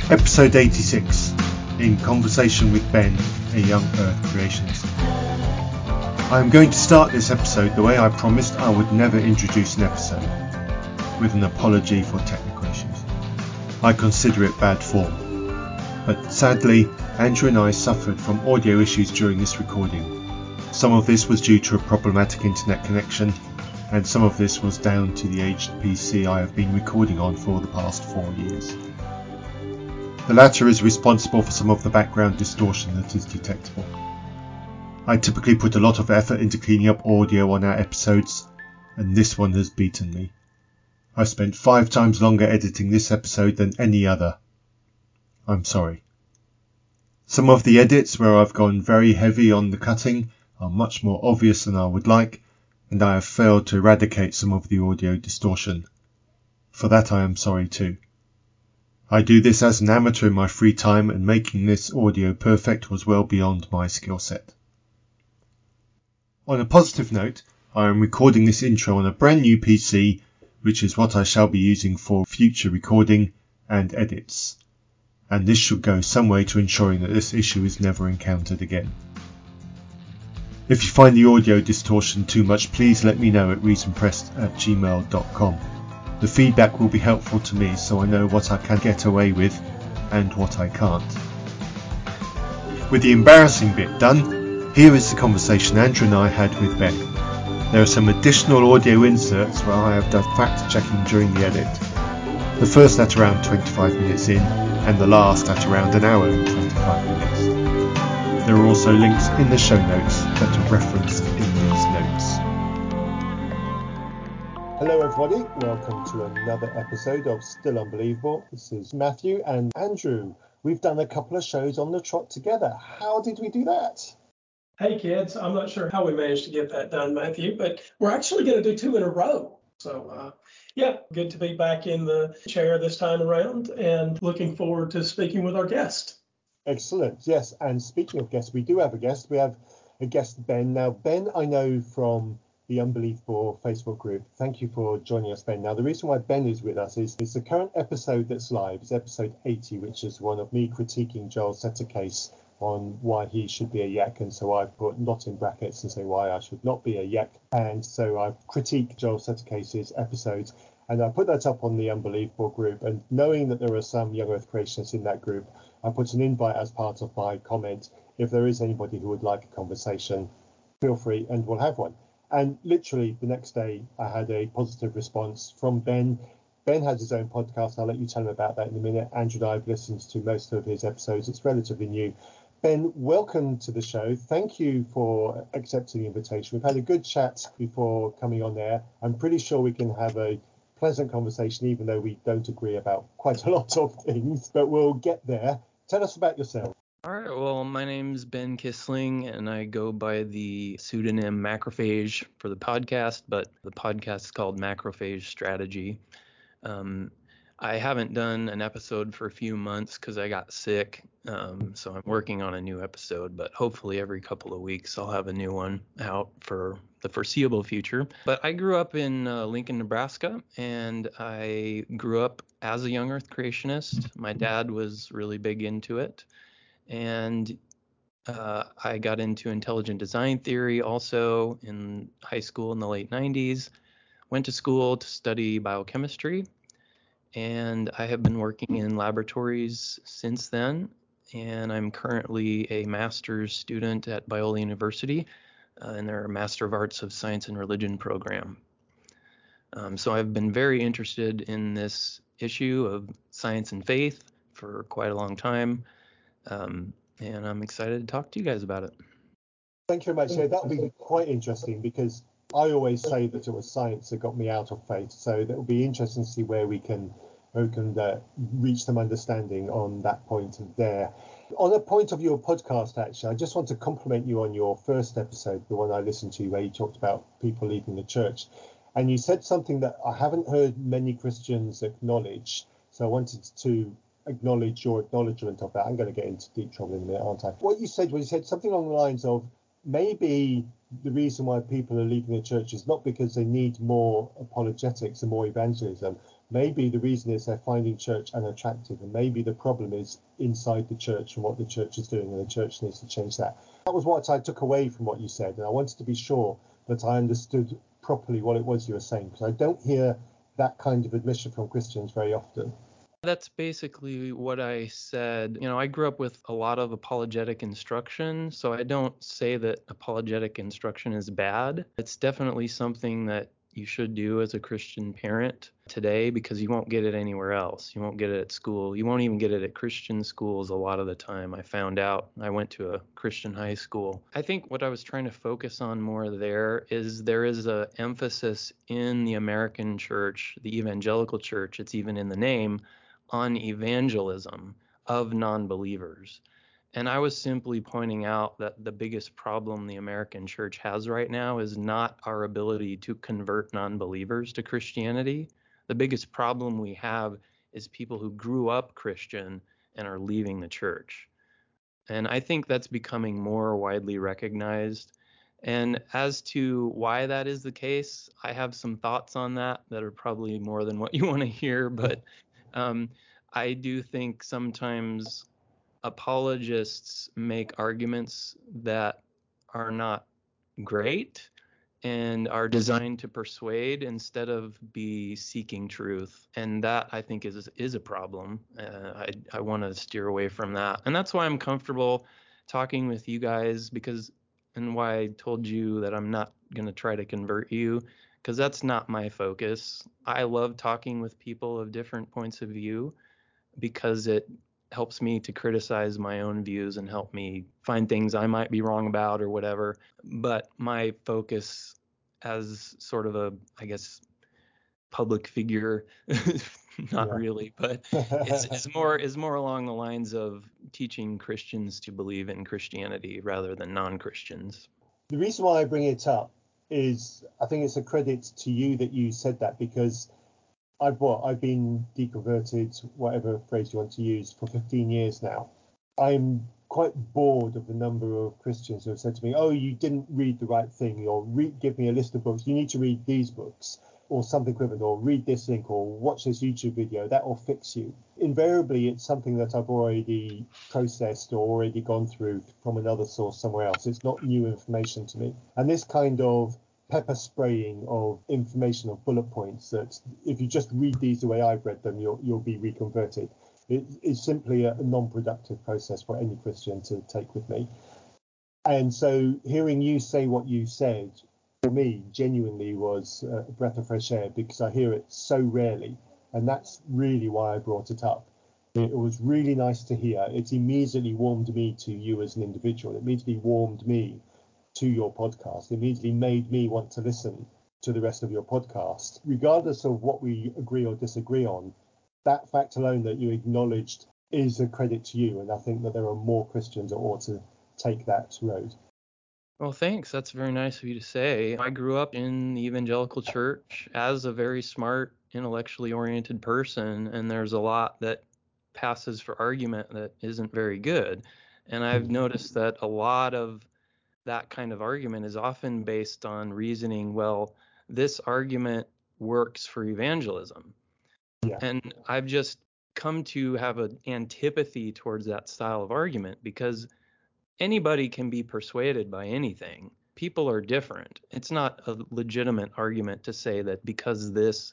Episode 86, in conversation with Ben, a young Earth creationist. I am going to start this episode the way I promised I would never introduce an episode, with an apology for technical issues. I consider it bad form, but sadly, Andrew and I suffered from audio issues during this recording. Some of this was due to a problematic internet connection, and some of this was down to the aged PC I have been recording on for the past 4 years. The latter is responsible for some of the background distortion that is detectable. I typically put a lot of effort into cleaning up audio on our episodes, and this one has beaten me. I've spent 5 times longer editing this episode than any other. I'm sorry. Some of the edits where I've gone very heavy on the cutting are much more obvious than I would like, and I have failed to eradicate some of the audio distortion. For that I am sorry too. I do this as an amateur in my free time, and making this audio perfect was well beyond my skill set. On a positive note, I am recording this intro on a brand new PC, which is what I shall be using for future recording and edits, and this should go some way to ensuring that this issue is never encountered again. If you find the audio distortion too much, please let me know at reasonpressed@gmail.com. The feedback will be helpful to me so I know what I can get away with and what I can't. With the embarrassing bit done, here is the conversation Andrew and I had with Ben. There are some additional audio inserts where I have done fact checking during the edit. The first at around 25 minutes in, and the last at around an hour and 25 minutes. There are also links in the show notes that are referenced in these notes. Hello everybody, welcome to another episode of Still Unbelievable. This is Matthew and Andrew. We've done a couple of shows on the trot together. How did we do that? Hey kids, I'm not sure how we managed to get that done, Matthew, but we're actually going to do 2 in a row. So good to be back in the chair this time around and looking forward to speaking with our guest. Excellent, yes. And speaking of guests, we do have a guest. We have a guest, Ben. Now, Ben, I know from the Unbelievable Facebook group. Thank you for joining us, Ben. Now, the reason why Ben is with us is the current episode that's live is episode 80, which is one of me critiquing Joel Settercase on why he should be a yak, and so I put not in brackets and say why I should not be a yak. And so I critique Joel Settercase's episodes, and I put that up on the Unbelievable group. And knowing that there are some young Earth creationists in that group, I put an invite as part of my comment. If there is anybody who would like a conversation, feel free and we'll have one. And literally the next day, I had a positive response from Ben. Ben has his own podcast. I'll let you tell him about that in a minute. Andrew and I have listened to most of his episodes. It's relatively new. Ben, welcome to the show. Thank you for accepting the invitation. We've had a good chat before coming on there. I'm pretty sure we can have a pleasant conversation, even though we don't agree about quite a lot of things, but we'll get there. Tell us about yourself. All right, well, my name's Ben Kissling, and I go by the pseudonym Macrophage for the podcast, but the podcast is called Macrophage Strategy. I haven't done an episode for a few months because I got sick, so I'm working on a new episode, but hopefully every couple of weeks I'll have a new one out for the foreseeable future. But I grew up in Lincoln, Nebraska, and I grew up as a young Earth creationist. My dad was really big into it. And I got into intelligent design theory also in high school in the late 90s. Went to school to study biochemistry, and I have been working in laboratories since then. And I'm currently a master's student at Biola University in their Master of Arts of Science and Religion program. So I've been very interested in this issue of science and faith for quite a long time. And I'm excited to talk to you guys about it. Thank you very much. Yeah, that'll be quite interesting because I always say that it was science that got me out of faith. So that will be interesting to see where we can reach some understanding on that point there. On a point of your podcast, actually, I just want to compliment you on your first episode, the one I listened to, where you talked about people leaving the church. And you said something that I haven't heard many Christians acknowledge. So I wanted to acknowledge your acknowledgement of that. I'm going to get into deep trouble in a minute, aren't I? What you said was, you said something along the lines of, maybe the reason why people are leaving the church is not because they need more apologetics and more evangelism, Maybe the reason is they're finding church unattractive, and maybe the problem is inside the church and what the church is doing, and the church needs to change that. That was what I took away from what you said, and I wanted to be sure that I understood properly what it was you were saying, because I don't hear that kind of admission from Christians very often. That's basically what I said. You know, I grew up with a lot of apologetic instruction, so I don't say that apologetic instruction is bad. It's definitely something that you should do as a Christian parent today, because you won't get it anywhere else. You won't get it at school. You won't even get it at Christian schools a lot of the time. I found out. I went to a Christian high school. I think what I was trying to focus on more there is a emphasis in the American church, the evangelical church, it's even in the name, on evangelism of non-believers. And I was simply pointing out that the biggest problem the American church has right now is not our ability to convert non-believers to Christianity. The biggest problem we have is people who grew up Christian and are leaving the church. And I think that's becoming more widely recognized. And as to why that is the case, I have some thoughts on that are probably more than what you want to hear, but I do think sometimes apologists make arguments that are not great and are designed to persuade instead of be seeking truth. And that, I think, is a problem. I want to steer away from that. And that's why I'm comfortable talking with you guys, and why I told you that I'm not going to try to convert you, because that's not my focus. I love talking with people of different points of view, because it helps me to criticize my own views and help me find things I might be wrong about or whatever. But my focus as sort of a, I guess, public figure, not really, but is more along the lines of teaching Christians to believe in Christianity rather than non-Christians. The reason why I bring it up is I think it's a credit to you that you said that, because I've been deconverted, whatever phrase you want to use, for 15 years now. I'm quite bored of the number of Christians who have said to me, oh, you didn't read the right thing, or give me a list of books. You need to read these books, or something equivalent, or read this link, or watch this YouTube video. That will fix you. Invariably, it's something that I've already processed or already gone through from another source somewhere else. It's not new information to me. And this kind of pepper spraying of information, of bullet points, that if you just read these the way I've read them, you'll be reconverted. It's simply a non-productive process for any Christian to take with me. And so hearing you say what you said, for me, genuinely was a breath of fresh air, because I hear it so rarely. And that's really why I brought it up. It was really nice to hear. It immediately warmed me to you as an individual. It immediately warmed me to your podcast. It immediately made me want to listen to the rest of your podcast. Regardless of what we agree or disagree on, that fact alone that you acknowledged is a credit to you. And I think that there are more Christians that ought to take that road. Well, thanks. That's very nice of you to say. I grew up in the evangelical church as a very smart, intellectually oriented person, and there's a lot that passes for argument that isn't very good. And I've noticed that a lot of that kind of argument is often based on reasoning, well, this argument works for evangelism. Yeah. And I've just come to have an antipathy towards that style of argument, because anybody can be persuaded by anything. People are different. It's not a legitimate argument to say that because this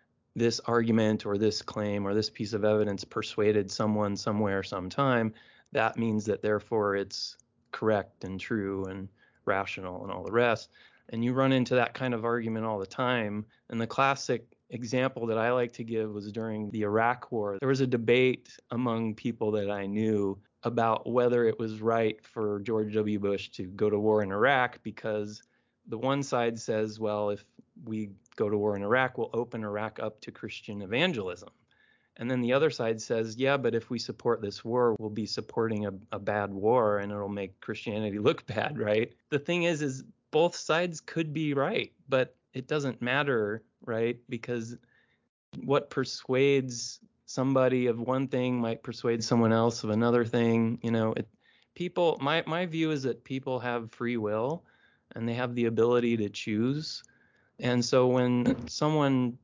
argument or this claim or this piece of evidence persuaded someone somewhere sometime, that means that therefore it's correct and true and rational and all the rest. And you run into that kind of argument all the time. And the classic example that I like to give was during the Iraq War. There was a debate among people that I knew about whether it was right for George W. Bush to go to war in Iraq, because the one side says, well, if we go to war in Iraq, we'll open Iraq up to Christian evangelism. And then the other side says, yeah, but if we support this war, we'll be supporting a bad war and it'll make Christianity look bad, right? The thing is both sides could be right, but it doesn't matter, right? Because what persuades somebody of one thing might persuade someone else of another thing. You know, my view is that people have free will and they have the ability to choose. And so when someone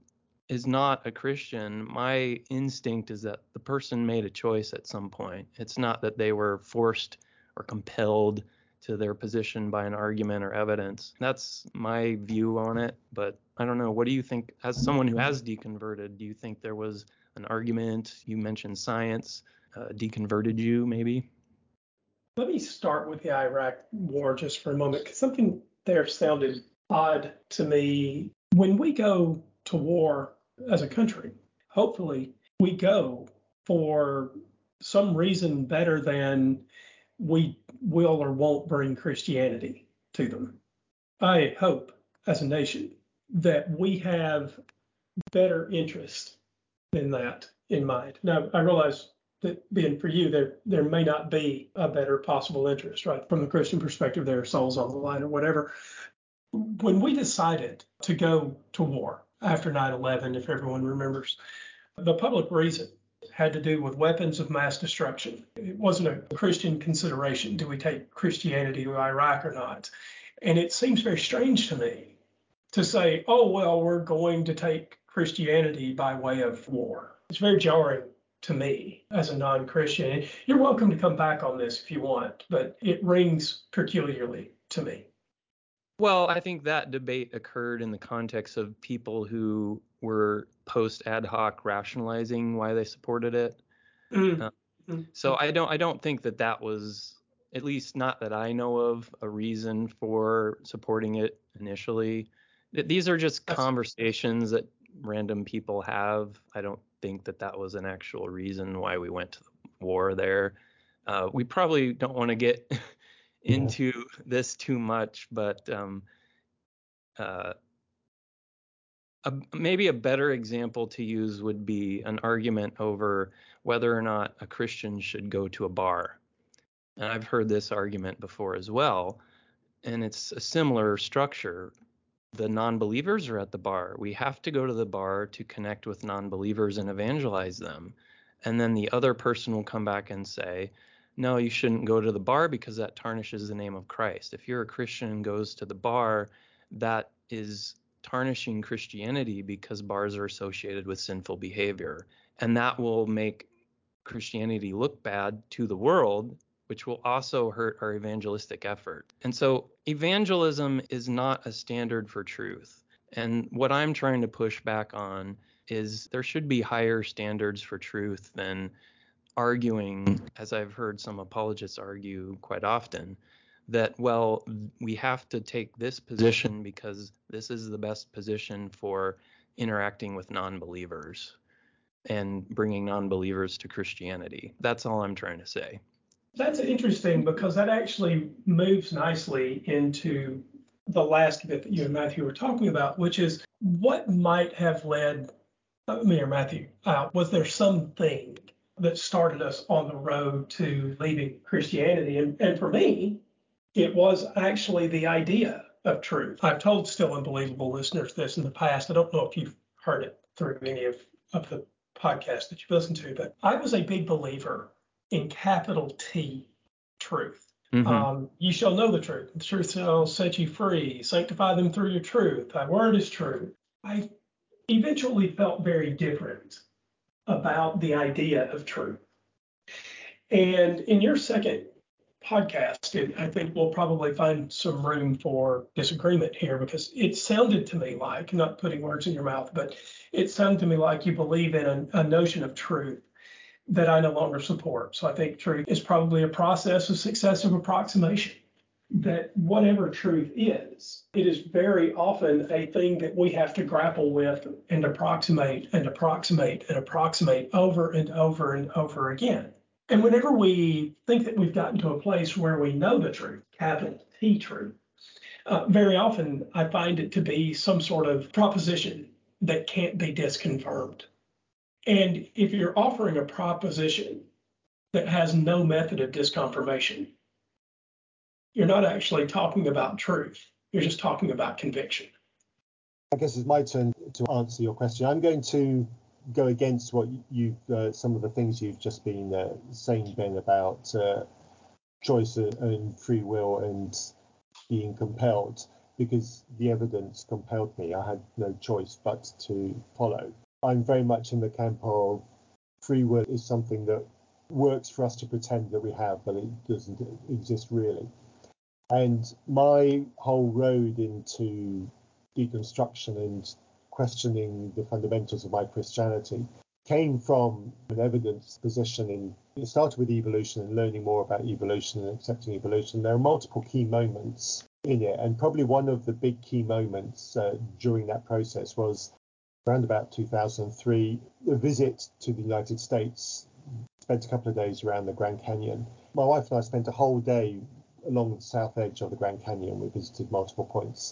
is not a Christian, my instinct is that the person made a choice at some point. It's not that they were forced or compelled to their position by an argument or evidence. That's my view on it. But I don't know. What do you think, as someone who has deconverted, do you think there was an argument? You mentioned science deconverted you, maybe? Let me start with the Iraq war just for a moment, because something there sounded odd to me. When we go to war as a country, hopefully we go for some reason better than we will or won't bring Christianity to them. I hope as a nation that we have better interest than that in mind. Now, I realize that being for you, there may not be a better possible interest, right? From the Christian perspective, there are souls on the line or whatever. When we decided to go to war after 9/11, if everyone remembers, the public reason had to do with weapons of mass destruction. It wasn't a Christian consideration. Do we take Christianity to Iraq or not? And it seems very strange to me to say, oh, well, we're going to take Christianity by way of war. It's very jarring to me as a non-Christian. You're welcome to come back on this if you want, but it rings peculiarly to me. Well, I think that debate occurred in the context of people who were post ad hoc rationalizing why they supported it. So I don't think that was, at least not that I know of, a reason for supporting it initially. These are just conversations that random people have. I don't think that was an actual reason why we went to the war there. We probably don't want to get into this too much, but maybe a better example to use would be an argument over whether or not a Christian should go to a bar. And I've heard this argument before as well, and it's a similar structure. The non-believers are at the bar. We have to go to the bar to connect with non-believers and evangelize them. And then the other person will come back and say, no, you shouldn't go to the bar because that tarnishes the name of Christ. If you're a Christian and goes to the bar, that is tarnishing Christianity because bars are associated with sinful behavior. And that will make Christianity look bad to the world, which will also hurt our evangelistic effort. And so evangelism is not a standard for truth. And what I'm trying to push back on is there should be higher standards for truth than arguing, as I've heard some apologists argue quite often, that, well, we have to take this position because this is the best position for interacting with non-believers and bringing non-believers to Christianity. That's all I'm trying to say. That's interesting because that actually moves nicely into the last bit that you and Matthew were talking about, which is what might have led me or Matthew out. Was there something that started us on the road to leaving Christianity? And for me, it was actually the idea of truth. I've told Still Unbelievable listeners this in the past. I don't know if you've heard it through any of the podcasts that you've listened to, but I was a big believer in capital T truth. Mm-hmm. You shall know the truth. The truth shall set you free. Sanctify them through your truth. Thy word is true. I eventually felt very different about the idea of truth. And in your second podcast, I think we'll probably find some room for disagreement here, because it sounded to me like, not putting words in your mouth, but it sounded to me like you believe in a notion of truth that I no longer support. So I think truth is probably a process of successive approximation, that whatever truth is, it is very often a thing that we have to grapple with and approximate and approximate and approximate over and over and over again. And whenever we think that we've gotten to a place where we know the truth, capital T truth, very often I find it to be some sort of proposition that can't be disconfirmed. And if you're offering a proposition that has no method of disconfirmation, you're not actually talking about truth. You're just talking about conviction. I guess it's my turn to answer your question. I'm going to go against what some of the things you've just been saying, Ben, about choice and free will and being compelled. because the evidence compelled me. I had no choice but to follow. I'm very much in the camp of free will is something that works for us to pretend that we have, but it doesn't exist really. And my whole road into deconstruction and questioning the fundamentals of my Christianity came from an evidence position. It started with evolution and learning more about evolution and accepting evolution. There are multiple key moments in it, and probably one of the big key moments during that process was around about 2003, a visit to the United States. Spent a couple of days around the Grand Canyon. My wife and I spent a whole day along the south edge of the Grand Canyon. We visited multiple points.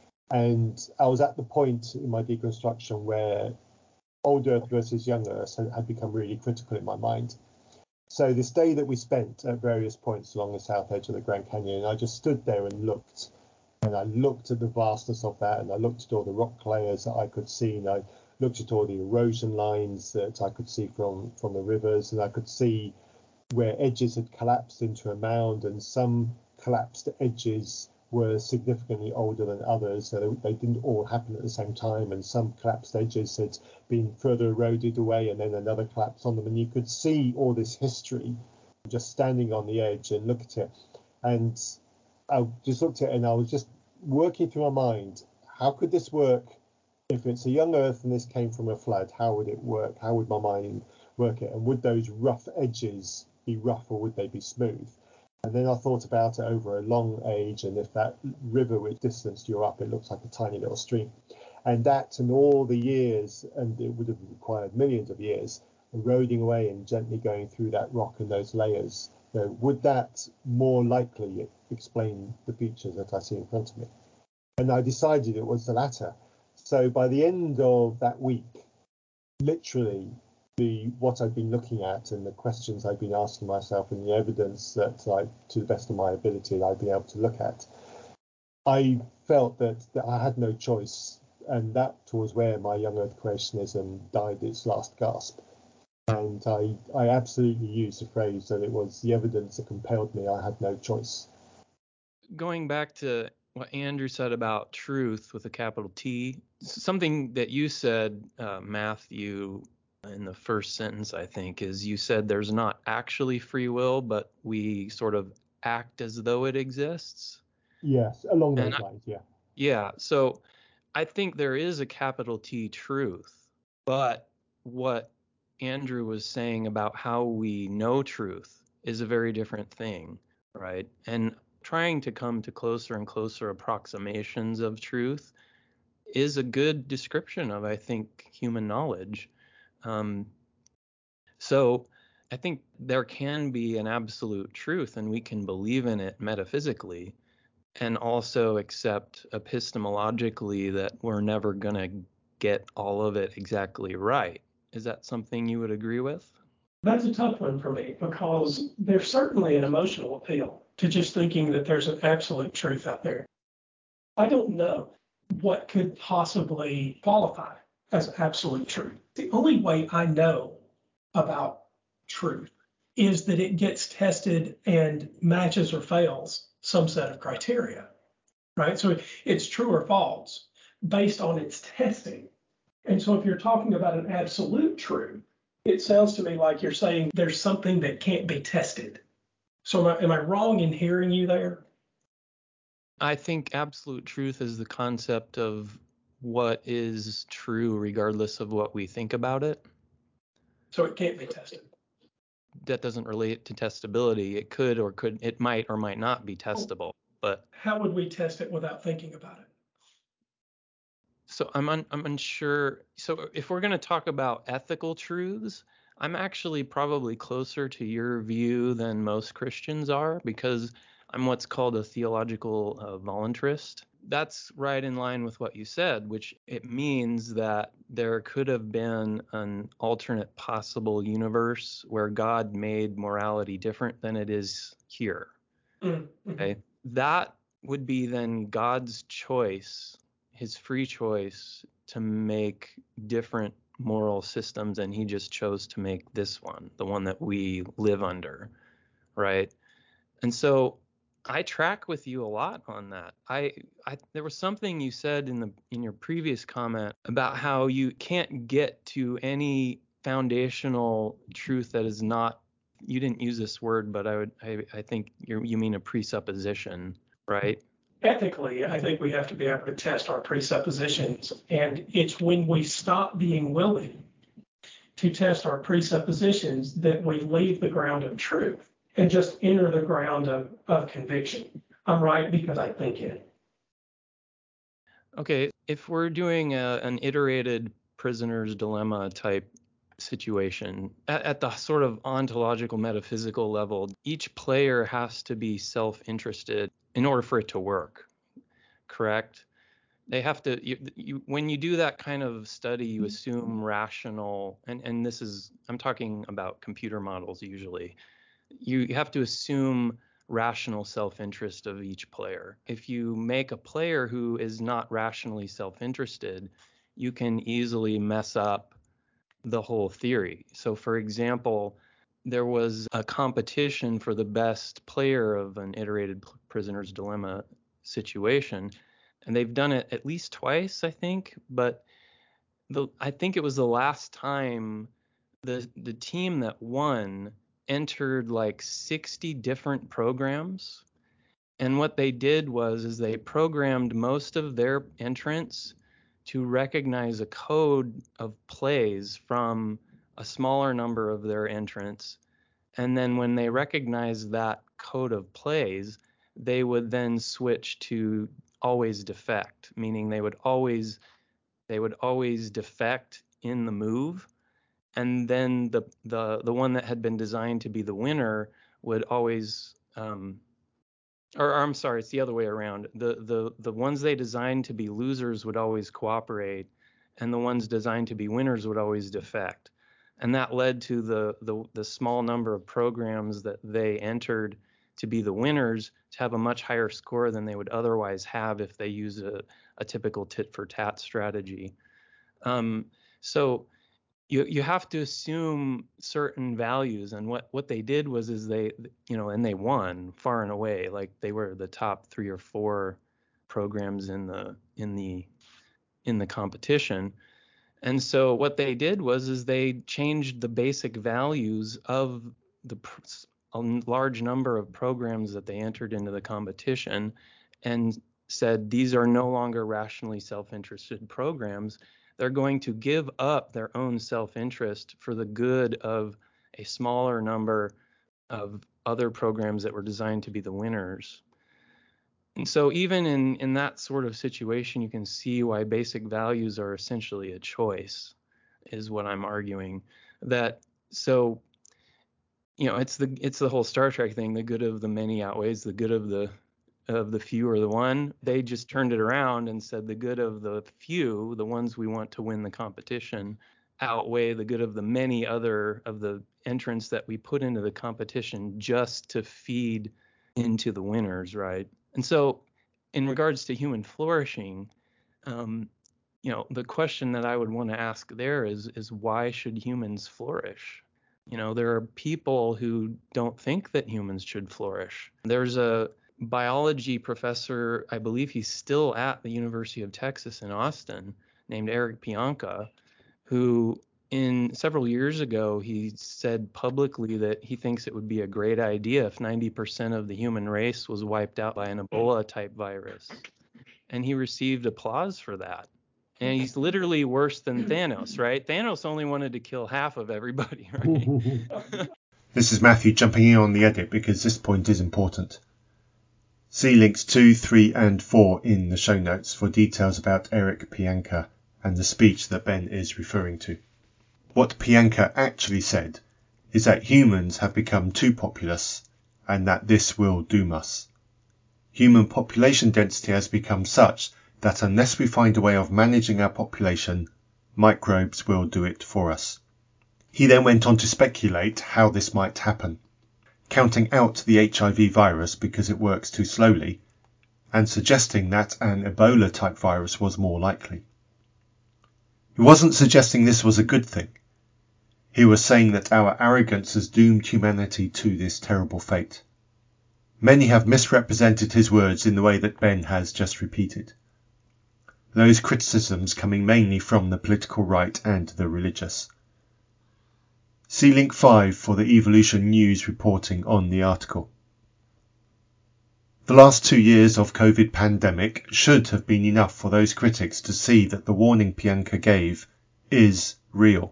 And I was at the point in my deconstruction where old Earth versus young Earth had become really critical in my mind. So this day that we spent at various points along the south edge of the Grand Canyon, I just stood there and looked. And I looked at the vastness of that, and I looked at all the rock layers that I could see, and I looked at all the erosion lines that I could see from the rivers, and I could see where edges had collapsed into a mound, and some collapsed edges were significantly older than others, so they didn't all happen at the same time, and some collapsed edges had been further eroded away, and then another collapse on them, and you could see all this history just standing on the edge and look at it. And I just looked at it and I was just working through my mind, how could this work? If it's a young Earth and this came from a flood, how would it work? How would my mind work it? And would those rough edges be rough or would they be smooth? And then I thought about it over a long age, and if that river which distanced you up, it looks like a tiny little stream. And that and all the years, and it would have required millions of years, eroding away and gently going through that rock and those layers, would that more likely explain the features that I see in front of me? And I decided it was the latter. So by the end of that week, literally what I'd been looking at and the questions I'd been asking myself and the evidence that to the best of my ability, I'd been able to look at, I felt that I had no choice. And that was where my young Earth creationism died its last gasp. And I absolutely used the phrase that it was the evidence that compelled me. I had no choice. Going back to what Andrew said about truth with a capital T, something that you said, Matthew, in the first sentence, I think, is you said there's not actually free will, but we sort of act as though it exists. Yes, along those lines, yeah. Yeah, so I think there is a capital T truth, but what Andrew was saying about how we know truth is a very different thing, right? And trying to come to closer and closer approximations of truth is a good description of, I think, human knowledge. So I think there can be an absolute truth, and we can believe in it metaphysically, and also accept epistemologically that we're never going to get all of it exactly right. Is that something you would agree with? That's a tough one for me because there's certainly an emotional appeal to just thinking that there's an absolute truth out there. I don't know what could possibly qualify as absolute truth. The only way I know about truth is that it gets tested and matches or fails some set of criteria, right? So it's true or false based on its testing. And so if you're talking about an absolute truth, it sounds to me like you're saying there's something that can't be tested. So am I wrong in hearing you there? I think absolute truth is the concept of what is true regardless of what we think about it. So it can't be tested. That doesn't relate to testability. It might or might not be testable. But how would we test it without thinking about it? So I'm unsure. So if we're going to talk about ethical truths, I'm actually probably closer to your view than most Christians are, because I'm what's called a theological voluntarist. That's right in line with what you said, which it means that there could have been an alternate possible universe where God made morality different than it is here. Mm-hmm. Okay? That would be then God's choice, his free choice to make different moral systems, and he just chose to make this one, the one that we live under, right? And so I track with you a lot on that. There was something you said in your previous comment about how you can't get to any foundational truth that is not. You didn't use this word, but I think you mean a presupposition, right? Ethically, I think we have to be able to test our presuppositions, and it's when we stop being willing to test our presuppositions that we leave the ground of truth and just enter the ground of conviction. I'm right because I think it. Okay, if we're doing an iterated prisoner's dilemma type situation, at the sort of ontological metaphysical level, each player has to be self-interested in order for it to work, correct? They have to, when you do that kind of study, you assume rational, and this is, I'm talking about computer models usually. You have to assume rational self-interest of each player. If you make a player who is not rationally self-interested, you can easily mess up the whole theory. So for example, there was a competition for the best player of an iterated prisoner's dilemma situation, and they've done it at least twice, I think, but I think it was the last time the team that won entered like 60 different programs. And what they did is they programmed most of their entrants to recognize a code of plays from a smaller number of their entrants. And then when they recognized that code of plays, they would then switch to always defect, meaning they would always defect in the move, and then the one that had been designed to be the winner would always or I'm sorry, it's the other way around. The ones they designed to be losers would always cooperate, and the ones designed to be winners would always defect. And that led to the small number of programs that they entered to be the winners to have a much higher score than they would otherwise have if they use a typical tit for tat strategy. So you have to assume certain values, and what they did is they, and they won far and away. Like they were the top 3 or 4 programs in the competition. And so what they did is they changed the basic values of a large number of programs that they entered into the competition, and said these are no longer rationally self-interested programs. They're going to give up their own self-interest for the good of a smaller number of other programs that were designed to be the winners. And so even in that sort of situation, you can see why basic values are essentially a choice, is what I'm arguing. That so, it's the whole Star Trek thing. The good of the many outweighs the good of the few or the one. They just turned it around and said the good of the few, the ones we want to win the competition, outweigh the good of the many other of the entrants that we put into the competition just to feed into the winners, right? And so in regards to human flourishing, the question that I would want to ask there is why should humans flourish? There are people who don't think that humans should flourish. There's a biology professor, I believe he's still at the University of Texas in Austin, named Eric Pianka, who several years ago, he said publicly that he thinks it would be a great idea if 90% of the human race was wiped out by an Ebola type virus. And he received applause for that. And he's literally worse than Thanos, right? Thanos only wanted to kill half of everybody, right? This is Matthew jumping in on the edit because this point is important. See links 2, 3 and 4 in the show notes for details about Eric Pianka and the speech that Ben is referring to. What Pianka actually said is that humans have become too populous and that this will doom us. Human population density has become such that unless we find a way of managing our population, microbes will do it for us. He then went on to speculate how this might happen, counting out the HIV virus because it works too slowly, and suggesting that an Ebola type virus was more likely. He wasn't suggesting this was a good thing. He was saying that our arrogance has doomed humanity to this terrible fate. Many have misrepresented his words in the way that Ben has just repeated. Those criticisms coming mainly from the political right and the religious. See link 5 for the Evolution News reporting on the article. The last 2 years of COVID pandemic should have been enough for those critics to see that the warning Pianka gave is real.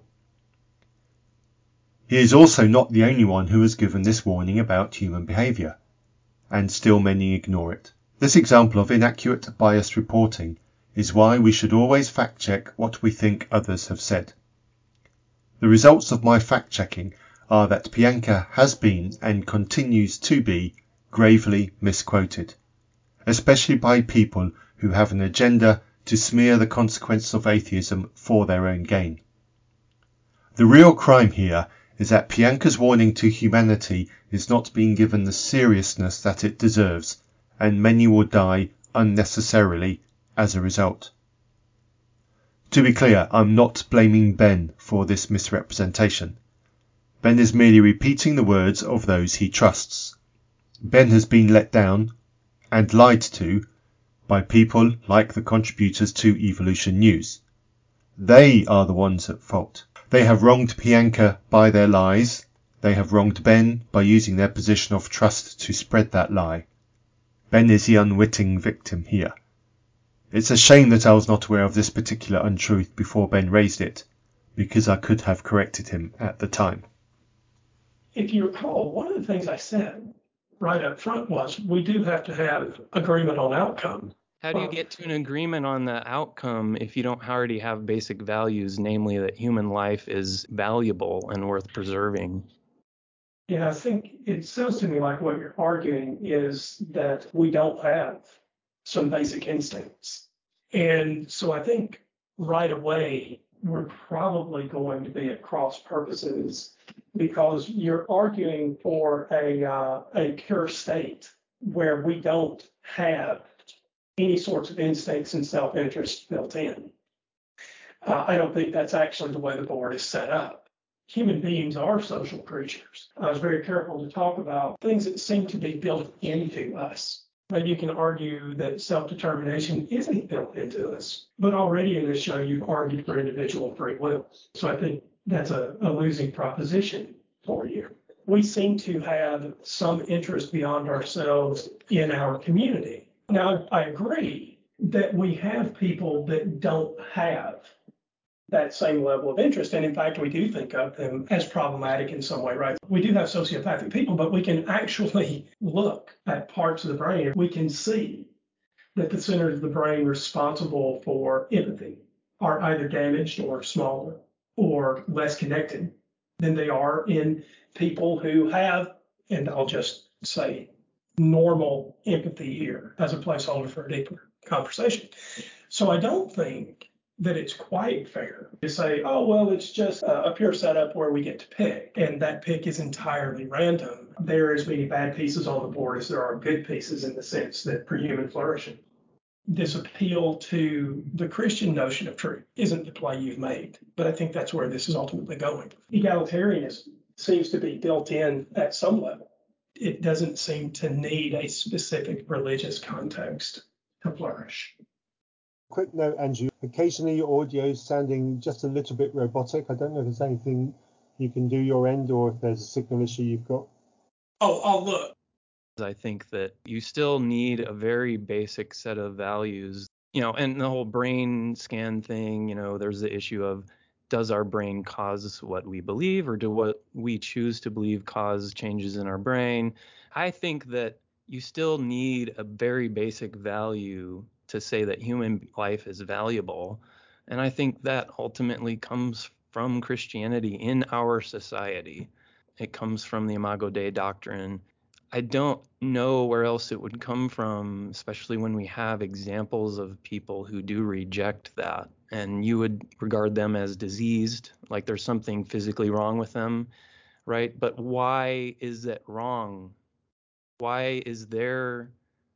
He is also not the only one who has given this warning about human behaviour, and still many ignore it. This example of inaccurate, biased reporting is why we should always fact-check what we think others have said. The results of my fact-checking are that Pianka has been and continues to be gravely misquoted, especially by people who have an agenda to smear the consequences of atheism for their own gain. The real crime here is that Pianka's warning to humanity is not being given the seriousness that it deserves, and many will die unnecessarily as a result. To be clear, I'm not blaming Ben for this misrepresentation. Ben is merely repeating the words of those he trusts. Ben has been let down and lied to by people like the contributors to Evolution News. They are the ones at fault. They have wronged Pianka by their lies. They have wronged Ben by using their position of trust to spread that lie. Ben is the unwitting victim here. It's a shame that I was not aware of this particular untruth before Ben raised it, because I could have corrected him at the time. If you recall, one of the things I said right up front was we do have to have agreement on outcome. How do you get to an agreement on the outcome if you don't already have basic values, namely that human life is valuable and worth preserving? Yeah, I think it sounds to me like what you're arguing is that we don't have some basic instincts. And so I think right away, we're probably going to be at cross purposes because you're arguing for a pure state where we don't have any sorts of instincts and self-interest built in. I don't think that's actually the way the board is set up. Human beings are social creatures. I was very careful to talk about things that seem to be built into us. Maybe you can argue that self-determination isn't built into us, but already in this show, you've argued for individual free will. So I think that's a losing proposition for you. We seem to have some interest beyond ourselves in our community. Now, I agree that we have people that don't have that same level of interest. And in fact, we do think of them as problematic in some way, right? We do have sociopathic people, but we can actually look at parts of the brain. We can see that the centers of the brain responsible for empathy are either damaged or smaller or less connected than they are in people who have, and I'll just say normal empathy here as a placeholder for a deeper conversation. So I don't think that it's quite fair to say, oh, well, it's just a pure setup where we get to pick, and that pick is entirely random. There are as many bad pieces on the board as there are good pieces in the sense that for human flourishing. This appeal to the Christian notion of truth isn't the play you've made, but I think that's where this is ultimately going. Egalitarianism seems to be built in at some level. It doesn't seem to need a specific religious context to flourish. Quick note, Andrew. Occasionally your audio is sounding just a little bit robotic. I don't know if there's anything you can do your end or if there's a signal issue you've got. Oh, I'll look. I think that you still need a very basic set of values, and the whole brain scan thing, there's the issue of does our brain cause what we believe or do what we choose to believe cause changes in our brain? I think that you still need a very basic value to say that human life is valuable. And I think that ultimately comes from Christianity in our society. It comes from the Imago Dei doctrine. I don't know where else it would come from, especially when we have examples of people who do reject that. And you would regard them as diseased, like there's something physically wrong with them, right? But why is it wrong? Why is their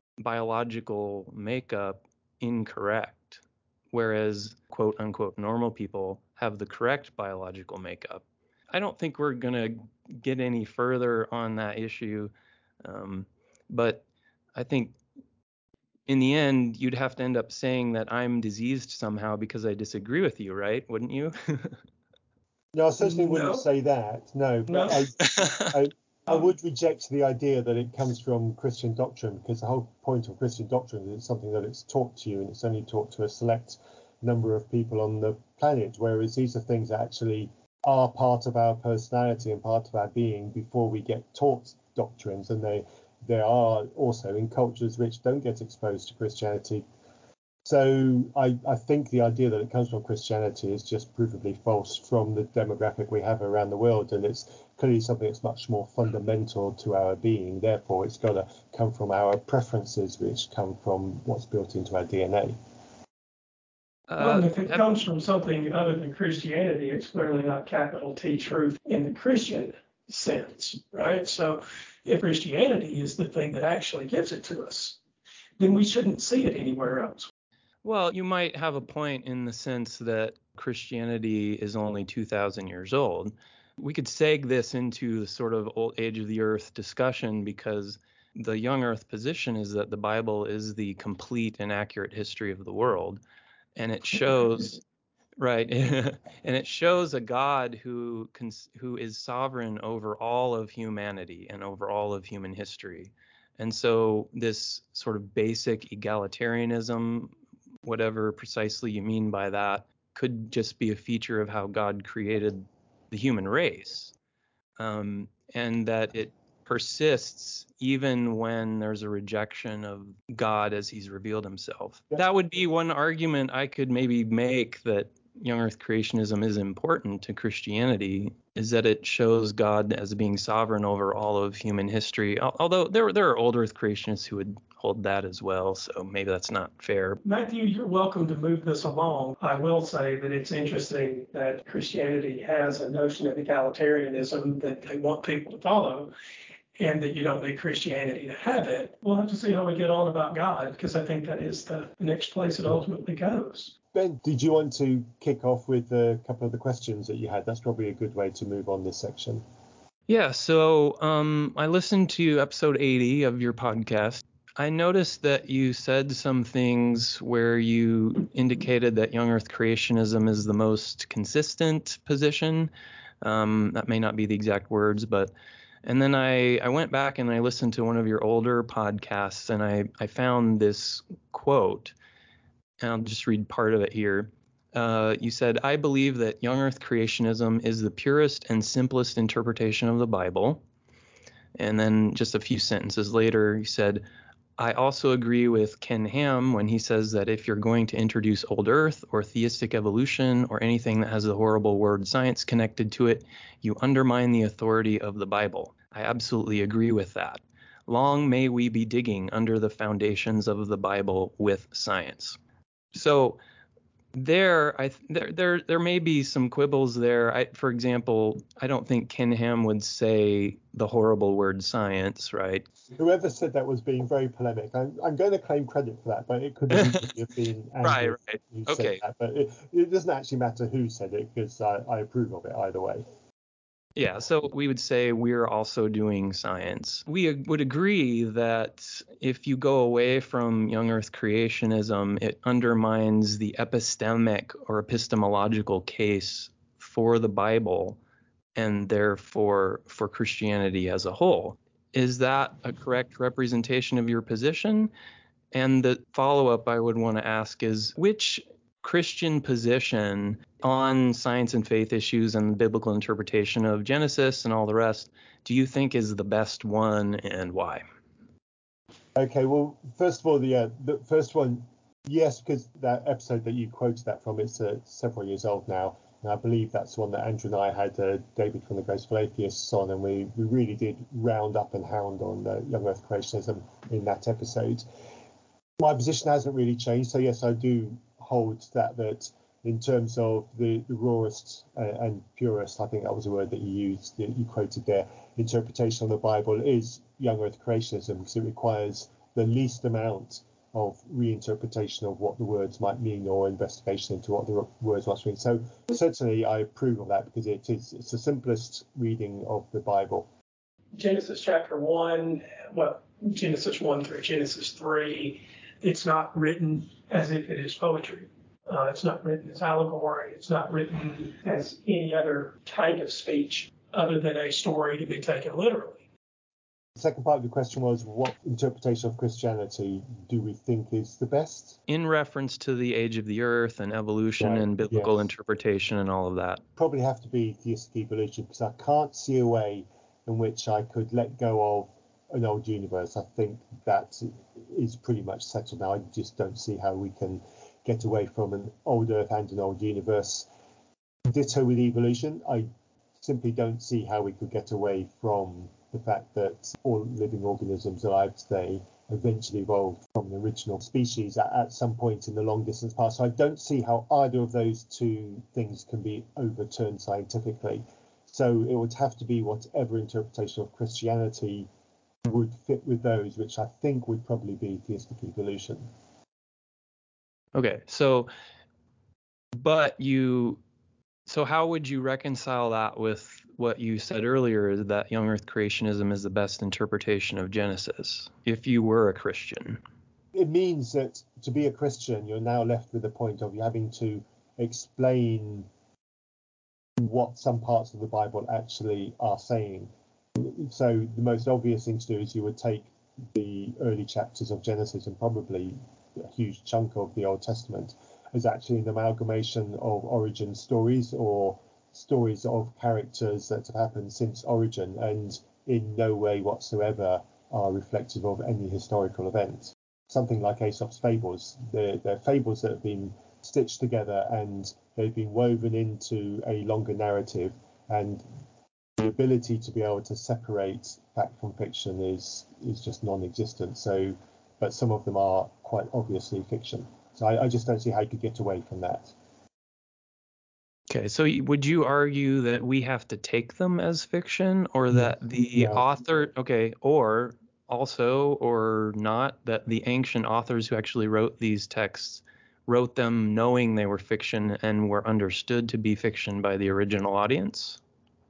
biological makeup incorrect, whereas quote unquote normal people have the correct biological makeup? I don't think we're going to get any further on that issue. But I think in the end, you'd have to end up saying that I'm diseased somehow because I disagree with you, right? Wouldn't you? No, I certainly wouldn't No, say that. No, but no. I would reject the idea that it comes from Christian doctrine, because the whole point of Christian doctrine is it's something that it's taught to you, and it's only taught to a select number of people on the planet, whereas these are things that actually are part of our personality and part of our being before we get taught doctrines, and they are also in cultures which don't get exposed to Christianity. So I think the idea that it comes from Christianity is just provably false from the demographic we have around the world, and it's clearly something that's much more fundamental to our being. Therefore, it's got to come from our preferences, which come from what's built into our DNA. Well, if it comes from something other than Christianity, it's clearly not capital T truth in the Christian sense, right? So if Christianity is the thing that actually gives it to us, then we shouldn't see it anywhere else. Well, you might have a point in the sense that Christianity is only 2,000 years old. We could seg this into the sort of old age of the earth discussion, because the young earth position is that the Bible is the complete and accurate history of the world. And it shows, right, and it shows a God who is sovereign over all of humanity and over all of human history. And so this sort of basic egalitarianism, whatever precisely you mean by that, could just be a feature of how God created the human race, and that it persists even when there's a rejection of God as he's revealed himself. Yeah. That would be one argument I could maybe make, that young earth creationism is important to Christianity, is that it shows God as being sovereign over all of human history. Although there are old earth creationists who would hold that as well, so maybe that's not fair. Matthew, you're welcome to move this along. I will say that it's interesting that Christianity has a notion of egalitarianism that they want people to follow, and that you don't need Christianity to have it. We'll have to see how we get on about God, because I think that is the next place it ultimately goes. Ben, did you want to kick off with a couple of the questions that you had? That's probably a good way to move on this section. Yeah, so I listened to episode 80 of your podcast. I noticed that you said some things where you indicated that young earth creationism is the most consistent position. That may not be the exact words, but... And then I went back and I listened to one of your older podcasts, and I found this quote, and I'll just read part of it here. You said, "I believe that young earth creationism is the purest and simplest interpretation of the Bible." And then just a few sentences later, you said, "I also agree with Ken Ham when he says that if you're going to introduce old earth or theistic evolution or anything that has the horrible word science connected to it, you undermine the authority of the Bible. I absolutely agree with that. Long may we be digging under the foundations of the Bible with science." So there may be some quibbles there. For example, I don't think Ken Ham would say the horrible word science, right? Whoever said that was being very polemic. I'm going to claim credit for that, but it could have been Andrew Right. who Okay. said that. But it doesn't actually matter who said it, because I approve of it either way. Yeah, so we would say we're also doing science. We would agree that if you go away from young earth creationism, it undermines the epistemic or epistemological case for the Bible, and therefore for Christianity as a whole. Is that a correct representation of your position? And the follow-up I would want to ask is, which Christian position on science and faith issues and the biblical interpretation of Genesis and all the rest do you think is the best one, and why? Okay, well, first of all, the first one, yes, because that episode that you quoted that from, it's several years old now. And I believe that's one that Andrew and I had David from the Graceful Atheists on, and we really did round up and hound on young earth creationism in that episode. My position hasn't really changed. So yes, I do hold that in terms of the rawest and purest, I think that was a word that you used, that you quoted there, interpretation of the Bible is young earth creationism, because it requires the least amount of reinterpretation of what the words might mean or investigation into what the words might mean. So certainly I approve of that, because it's the simplest reading of the Bible. Genesis chapter 1, well, Genesis 1 through Genesis 3, it's not written as if it is poetry. It's not written as allegory. It's not written as any other kind of speech other than a story to be taken literally. The second part of the question was, what interpretation of Christianity do we think is the best? In reference to the age of the earth and evolution and biblical interpretation and all of that. Probably have to be theistic evolution, because I can't see a way in which I could let go of an old universe. I think that is pretty much settled now. I just don't see how we can get away from an old earth and an old universe. Ditto with evolution. I simply don't see how we could get away from the fact that all living organisms alive today eventually evolved from an original species at some point in the long distance past. So I don't see how either of those two things can be overturned scientifically. So it would have to be whatever interpretation of Christianity would fit with those, which I think would probably be theistic evolution. Okay, so how would you reconcile that with what you said earlier, that young earth creationism is the best interpretation of Genesis, if you were a Christian? It means that to be a Christian, you're now left with the point of you having to explain what some parts of the Bible actually are saying. So the most obvious thing to do is you would take the early chapters of Genesis, and probably a huge chunk of the Old Testament, as actually an amalgamation of origin stories, or stories of characters that have happened since origin and in no way whatsoever are reflective of any historical event. Something like Aesop's fables. They're fables that have been stitched together and they've been woven into a longer narrative, and the ability to be able to separate fact from fiction is just non-existent. So, but some of them are quite obviously fiction. So I just don't see how you could get away from that. Okay, so would you argue that we have to take them as fiction, or that the author, or also, or not, that the ancient authors who actually wrote these texts wrote them knowing they were fiction and were understood to be fiction by the original audience?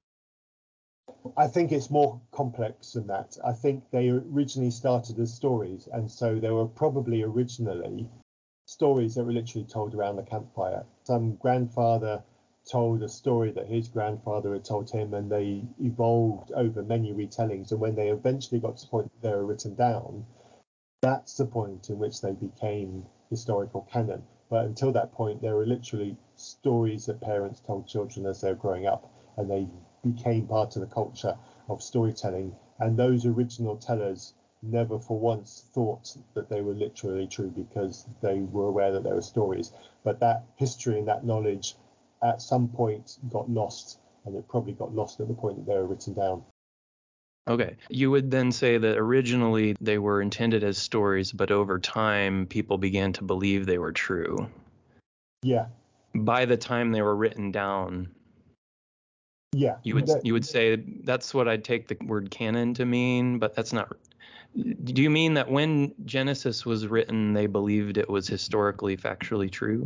I think it's more complex than that. I think they originally started as stories, and so they were probably originally stories that were literally told around the campfire. Some grandfather told a story that his grandfather had told him, and they evolved over many retellings, and when they eventually got to the point that they were written down, that's the point in which they became historical canon. But until that point, they were literally stories that parents told children as they were growing up, and they became part of the culture of storytelling. And those original tellers never for once thought that they were literally true, because they were aware that they were stories. But that history and that knowledge at some point got lost, and it probably got lost at the point that they were written down. Okay. You would then say that originally they were intended as stories, but over time people began to believe they were true. Yeah. By the time they were written down. Yeah. You would say that's what I'd take the word canon to mean, but that's not. Do you mean that when Genesis was written, they believed it was historically, factually true?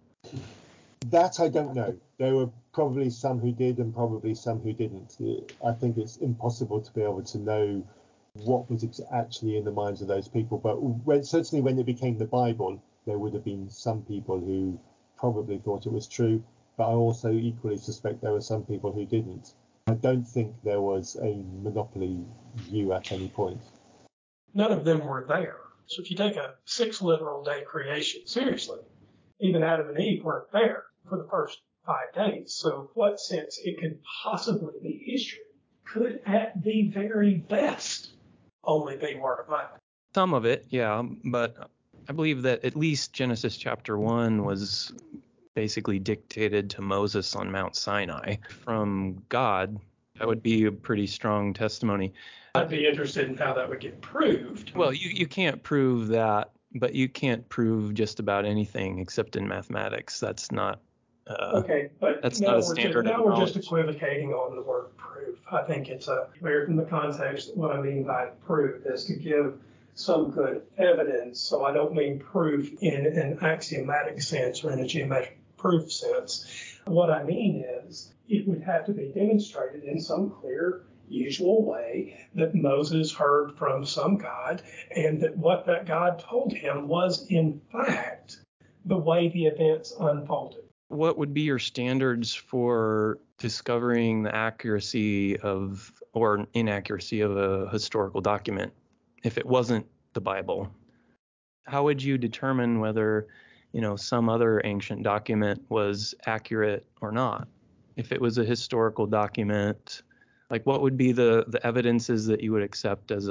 That I don't know. There were probably some who did and probably some who didn't. I think it's impossible to be able to know what was actually in the minds of those people. But certainly when it became the Bible, there would have been some people who probably thought it was true. But I also equally suspect there were some people who didn't. I don't think there was a monopoly view at any point. None of them were there. So if you take a 6 literal day creation seriously, even Adam and Eve weren't there for the first 5 days. So what sense it could possibly be history could at the very best only be word of mouth. Some of it, yeah, but I believe that at least Genesis chapter 1 was basically dictated to Moses on Mount Sinai from God. That would be a pretty strong testimony. I'd be interested in how that would get proved. Well, you can't prove that, but you can't prove just about anything except in mathematics. That's not okay, but that's now not a standard. Now we're just equivocating on the word proof. I think it's clear from the context what I mean by proof is to give some good evidence. So I don't mean proof in an axiomatic sense or in a geometric proof sense. What I mean is it would have to be demonstrated in some clear usual way that Moses heard from some God, and that what that God told him was, in fact, the way the events unfolded. What would be your standards for discovering the accuracy of or inaccuracy of a historical document if it wasn't the Bible? How would you determine whether, some other ancient document was accurate or not? If it was a historical document, like what would be the evidences that you would accept as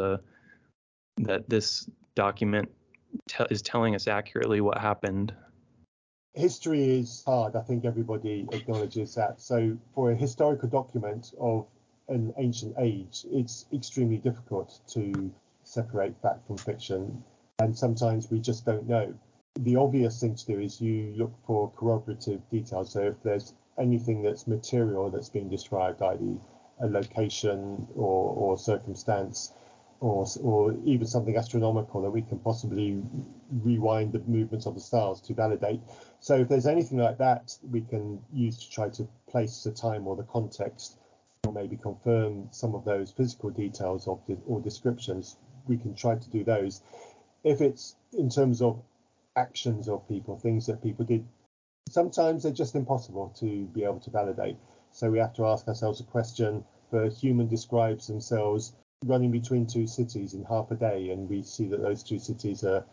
that this document is telling us accurately what happened? History is hard. I think everybody acknowledges that. So for a historical document of an ancient age, it's extremely difficult to separate fact from fiction. And sometimes we just don't know. The obvious thing to do is you look for corroborative details. So if there's anything that's material that's being described, i.e. a location or circumstance, or even something astronomical that we can possibly rewind the movements of the stars to validate. So if there's anything like that we can use to try to place the time or the context, or maybe confirm some of those physical details or descriptions, we can try to do those. If it's in terms of actions of people, things that people did, sometimes they're just impossible to be able to validate. So we have to ask ourselves a question. If a human describes themselves running between two cities in half a day, and we see that those two cities are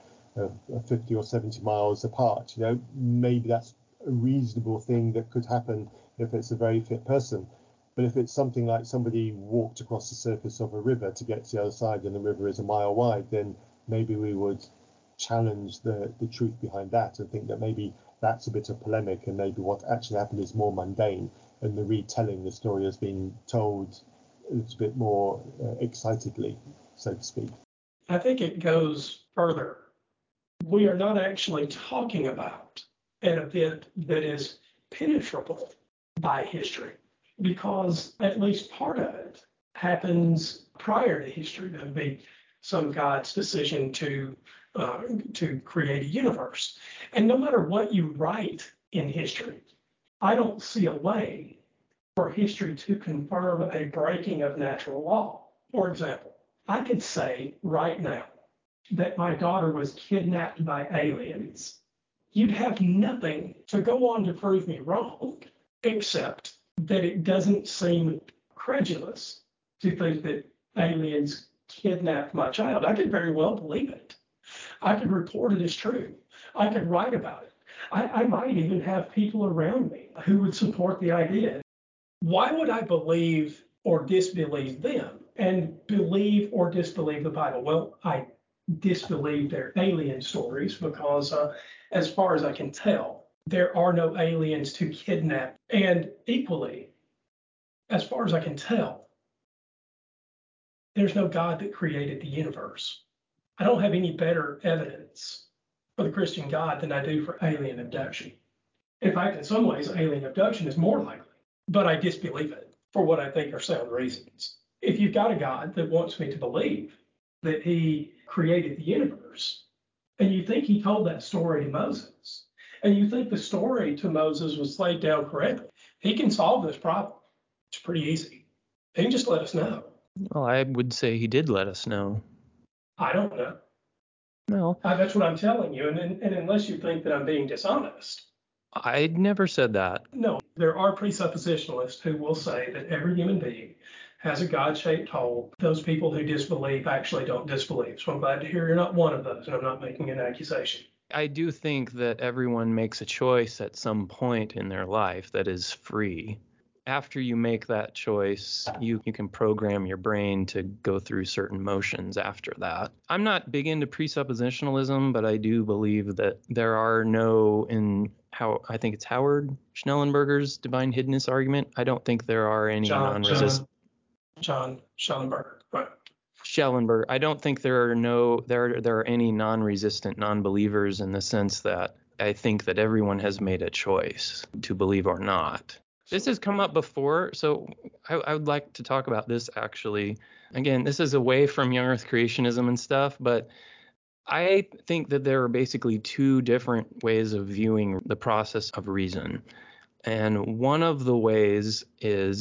50 or 70 miles apart, maybe that's a reasonable thing that could happen if it's a very fit person. But if it's something like somebody walked across the surface of a river to get to the other side and the river is a mile wide, then maybe we would challenge the truth behind that and think that maybe that's a bit of polemic, and maybe what actually happened is more mundane, and the retelling the story has been told a little bit more excitedly, so to speak. I think it goes further. We are not actually talking about an event that is penetrable by history, because at least part of it happens prior to history. That would be some God's decision to create a universe. And no matter what you write in history, I don't see a way for history to confirm a breaking of natural law. For example, I could say right now that my daughter was kidnapped by aliens. You'd have nothing to go on to prove me wrong, except that it doesn't seem credulous to think that aliens kidnapped my child. I could very well believe it. I could report it as true. I could write about it. I might even have people around me who would support the idea. Why would I believe or disbelieve them and believe or disbelieve the Bible? Well, I disbelieve their alien stories because, as far as I can tell, there are no aliens to kidnap. And equally, as far as I can tell, there's no God that created the universe. I don't have any better evidence for the Christian God than I do for alien abduction. In fact, in some ways, alien abduction is more likely, but I disbelieve it for what I think are sound reasons. If you've got a God that wants me to believe that he created the universe, and you think he told that story to Moses, and you think the story to Moses was laid down correctly, he can solve this problem. It's pretty easy. He can just let us know. Well, I would say he did let us know. I don't know. No. That's what I'm telling you. And unless you think that I'm being dishonest. I never said that. No, there are presuppositionalists who will say that every human being has a God-shaped hole. Those people who disbelieve actually don't disbelieve. So I'm glad to hear you're not one of those, and I'm not making an accusation. I do think that everyone makes a choice at some point in their life that is free. After you make that choice, you can program your brain to go through certain motions after that. I'm not big into presuppositionalism, but I do believe that there are I think it's Howard Schnellenberger's divine hiddenness argument. I don't think there are any non-resistant. John Schellenberger, right. Schellenberger. I don't think there are any non-resistant non-believers, in the sense that I think that everyone has made a choice to believe or not. This has come up before, so I would like to talk about this actually. Again, this is away from young earth creationism and stuff, but I think that there are basically two different ways of viewing the process of reason. And one of the ways is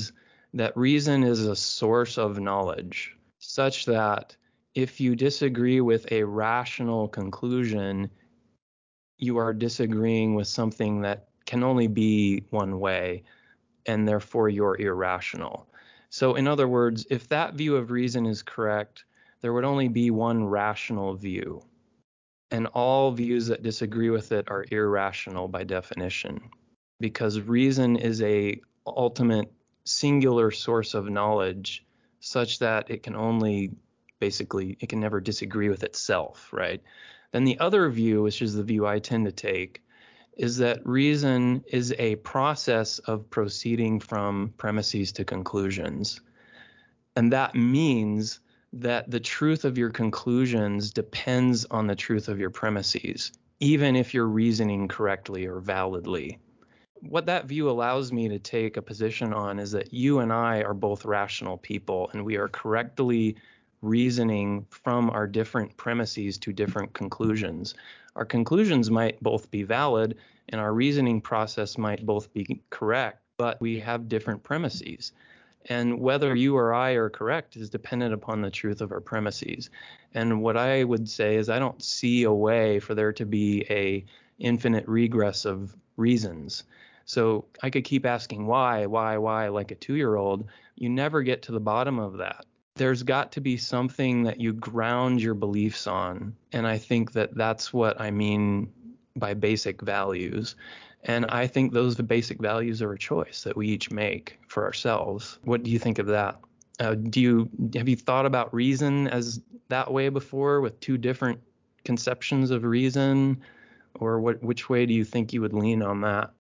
that reason is a source of knowledge, such that if you disagree with a rational conclusion, you are disagreeing with something that can only be one way, and therefore you're irrational. So in other words, if that view of reason is correct, there would only be one rational view, and all views that disagree with it are irrational by definition, because reason is a ultimate singular source of knowledge, such that it can only it can never disagree with itself, right? Then the other view, which is the view I tend to take, is that reason is a process of proceeding from premises to conclusions. And that means that the truth of your conclusions depends on the truth of your premises, even if you're reasoning correctly or validly. What that view allows me to take a position on is that you and I are both rational people, and we are correctly reasoning from our different premises to different conclusions. Our conclusions might both be valid, and our reasoning process might both be correct, but we have different premises. And whether you or I are correct is dependent upon the truth of our premises. And what I would say is I don't see a way for there to be a infinite regress of reasons. So I could keep asking why, like a 2-year-old. You never get to the bottom of that. There's got to be something that you ground your beliefs on. And I think that that's what I mean by basic values. And I think those basic values are a choice that we each make for ourselves. What do you think of that? Have you thought about reason as that way before, with two different conceptions of reason? Or which way do you think you would lean on that?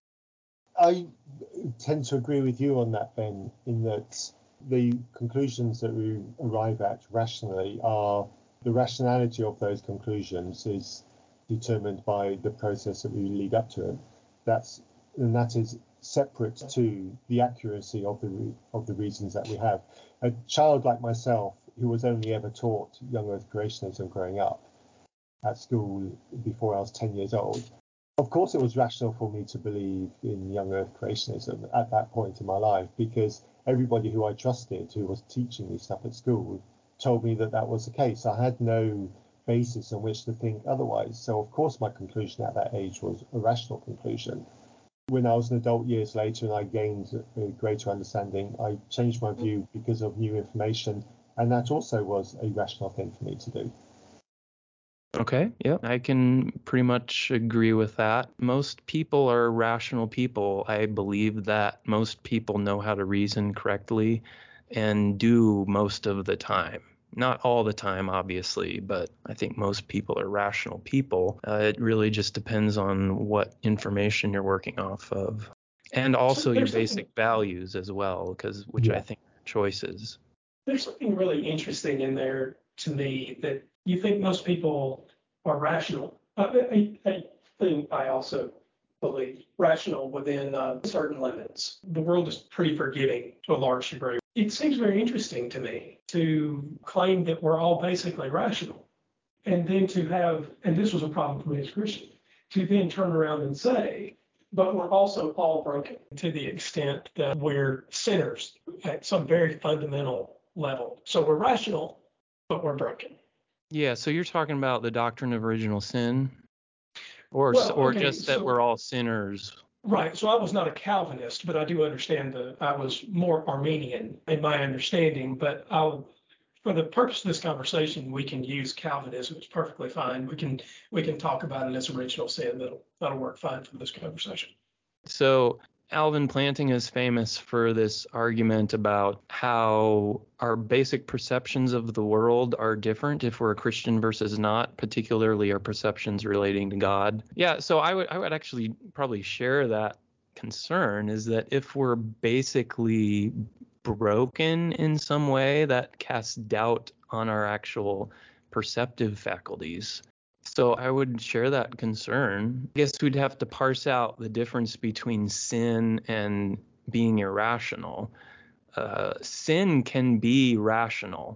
I tend to agree with you on that, Ben, in that the conclusions that we arrive at rationally are the rationality of those conclusions is determined by the process that we lead up to it. That is separate to the accuracy of the reasons that we have. A child like myself, who was only ever taught young Earth creationism growing up at school before I was 10 years old, of course it was rational for me to believe in young Earth creationism at that point in my life, because everybody who I trusted who was teaching me stuff at school told me that was the case. I had no basis on which to think otherwise. So of course my conclusion at that age was a rational conclusion. When I was an adult years later and I gained a greater understanding, I changed my view because of new information, and that also was a rational thing for me to do. Okay, yeah, I can pretty much agree with that. Most people are rational people. I believe that most people know how to reason correctly and do most of the time. Not all the time, obviously, but I think most people are rational people. It really just depends on what information you're working off of. And also your basic values as well, which I think are choices. There's something really interesting in there to me, that you think most people are rational. I think I also believe rational within certain limits. The world is pretty forgiving to a large degree. It seems very interesting to me to claim that we're all basically rational, and then to have, and this was a problem for me as a Christian, to then turn around and say, but we're also all broken to the extent that we're sinners at some very fundamental level. So we're rational, but we're broken. Yeah, so you're talking about the doctrine of original sin? Or just that we're all sinners? Right. So I was not a Calvinist, but I do understand I was more Arminian in my understanding. But for the purpose of this conversation, we can use Calvinism. It's perfectly fine. We can talk about it as original sin. That'll work fine for this conversation. So Alvin Planting is famous for this argument about how our basic perceptions of the world are different if we're a Christian versus not, particularly our perceptions relating to God. Yeah, so I would actually probably share that concern, is that if we're basically broken in some way, that casts doubt on our actual perceptive faculties. So I would share that concern. I guess we'd have to parse out the difference between sin and being irrational. Sin can be rational.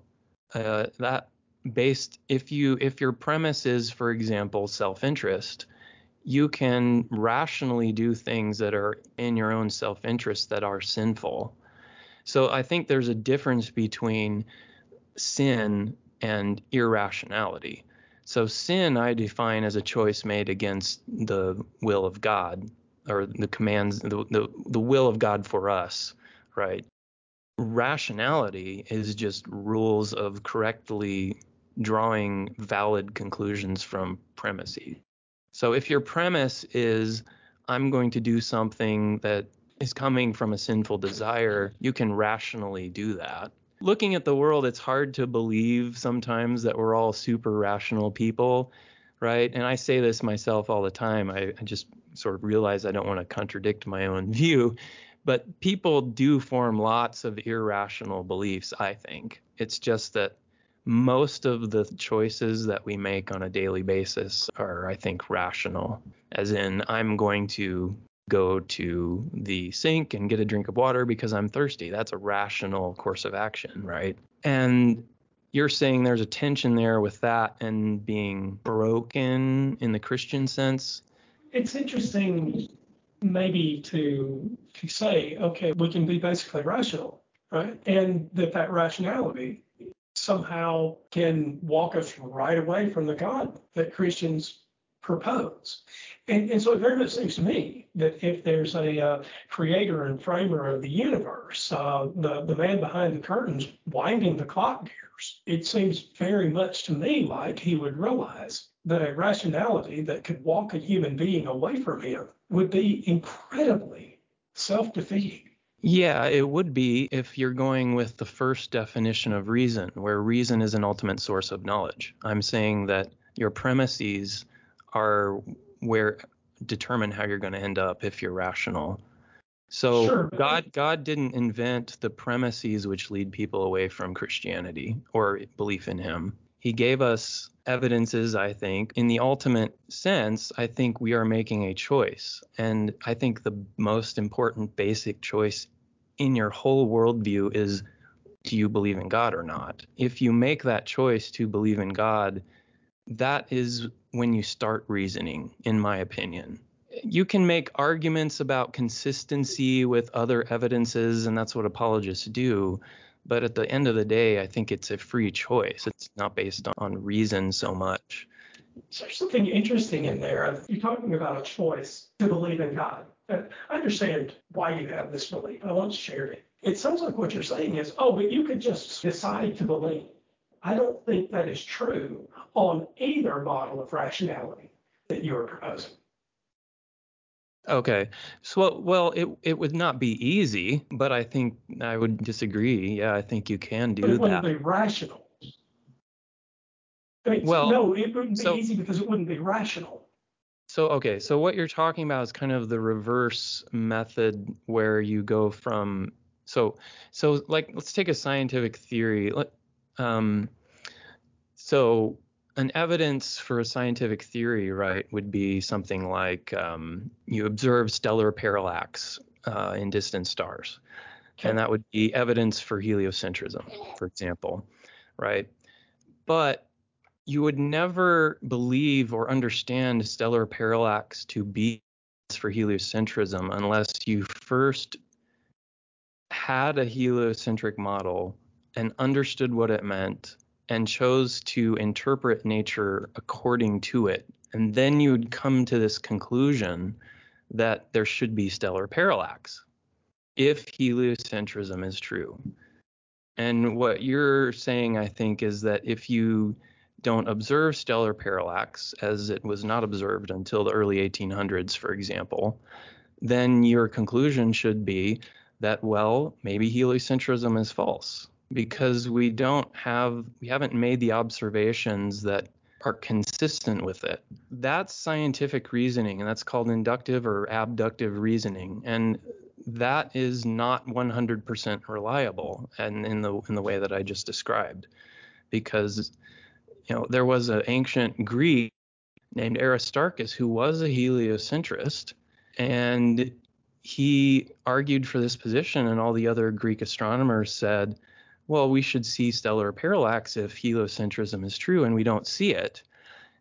If your premise is, for example, self-interest, you can rationally do things that are in your own self-interest that are sinful. So I think there's a difference between sin and irrationality. So sin I define as a choice made against the will of God, or the commands, the will of God for us, right? Rationality is just rules of correctly drawing valid conclusions from premises. So if your premise is, I'm going to do something that is coming from a sinful desire, you can rationally do that. Looking at the world, it's hard to believe sometimes that we're all super rational people, right? And I say this myself all the time. I just sort of realize I don't want to contradict my own view, but people do form lots of irrational beliefs, I think. It's just that most of the choices that we make on a daily basis are, I think, rational. As in, I'm going to go to the sink and get a drink of water because I'm thirsty. That's a rational course of action, right? And you're saying there's a tension there with that and being broken in the Christian sense? It's interesting maybe to say, okay, we can be basically rational, right? And that rationality somehow can walk us right away from the God that Christians propose. And so it very much seems to me that if there's a creator and framer of the universe, the man behind the curtains winding the clock gears, it seems very much to me like he would realize that a rationality that could walk a human being away from him would be incredibly self-defeating. Yeah, it would be if you're going with the first definition of reason, where reason is an ultimate source of knowledge. I'm saying that your premises are where determine how you're going to end up if you're rational. So Sure. God didn't invent the premises which lead people away from Christianity or belief in him. He gave us evidences, I think. In the ultimate sense, I think we are making a choice. And I think the most important basic choice in your whole worldview is, do you believe in God or not? If you make that choice to believe in God, that is when you start reasoning, in my opinion. You can make arguments about consistency with other evidences, and that's what apologists do. But at the end of the day, I think it's a free choice. It's not based on reason so much. So there's something interesting in there. You're talking about a choice to believe in God. I understand why you have this belief. I once shared it. It sounds like what you're saying is, oh, but you could just decide to believe. I don't think that is true on either model of rationality that you're proposing. Okay. So, well, it would not be easy, but I think I would disagree. Yeah, I think you can But do it wouldn't that. be rational. I mean, Well, no, it wouldn't be so easy because it wouldn't be rational. okay. So what you're talking about is kind of the reverse method where you go from so like let's take a scientific theory. So an evidence for a scientific theory, right, would be something like you observe stellar parallax in distant stars. Okay. And that would be evidence for heliocentrism, for example, right? But you would never believe or understand stellar parallax to be for heliocentrism unless you first had a heliocentric model and understood what it meant and chose to interpret nature according to it. And then you would come to this conclusion that there should be stellar parallax if heliocentrism is true. And what you're saying, I think, is that if you don't observe stellar parallax, as it was not observed until the early 1800s, for example, then your conclusion should be that, well, maybe heliocentrism is false because we haven't made the observations that are consistent with it. That's scientific reasoning, and that's called inductive or abductive reasoning. And that is not 100% reliable, and in the way that I just described, because there was an ancient Greek named Aristarchus who was a heliocentrist, and he argued for this position, and all the other Greek astronomers said, well, we should see stellar parallax if heliocentrism is true, and we don't see it.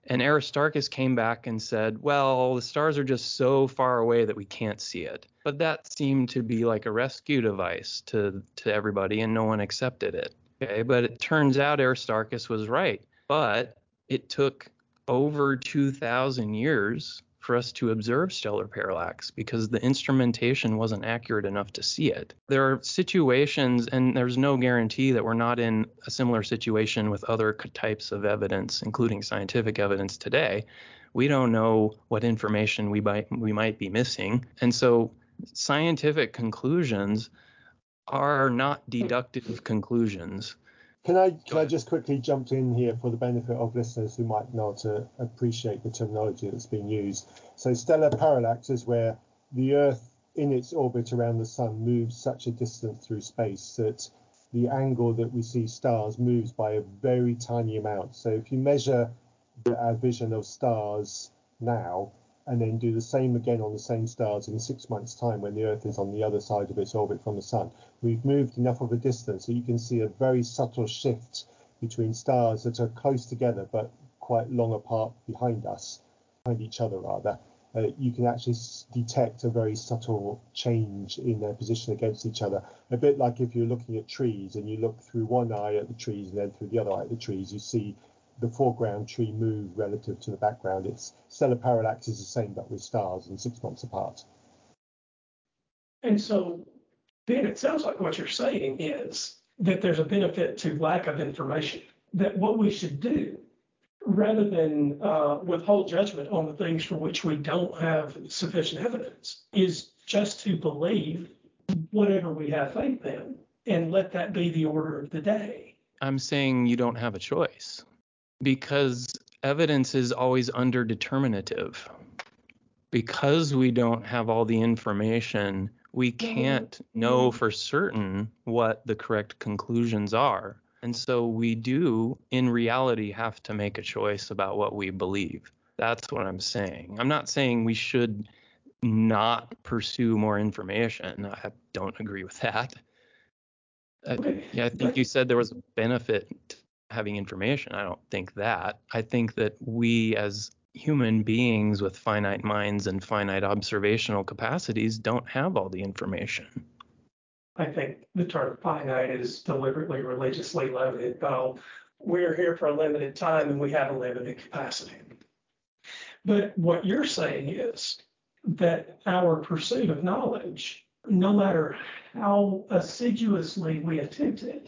And Aristarchus came back and said, well, the stars are just so far away that we can't see it. But that seemed to be like a rescue device to everybody, and no one accepted it. Okay, but it turns out Aristarchus was right. But it took over 2,000 years for us to observe stellar parallax because the instrumentation wasn't accurate enough to see it. There are situations, and there's no guarantee that we're not in a similar situation with other types of evidence, including scientific evidence today. We don't know what information we might be missing. And so scientific conclusions are not deductive conclusions. Can I just quickly jump in here for the benefit of listeners who might not appreciate the terminology that's being used? So stellar parallax is where the Earth in its orbit around the sun moves such a distance through space that the angle that we see stars moves by a very tiny amount. So if you measure our vision of stars now, and then do the same again on the same stars in 6 months' time when the Earth is on the other side of its orbit from the sun, we've moved enough of a distance so you can see a very subtle shift between stars that are close together but quite long apart behind each other rather. You can actually detect a very subtle change in their position against each other. A bit like if you're looking at trees and you look through one eye at the trees and then through the other eye at the trees, you see the foreground tree move relative to the background. It's stellar parallax is the same, but with stars and 6 months apart. And so, Ben, it sounds like what you're saying is that there's a benefit to lack of information, that what we should do, rather than withhold judgment on the things for which we don't have sufficient evidence, is just to believe whatever we have faith in and let that be the order of the day. I'm saying you don't have a choice, because evidence is always underdeterminative. Because we don't have all the information, we can't know for certain what the correct conclusions are. And so we do, in reality, have to make a choice about what we believe. That's what I'm saying. I'm not saying we should not pursue more information. I don't agree with that. I think you said there was a benefit to having information. I don't think that. I think that we as human beings with finite minds and finite observational capacities don't have all the information. I think the term finite is deliberately religiously loaded. We're here for a limited time and we have a limited capacity. But what you're saying is that our pursuit of knowledge, no matter how assiduously we attempt it,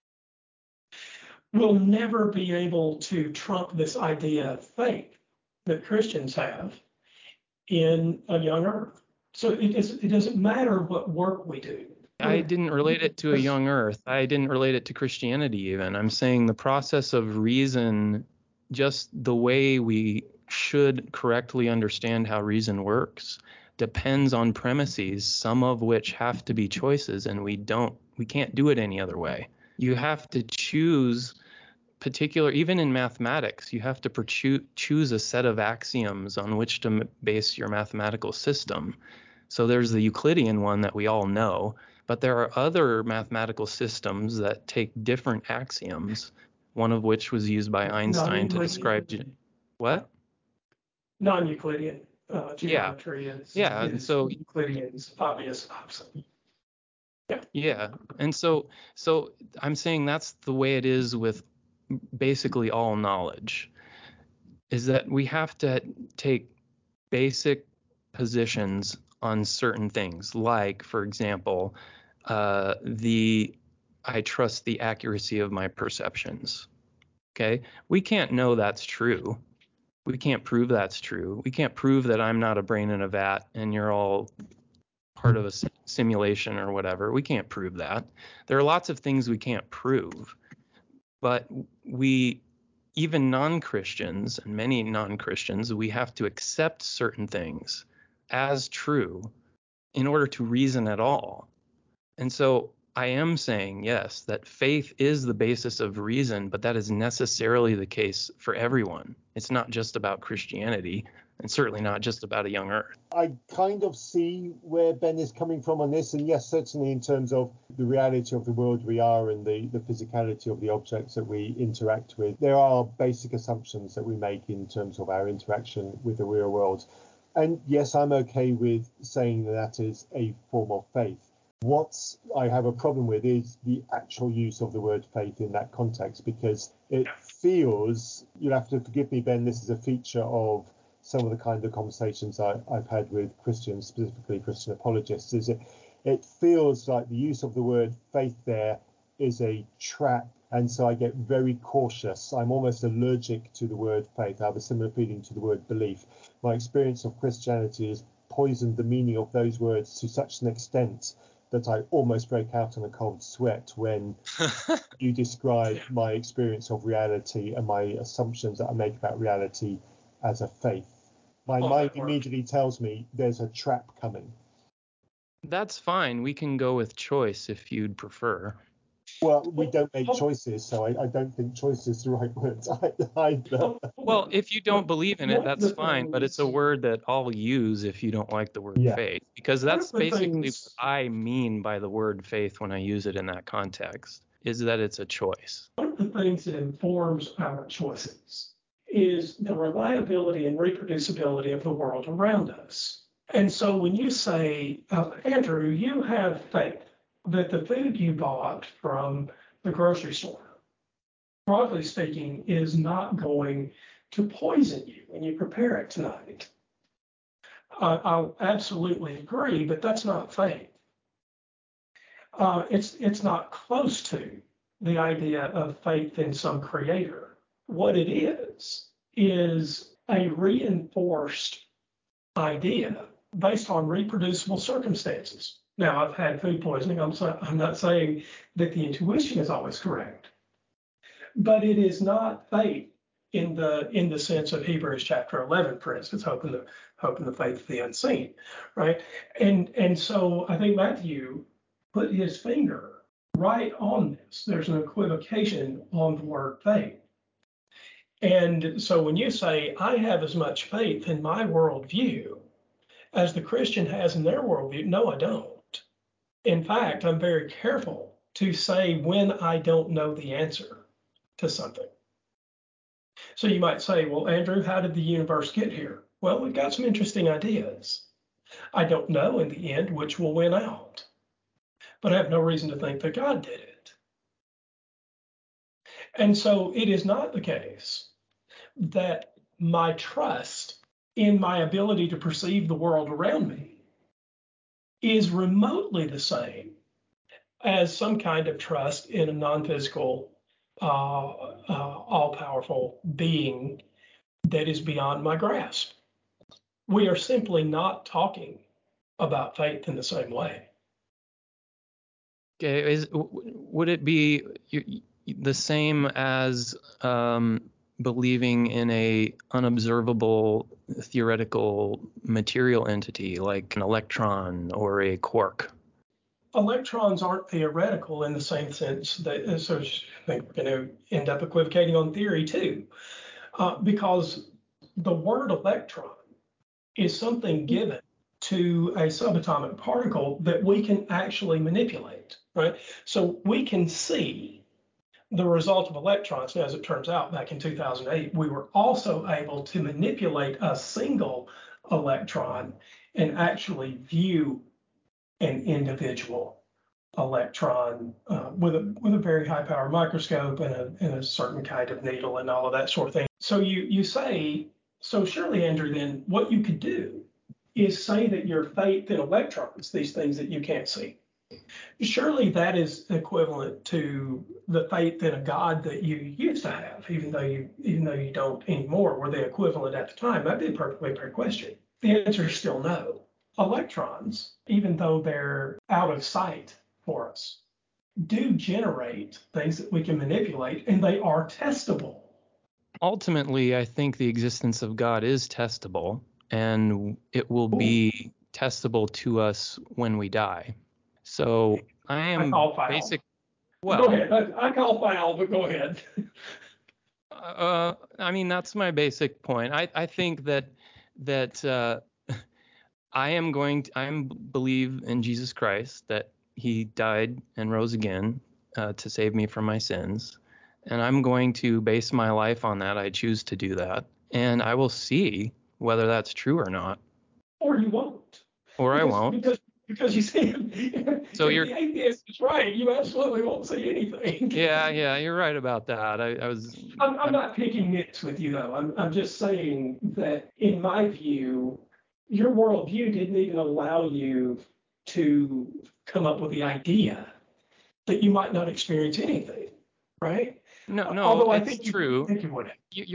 will never be able to trump this idea of faith that Christians have in a young earth. So it doesn't matter what work we do. I didn't relate it to a young earth. I didn't relate it to Christianity even. I'm saying the process of reason, just the way we should correctly understand how reason works, depends on premises, some of which have to be choices, and we can't do it any other way. You have to choose even in mathematics, you have to choose a set of axioms on which to base your mathematical system. So there's the Euclidean one that we all know, but there are other mathematical systems that take different axioms, one of which was used by Einstein to describe what? Non-Euclidean geometry is so Euclidean's obvious opposite. Yeah. And so I'm saying that's the way it is with basically all knowledge, is that we have to take basic positions on certain things, like, for example, I trust the accuracy of my perceptions. Okay, we can't know that's true. We can't prove that's true. We can't prove that I'm not a brain in a vat and you're all part of a simulation or whatever. We can't prove that. There are lots of things we can't prove. But even non-Christians, and many non-Christians, we have to accept certain things as true in order to reason at all. And so I am saying, yes, that faith is the basis of reason, but that is necessarily the case for everyone. It's not just about Christianity. and certainly not just about a young Earth. I kind of see where Ben is coming from on this, and yes, certainly in terms of the reality of the world we are and the physicality of the objects that we interact with, there are basic assumptions that we make in terms of our interaction with the real world. And yes, I'm okay with saying that is a form of faith. What I have a problem with is the actual use of the word faith in that context, because it feels, you'll have to forgive me, Ben, this is a feature of some of the kind of conversations I've had with Christians, specifically Christian apologists, is it feels like the use of the word faith there is a trap. And so I get very cautious. I'm almost allergic to the word faith. I have a similar feeling to the word belief. My experience of Christianity has poisoned the meaning of those words to such an extent that I almost break out in a cold sweat when you describe my experience of reality and my assumptions that I make about reality as a faith. My mind immediately tells me there's a trap coming. That's fine. We can go with choice if you'd prefer. Well, we don't make choices, so I don't think choice is the right word either. Well, if you don't believe in it, that's fine, but it's a word that I'll use if you don't like the word faith, because that's basically what I mean by the word faith when I use it in that context, is that it's a choice. One of the things that informs our choices is the reliability and reproducibility of the world around us. And so when you say, Andrew, you have faith that the food you bought from the grocery store, broadly speaking, is not going to poison you when you prepare it tonight. I'll absolutely agree, but that's not faith. It's not close to the idea of faith in some creator. What it is a reinforced idea based on reproducible circumstances. Now, I've had food poisoning. I'm not saying that the intuition is always correct, but it is not faith in the sense of Hebrews chapter 11, for instance, hoping the faith of the unseen, right? And so I think Matthew put his finger right on this. There's an equivocation on the word faith. And so when you say, I have as much faith in my worldview as the Christian has in their worldview, no, I don't. In fact, I'm very careful to say when I don't know the answer to something. So you might say, well, Andrew, how did the universe get here? Well, we've got some interesting ideas. I don't know in the end which will win out, but I have no reason to think that God did it. And so it is not the case that my trust in my ability to perceive the world around me is remotely the same as some kind of trust in a non-physical, all-powerful being that is beyond my grasp. We are simply not talking about faith in the same way. Okay, would it be the same as believing in a unobservable theoretical material entity like an electron or a quark? Electrons aren't theoretical in the same sense that, so I think we're going to end up equivocating on theory too, because the word electron is something given to a subatomic particle that we can actually manipulate, right? So we can see the result of electrons. Now, as it turns out, back in 2008, we were also able to manipulate a single electron and actually view an individual electron with a very high power microscope and a certain kind of needle and all of that sort of thing. So you say, so surely, Andrew, then what you could do is say that your faith in electrons, these things that you can't see, surely that is equivalent to the faith in a God that you used to have, even though you don't anymore. Were they equivalent at the time? That'd be a perfectly fair question. The answer is still no. Electrons, even though they're out of sight for us, do generate things that we can manipulate, and they are testable. Ultimately, I think the existence of God is testable, and it will be testable to us when we die. So I am basic. Well, go ahead. I call foul, but go ahead. I mean, that's my basic point. I think that that I believe in Jesus Christ, that he died and rose again to save me from my sins. And I'm going to base my life on that. I choose to do that. And I will see whether that's true or not. Or you won't. Or I won't. Because you see, So if the atheist is right, you absolutely won't see anything. Yeah, you're right about that. I'm not picking nits with you, though. I'm just saying that, in my view, your worldview didn't even allow you to come up with the idea that you might not experience anything, right? No, Although I it's think true. I think you would.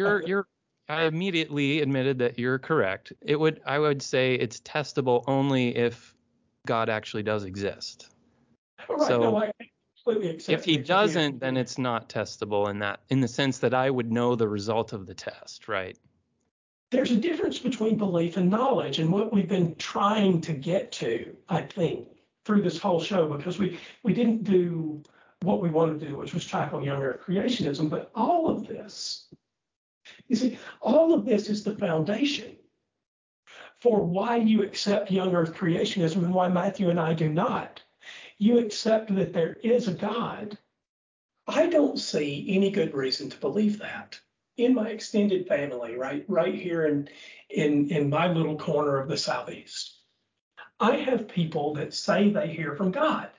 I immediately admitted that you're correct. I would say it's testable only if God actually does exist. Right. So No, I completely accept. if he doesn't, then it's not testable in the sense that I would know the result of the test, right? There's a difference between belief and knowledge, and what we've been trying to get to, I think, through this whole show, because we didn't do what we wanted to do, which was tackle young earth creationism, but all of this, you see, all of this is the foundation for why you accept young earth creationism and why Matthew and I do not. You accept that there is a God. I don't see any good reason to believe that. In my extended family, right here in my little corner of the Southeast, I have people that say they hear from God.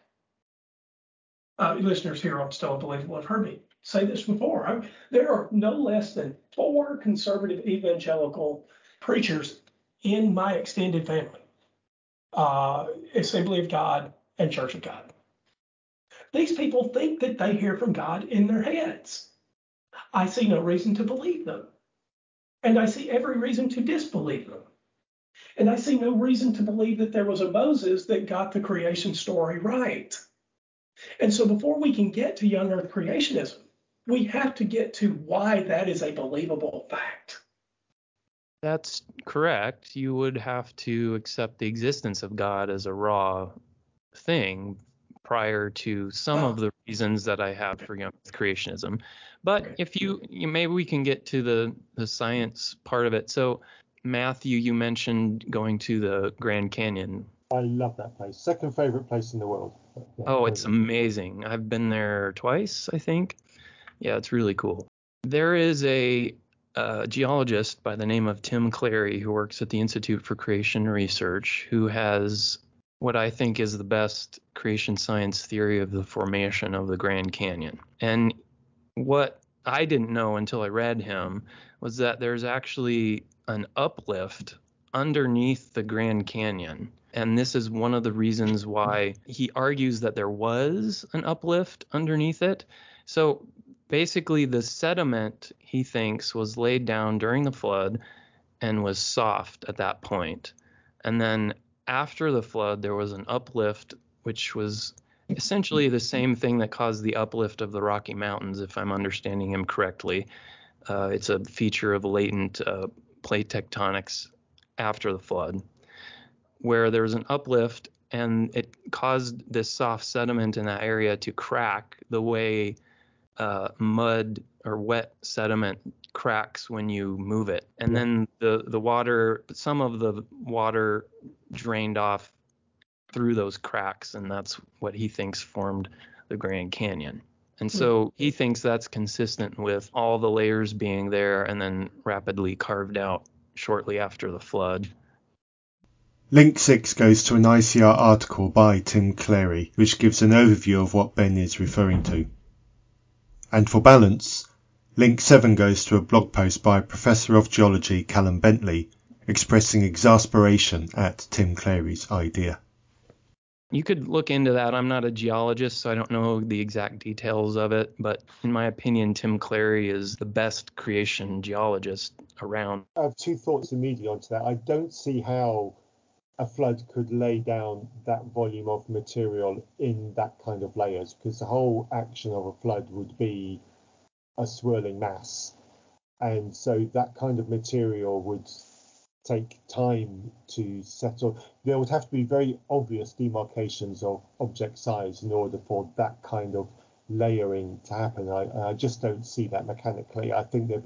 Listeners here on Still Unbelievable have heard me say this before. There are no less than 4 conservative evangelical preachers in my extended family, Assembly of God and Church of God. These people think that they hear from God in their heads. I see no reason to believe them. And I see every reason to disbelieve them. And I see no reason to believe that there was a Moses that got the creation story right. And so before we can get to young earth creationism, we have to get to why that is a believable fact. That's correct. You would have to accept the existence of God as a raw thing prior to some of the reasons that I have for young earth creationism. But if you maybe we can get to the science part of it. So Matthew, you mentioned going to the Grand Canyon. I love that place. Second favorite place in the world. Yeah, oh, it's amazing. I've been there twice, I think. Yeah, it's really cool. There is a geologist by the name of Tim Clary who works at the Institute for Creation Research who has what I think is the best creation science theory of the formation of the Grand Canyon. And what I didn't know until I read him was that there's actually an uplift underneath the Grand Canyon. And this is one of the reasons why he argues that there was an uplift underneath it. So basically, the sediment, he thinks, was laid down during the flood and was soft at that point. And then after the flood, there was an uplift, which was essentially the same thing that caused the uplift of the Rocky Mountains, if I'm understanding him correctly. It's a feature of latent plate tectonics after the flood, where there was an uplift and it caused this soft sediment in that area to crack the way mud or wet sediment cracks when you move it. And then the water, some of the water drained off through those cracks, and that's what he thinks formed the Grand Canyon. And so he thinks that's consistent with all the layers being there and then rapidly carved out shortly after the flood. Link 6 goes to an ICR article by Tim Clary, which gives an overview of what Ben is referring to. And for balance, link 7 goes to a blog post by Professor of Geology Callum Bentley, expressing exasperation at Tim Clary's idea. You could look into that. I'm not a geologist, so I don't know the exact details of it. But in my opinion, Tim Clary is the best creation geologist around. I have 2 thoughts immediately onto that. I don't see how a flood could lay down that volume of material in that kind of layers, because the whole action of a flood would be a swirling mass. And so that kind of material would take time to settle. There would have to be very obvious demarcations of object size in order for that kind of layering to happen. I just don't see that mechanically. I think there'd be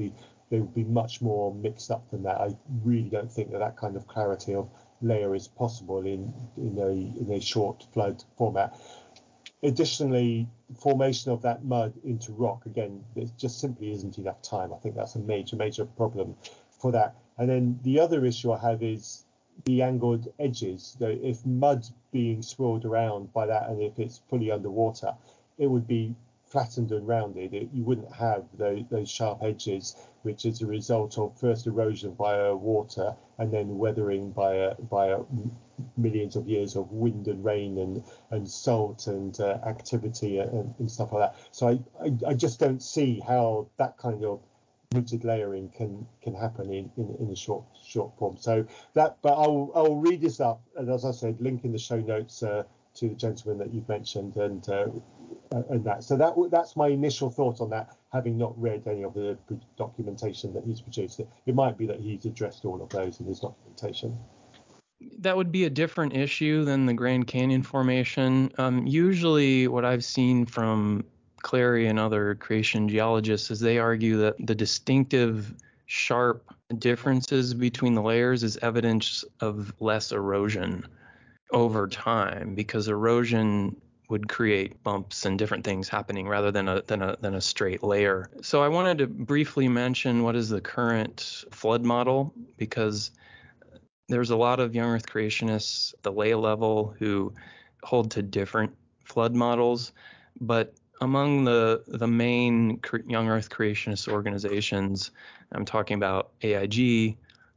they would be much more mixed up than that. I really don't think that kind of clarity of layer is possible in a short flood format. Additionally, formation of that mud into rock, again, there just simply isn't enough time. I think that's a major problem for that. And then the other issue I have is the angled edges. So if mud's being swirled around by that, and if it's fully underwater, it would be flattened and rounded. You wouldn't have those sharp edges, which is a result of first erosion via water and then weathering by millions of years of wind and rain and salt and activity and stuff like that. So I just don't see how that kind of rigid layering can happen in a short form. So that, but I'll read this up, and as I said, link in the show notes to the gentleman that you've mentioned and that. So that's my initial thought on that, having not read any of the documentation that he's produced. It might be that he's addressed all of those in his documentation. That would be a different issue than the Grand Canyon Formation. Usually what I've seen from Clary and other creation geologists is they argue that the distinctive sharp differences between the layers is evidence of less erosion over time, because erosion would create bumps and different things happening rather than a straight layer. So I wanted to briefly mention what is the current flood model, because there's a lot of young Earth creationists at the lay level who hold to different flood models, but among the main young Earth creationist organizations, I'm talking about AIG,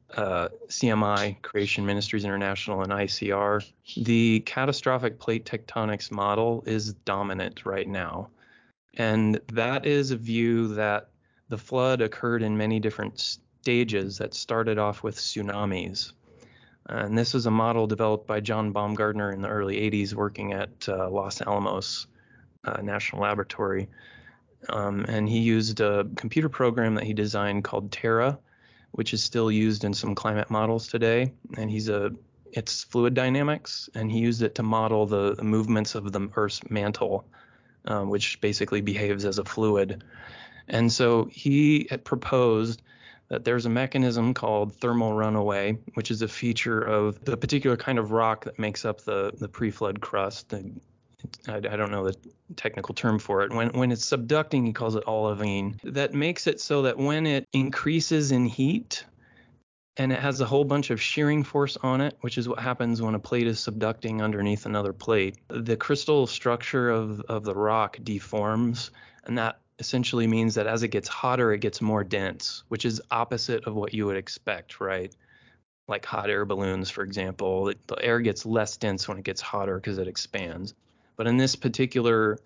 CMI, Creation Ministries International, and ICR, the catastrophic plate tectonics model is dominant right now. And that is a view that the flood occurred in many different stages that started off with tsunamis. And this is a model developed by John Baumgartner in the early 80s, working at Los Alamos National Laboratory. And he used a computer program that he designed called Terra, which is still used in some climate models today. And it's fluid dynamics, and he used it to model the movements of the Earth's mantle, which basically behaves as a fluid. And so he had proposed that there's a mechanism called thermal runaway, which is a feature of the particular kind of rock that makes up the pre-flood crust. I don't know the technical term for it. When it's subducting, he calls it olivine. That makes it so that when it increases in heat and it has a whole bunch of shearing force on it, which is what happens when a plate is subducting underneath another plate, the crystal structure of the rock deforms, and that essentially means that as it gets hotter, it gets more dense, which is opposite of what you would expect, right? Like hot air balloons, for example, the air gets less dense when it gets hotter because it expands. But in this particular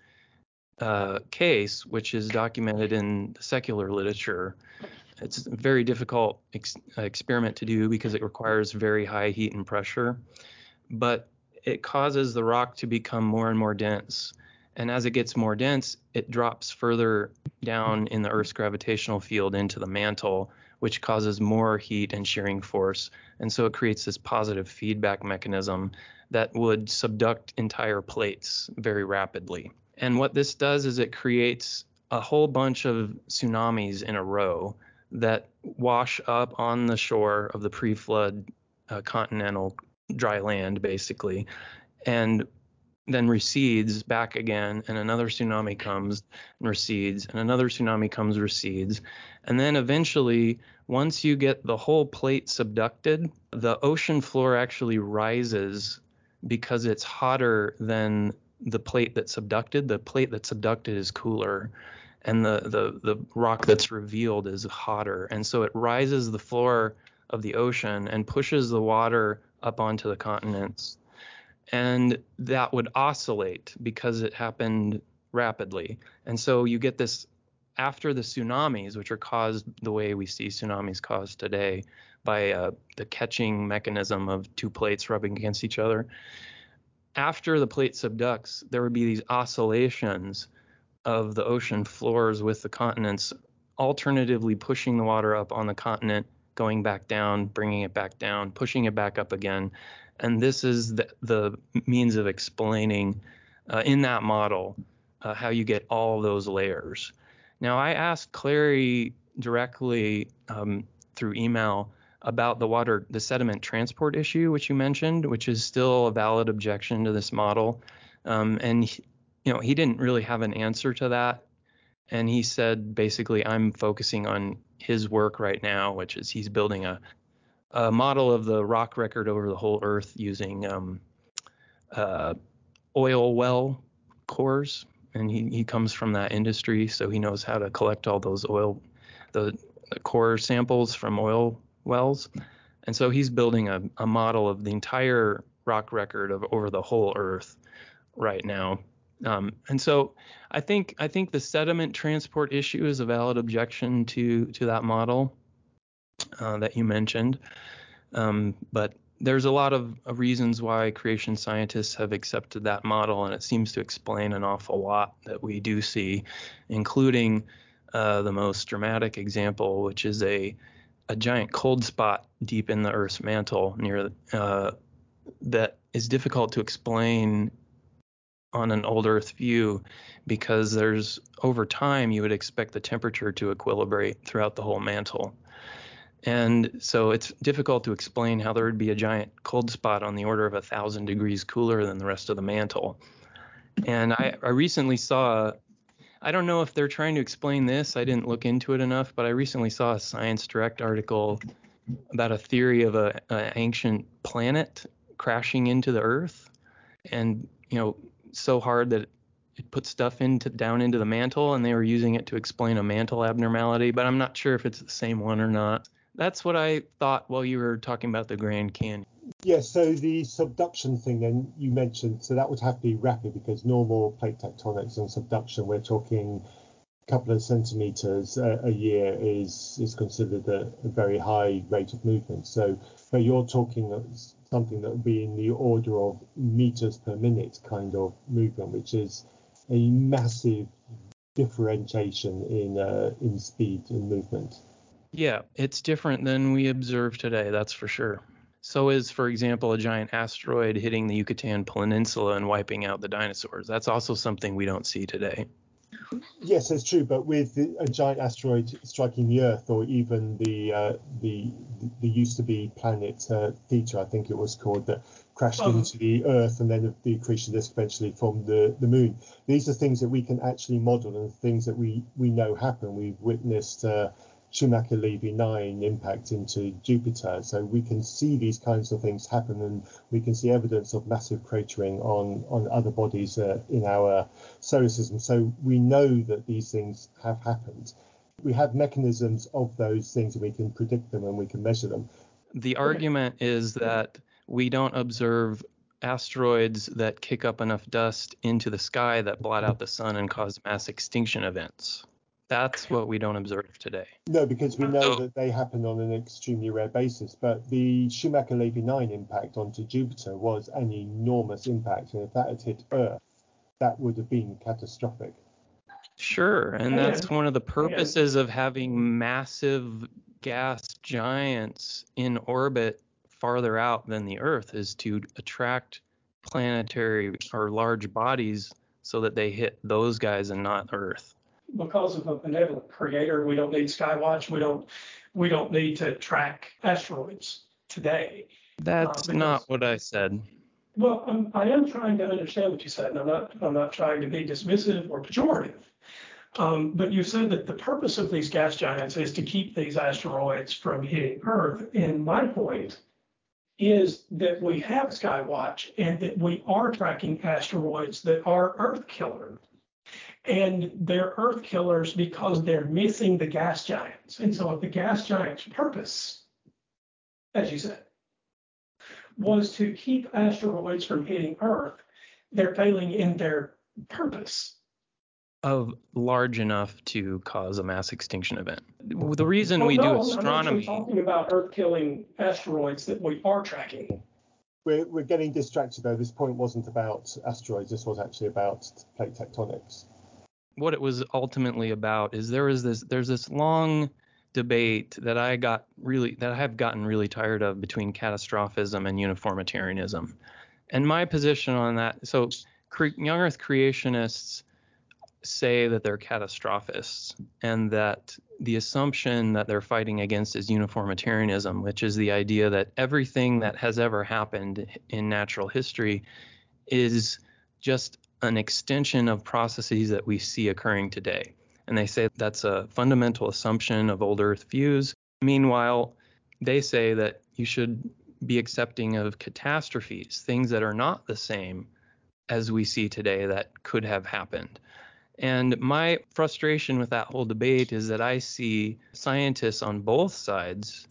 case, which is documented in the secular literature, it's a very difficult experiment to do because it requires very high heat and pressure, but it causes the rock to become more and more dense. And as it gets more dense, it drops further down in the Earth's gravitational field into the mantle, which causes more heat and shearing force. And so it creates this positive feedback mechanism that would subduct entire plates very rapidly. And what this does is it creates a whole bunch of tsunamis in a row that wash up on the shore of the pre-flood continental dry land, basically, and then recedes back again, and another tsunami comes and recedes, and another tsunami comes, recedes. And then eventually, once you get the whole plate subducted, the ocean floor actually rises because it's hotter than the plate that subducted. The plate that subducted is cooler, and the rock that's revealed is hotter. And so it rises the floor of the ocean and pushes the water up onto the continents. And that would oscillate because it happened rapidly. And so you get this after the tsunamis, which are caused the way we see tsunamis caused today by the catching mechanism of two plates rubbing against each other. After the plate subducts, there would be these oscillations of the ocean floors with the continents alternatively pushing the water up on the continent, going back down, bringing it back down, pushing it back up again. And this is the means of explaining in that model how you get all those layers. Now, I asked Clary directly through email about the sediment transport issue, which you mentioned, which is still a valid objection to this model. And he didn't really have an answer to that. And he said, basically, I'm focusing on his work right now, which is he's building a model of the rock record over the whole Earth using oil well cores. And he comes from that industry, so he knows how to collect all those the core samples from oil wells. And so he's building a model of the entire rock record over the whole Earth right now. And so I think the sediment transport issue is a valid objection to that model that you mentioned. But there's a lot of reasons why creation scientists have accepted that model, and it seems to explain an awful lot that we do see, including the most dramatic example, which is a giant cold spot deep in the Earth's mantle that is difficult to explain on an old Earth view, because over time you would expect the temperature to equilibrate throughout the whole mantle. And so it's difficult to explain how there would be a giant cold spot on the order of 1,000 degrees cooler than the rest of the mantle. And I recently saw, I don't know if they're trying to explain this, I didn't look into it enough, but I recently saw a Science Direct article about a theory of an ancient planet crashing into the Earth, and so hard that it put stuff down into the mantle, and they were using it to explain a mantle abnormality, but I'm not sure if it's the same one or not. That's what I thought while you were talking about the Grand Canyon. Yeah, so the subduction thing then you mentioned, so that would have to be rapid, because normal plate tectonics and subduction, we're talking a couple of centimeters a year is considered a very high rate of movement. So, but you're talking something that would be in the order of meters per minute kind of movement, which is a massive differentiation in speed and movement. Yeah, it's different than we observe today, that's for sure. So is, for example, a giant asteroid hitting the Yucatan Peninsula and wiping out the dinosaurs. That's also something we don't see today. Yes, that's true. But with a giant asteroid striking the Earth, or even the used to be planet Theta, I think it was called, that crashed into the Earth, and then the accretion disk eventually formed the Moon. These are things that we can actually model, and things that we know happen. We've witnessed Schumacher-Levy 9 impact into Jupiter, so we can see these kinds of things happen, and we can see evidence of massive cratering on other bodies in our solar system. So we know that these things have happened. We have mechanisms of those things, and we can predict them and we can measure them. The argument is that we don't observe asteroids that kick up enough dust into the sky that blot out the sun and cause mass extinction events. That's what we don't observe today. No, because we know that they happen on an extremely rare basis. But the Schumacher-Levy 9 impact onto Jupiter was an enormous impact. And if that had hit Earth, that would have been catastrophic. Sure. And that's one of the purposes of having massive gas giants in orbit farther out than the Earth, is to attract planetary or large bodies so that they hit those guys and not Earth. Because of a benevolent creator, we don't need Skywatch. We don't need to track asteroids today. That's not what I said. Well, I am trying to understand what you said, and I'm not trying to be dismissive or pejorative. But you said that the purpose of these gas giants is to keep these asteroids from hitting Earth. And my point is that we have Skywatch, and that we are tracking asteroids that are Earth killers. And they're Earth killers because they're missing the gas giants. And so if the gas giants' purpose, as you said, was to keep asteroids from hitting Earth, they're failing in their purpose. Of large enough to cause a mass extinction event. The reason we do astronomy... I'm talking about Earth-killing asteroids that we are tracking. We're getting distracted, though. This point wasn't about asteroids. This was actually about plate tectonics. What it was ultimately about is there's this long debate that I have gotten really tired of between catastrophism and uniformitarianism. And my position on that, so young Earth creationists say that they're catastrophists and that the assumption that they're fighting against is uniformitarianism, which is the idea that everything that has ever happened in natural history is just an extension of processes that we see occurring today. And they say that's a fundamental assumption of old Earth views. Meanwhile, they say that you should be accepting of catastrophes, things that are not the same as we see today that could have happened. And my frustration with that whole debate is that I see scientists on both sides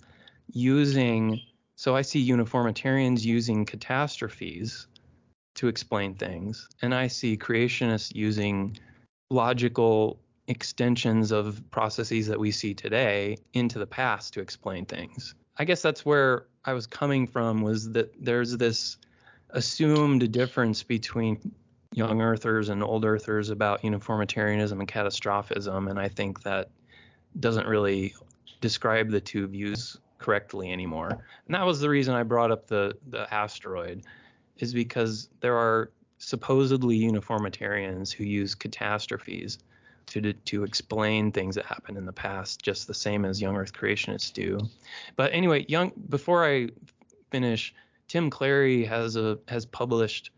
I see uniformitarians using catastrophes to explain things, and I see creationists using logical extensions of processes that we see today into the past to explain things. I guess that's where I was coming from, was that there's this assumed difference between young earthers and old earthers about uniformitarianism and catastrophism, and I think that doesn't really describe the two views correctly anymore. And that was the reason I brought up the asteroid, is because there are supposedly uniformitarians who use catastrophes to explain things that happened in the past, just the same as young earth creationists do. But anyway, before I finish, Tim Clary has published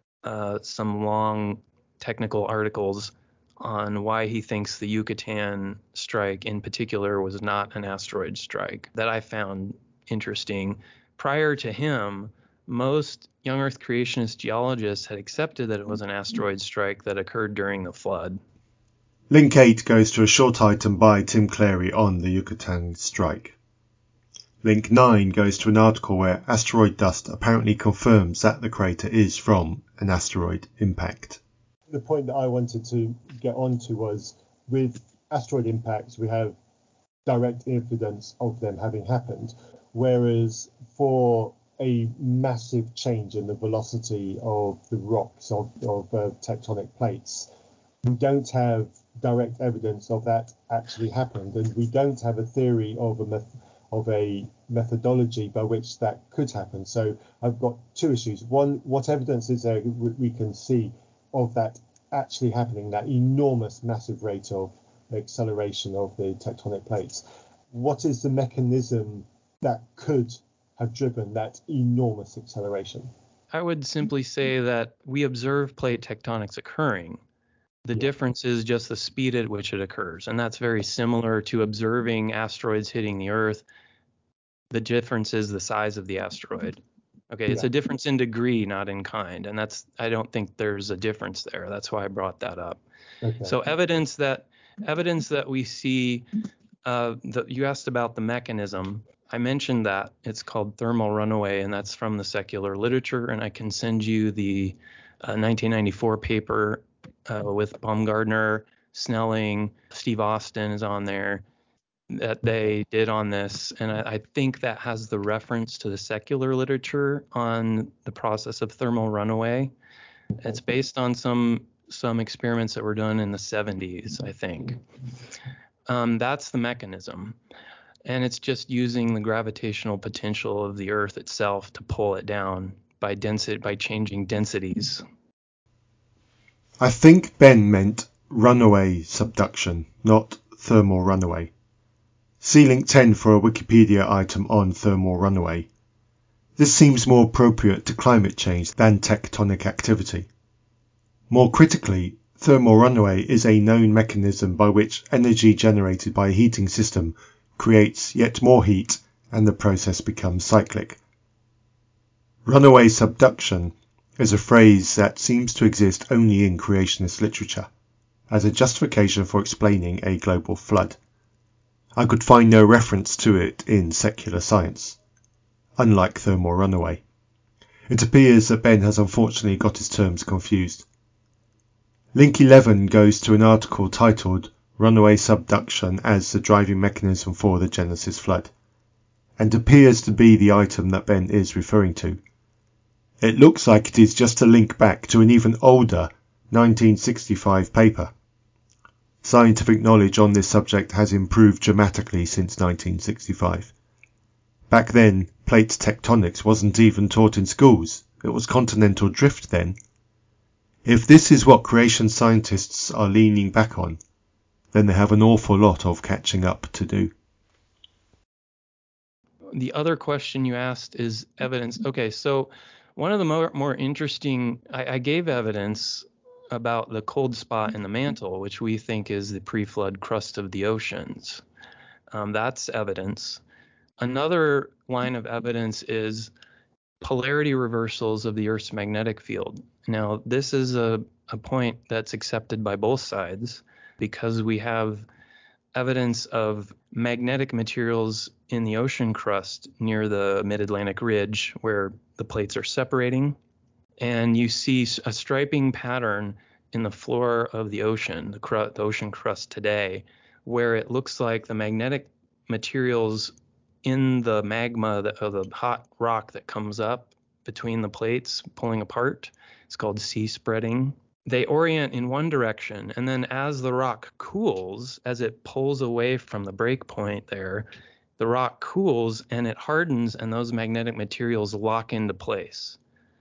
some long technical articles on why he thinks the Yucatan strike in particular was not an asteroid strike, that I found interesting. Prior to him, most young earth creationist geologists had accepted that it was an asteroid strike that occurred during the flood. Link 8 goes to a short item by Tim Clary on the Yucatan strike. Link 9 goes to an article where asteroid dust apparently confirms that the crater is from an asteroid impact. The point that I wanted to get onto was, with asteroid impacts, we have direct evidence of them having happened, whereas for a massive change in the velocity of the rocks of tectonic plates, we don't have direct evidence of that actually happened, and we don't have a theory of a methodology by which that could happen. So I've got two issues. One, what evidence is there we can see of that actually happening, that enormous, massive rate of acceleration of the tectonic plates? What is the mechanism that could have driven that enormous acceleration? I would simply say that we observe plate tectonics occurring. The difference is just the speed at which it occurs, and that's very similar to observing asteroids hitting the Earth. The difference is the size of the asteroid. Okay, it's a difference in degree, not in kind, and I don't think there's a difference there. That's why I brought that up. Okay. So evidence that we see, you asked about the mechanism. I mentioned that it's called thermal runaway, and that's from the secular literature, and I can send you the 1994 paper with Baumgartner, Snelling, Steve Austin is on there, that they did on this, and I think that has the reference to the secular literature on the process of thermal runaway. It's based on some experiments that were done in the 70s, I think. That's the mechanism, and it's just using the gravitational potential of the Earth itself to pull it down by changing densities. I think Ben meant runaway subduction, not thermal runaway. See link 10 for a Wikipedia item on thermal runaway. This seems more appropriate to climate change than tectonic activity. More critically, thermal runaway is a known mechanism by which energy generated by a heating system creates yet more heat, and the process becomes cyclic. Runaway subduction is a phrase that seems to exist only in creationist literature, as a justification for explaining a global flood. I could find no reference to it in secular science, unlike thermal runaway. It appears that Ben has unfortunately got his terms confused. Link 11 goes to an article titled Runaway Subduction as the Driving Mechanism for the Genesis Flood, and appears to be the item that Ben is referring to. It looks like it is just a link back to an even older 1965 paper. Scientific knowledge on this subject has improved dramatically since 1965. Back then, plate tectonics wasn't even taught in schools. It was continental drift then. If this is what creation scientists are leaning back on, then they have an awful lot of catching up to do. The other question you asked is evidence. Okay, so one of the more interesting, I gave evidence about the cold spot in the mantle, which we think is the pre-flood crust of the oceans. That's evidence. Another line of evidence is polarity reversals of the Earth's magnetic field. Now, this is a point that's accepted by both sides because we have evidence of magnetic materials in the ocean crust near the mid-Atlantic ridge where the plates are separating. And you see a striping pattern in the floor of the ocean, the ocean crust today, where it looks like the magnetic materials in the magma of the hot rock that comes up between the plates pulling apart. It's called sea spreading. They orient in one direction, and then as the rock cools, as it pulls away from the break point there, the rock cools and it hardens, and those magnetic materials lock into place.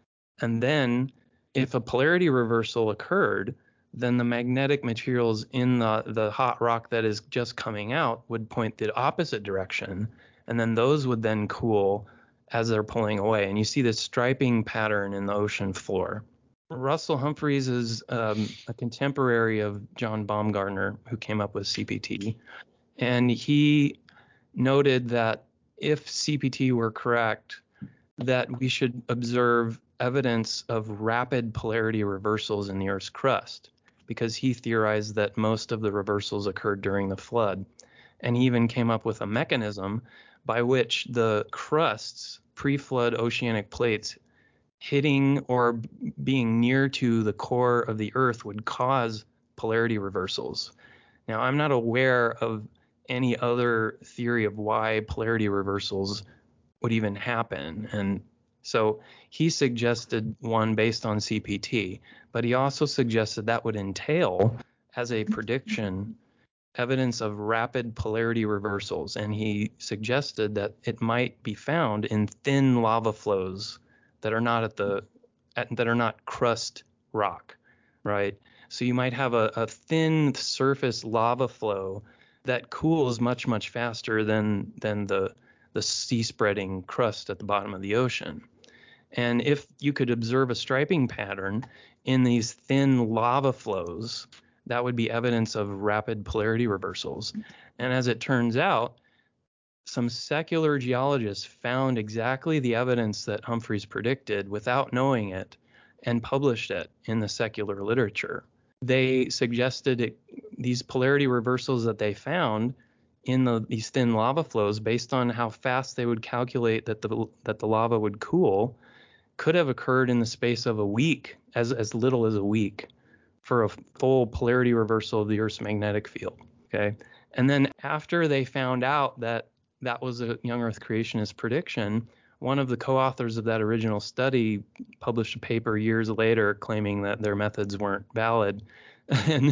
And then if a polarity reversal occurred, then the magnetic materials in the hot rock that is just coming out would point the opposite direction, and then those would then cool as they're pulling away. And you see this striping pattern in the ocean floor. Russell Humphreys is a contemporary of John Baumgartner, who came up with CPT. And he noted that if CPT were correct, that we should observe evidence of rapid polarity reversals in the Earth's crust, because he theorized that most of the reversals occurred during the flood. And he even came up with a mechanism by which the crust's pre-flood oceanic plates hitting or being near to the core of the Earth would cause polarity reversals. Now, I'm not aware of any other theory of why polarity reversals would even happen. And so he suggested one based on CPT, but he also suggested that would entail, as a prediction, evidence of rapid polarity reversals. And he suggested that it might be found in thin lava flows that are not that are not crust rock, right? So you might have a thin surface lava flow that cools much, much faster than the sea spreading crust at the bottom of the ocean. And if you could observe a striping pattern in these thin lava flows, that would be evidence of rapid polarity reversals. And as it turns out, some secular geologists found exactly the evidence that Humphreys predicted without knowing it and published it in the secular literature. They suggested these polarity reversals that they found in these thin lava flows, based on how fast they would calculate that the lava would cool, could have occurred in the space of a week, as little as a week, for a full polarity reversal of the Earth's magnetic field. Okay, and then after they found out that was a young Earth creationist prediction, one of the co-authors of that original study published a paper years later claiming that their methods weren't valid. And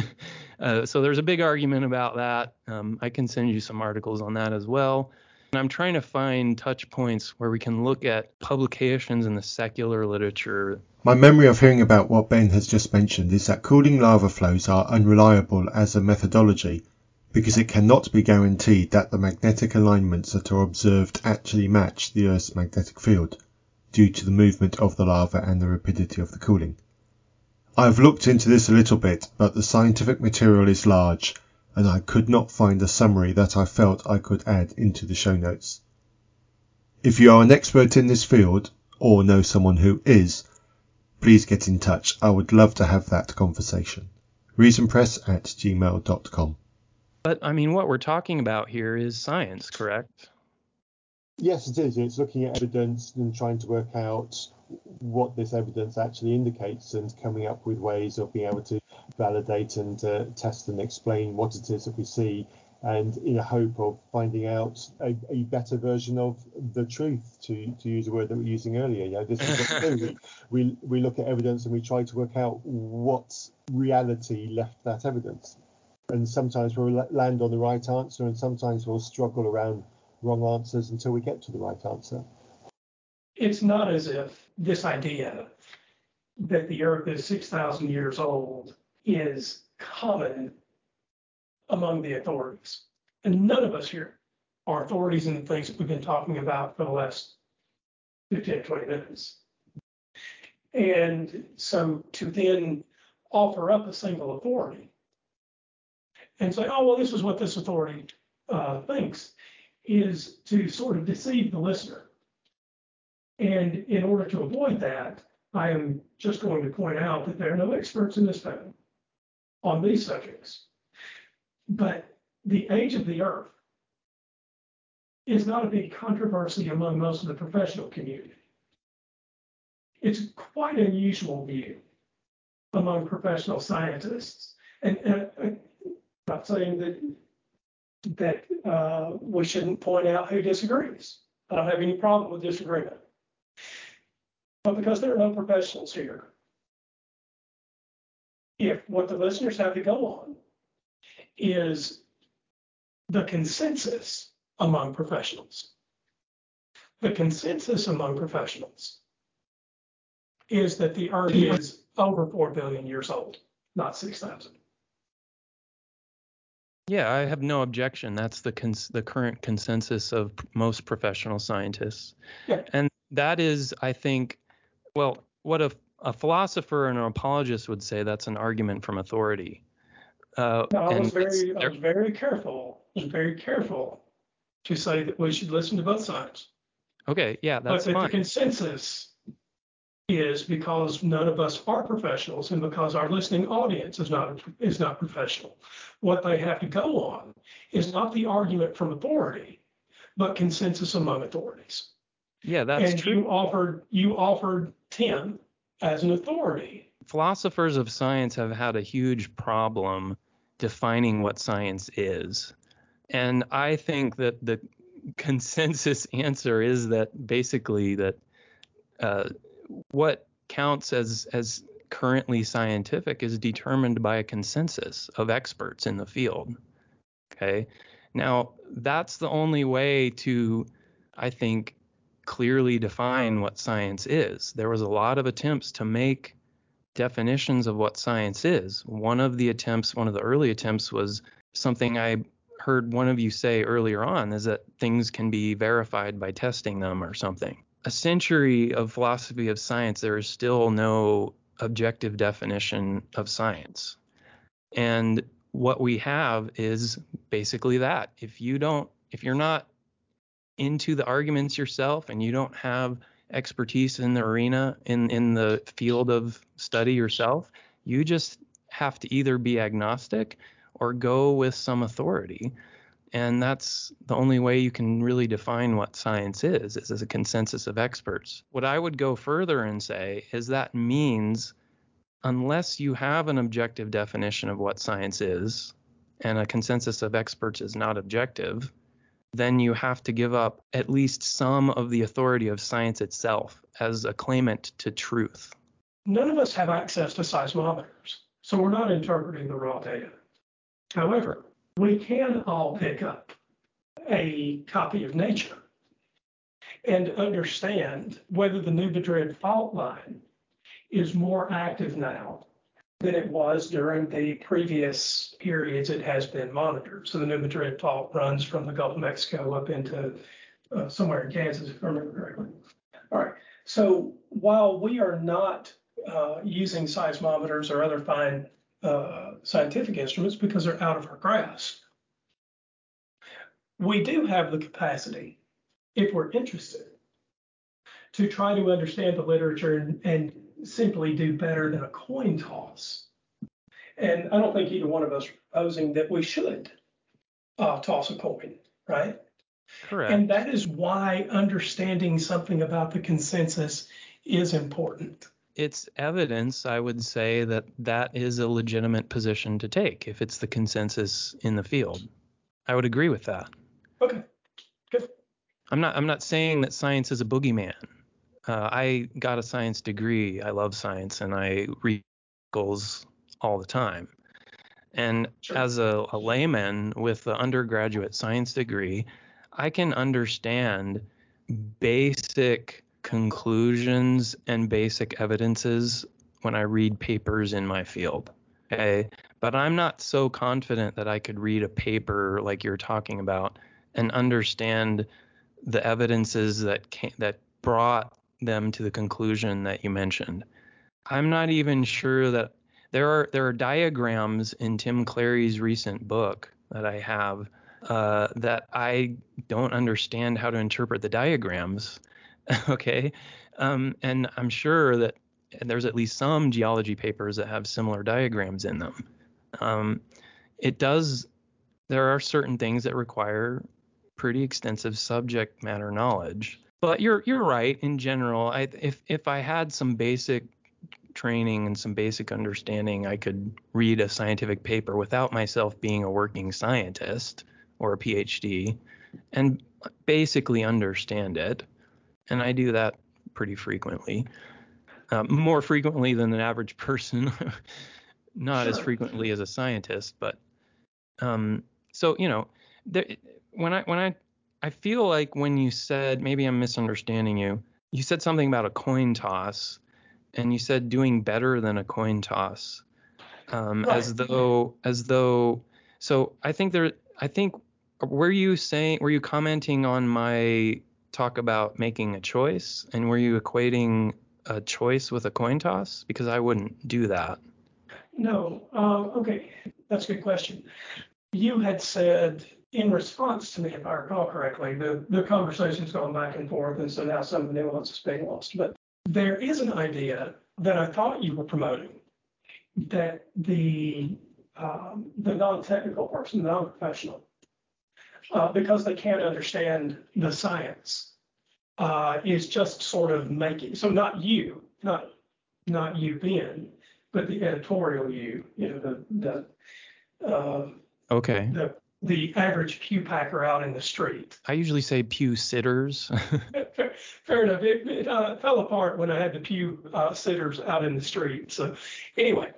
so there's a big argument about that. I can send you some articles on that as well. And I'm trying to find touch points where we can look at publications in the secular literature. My memory of hearing about what Ben has just mentioned is that cooling lava flows are unreliable as a methodology, because it cannot be guaranteed that the magnetic alignments that are observed actually match the Earth's magnetic field, due to the movement of the lava and the rapidity of the cooling. I have looked into this a little bit, but the scientific material is large, and I could not find a summary that I felt I could add into the show notes. If you are an expert in this field, or know someone who is, please get in touch. I would love to have that conversation. reasonpress@gmail.com. But I mean, what we're talking about here is science, correct? Yes, it is. It's looking at evidence and trying to work out what this evidence actually indicates and coming up with ways of being able to validate and test and explain what it is that we see, and in a hope of finding out a better version of the truth, to use a word that we were using earlier. You know, this is what we do. We look at evidence and we try to work out what reality left that evidence. And sometimes we'll land on the right answer, and sometimes we'll struggle around wrong answers until we get to the right answer. It's not as if this idea that the Earth is 6,000 years old is common among the authorities. And none of us here are authorities in the things that we've been talking about for the last 15, 20 minutes. And so to then offer up a single authority and say, oh, well, this is what this authority thinks, is to sort of deceive the listener. And in order to avoid that, I am just going to point out that there are no experts in this panel on these subjects. But the age of the Earth is not a big controversy among most of the professional community. It's quite an unusual view among professional scientists. And I'm not saying that we shouldn't point out who disagrees. I don't have any problem with disagreement. But because there are no professionals here, if what the listeners have to go on is the consensus among professionals, the consensus among professionals is that the Earth is over 4 billion years old, not 6,000. Yeah, I have no objection. That's the current consensus of most professional scientists. Yeah. And that is, I think, well, what a philosopher and an apologist would say, that's an argument from authority. I was very careful to say that we should listen to both sides. Okay, yeah, that's fine. But the consensus is because none of us are professionals and because our listening audience is not professional. What they have to go on is not the argument from authority, but consensus among authorities. Yeah, that's true. You offered Tim as an authority. Philosophers of science have had a huge problem defining what science is. And I think that the consensus answer is that basically that what counts as currently scientific is determined by a consensus of experts in the field. Okay. Now, that's the only way to, I think, clearly define what science is. There was a lot of attempts to make definitions of what science is. One of the early attempts was something I heard one of you say earlier on, is that things can be verified by testing them or something. A century of philosophy of science, there is still no objective definition of science. And what we have is basically that. If you're not into the arguments yourself and you don't have expertise in the arena, in the field of study yourself, you just have to either be agnostic or go with some authority. And that's the only way you can really define what science is as a consensus of experts. What I would go further and say is that means unless you have an objective definition of what science is, and a consensus of experts is not objective, then you have to give up at least some of the authority of science itself as a claimant to truth. None of us have access to seismometers, so we're not interpreting the raw data. However, we can all pick up a copy of Nature and understand whether the New Madrid fault line is more active now than it was during the previous periods it has been monitored. So the New Madrid fault runs from the Gulf of Mexico up into somewhere in Kansas, if I remember correctly. All right. So while we are not using seismometers or other fine scientific instruments because they're out of our grasp, we do have the capacity, if we're interested, to try to understand the literature and simply do better than a coin toss. And I don't think either one of us are proposing that we should toss a coin, right? Correct. And that is why understanding something about the consensus is important. It's evidence, I would say, that is a legitimate position to take if it's the consensus in the field. I would agree with that. Okay, good. I'm not saying that science is a boogeyman. I got a science degree. I love science, and I read articles all the time. And Sure. As a layman with an undergraduate science degree, I can understand basic conclusions and basic evidences when I read papers in my field. Okay. But I'm not so confident that I could read a paper like you're talking about and understand the evidences that brought them to the conclusion that you mentioned. I'm not even sure that there are diagrams in Tim Clary's recent book that I have that I don't understand how to interpret the diagrams. Okay. And I'm sure that there's at least some geology papers that have similar diagrams in them. It does, there are certain things that require pretty extensive subject matter knowledge. But you're right in general. If I had some basic training and some basic understanding, I could read a scientific paper without myself being a working scientist or a PhD and basically understand it. And I do that pretty frequently, more frequently than an average person, not as frequently as a scientist. But so, I feel like when you said, maybe I'm misunderstanding you, you said something about a coin toss. And you said doing better than a coin toss, Right. as though. So I think were you commenting on my talk about making a choice, and were you equating a choice with a coin toss? Because I wouldn't do that. No. Okay. That's a good question. You had said in response to me, if I recall correctly, the conversation's gone back and forth, and so now some of the nuance is being lost. But there is an idea that I thought you were promoting, that the non-technical person, the non-professional, because they can't understand the science, is just sort of making. So not you, not you, Ben, but the editorial you. Okay. The average pew packer out in the street. I usually say pew sitters. Fair enough. It fell apart when I had the pew sitters out in the street. So anyway,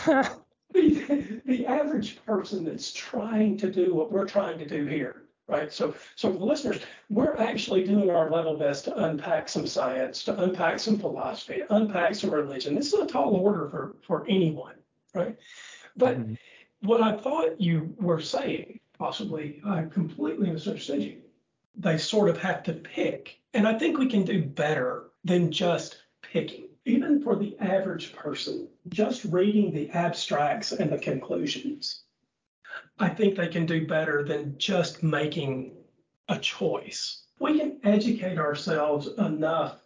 the average person that's trying to do what we're trying to do here, right? So the listeners, we're actually doing our level best to unpack some science, to unpack some philosophy, to unpack some religion. This is a tall order for anyone, right? But what I thought you were saying, possibly I completely misunderstood you. They sort of have to pick. And I think we can do better than just picking. Even for the average person, just reading the abstracts and the conclusions, I think they can do better than just making a choice. We can educate ourselves enough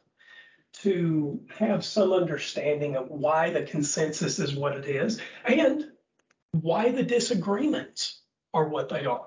to have some understanding of why the consensus is what it is and why the disagreements are what they are.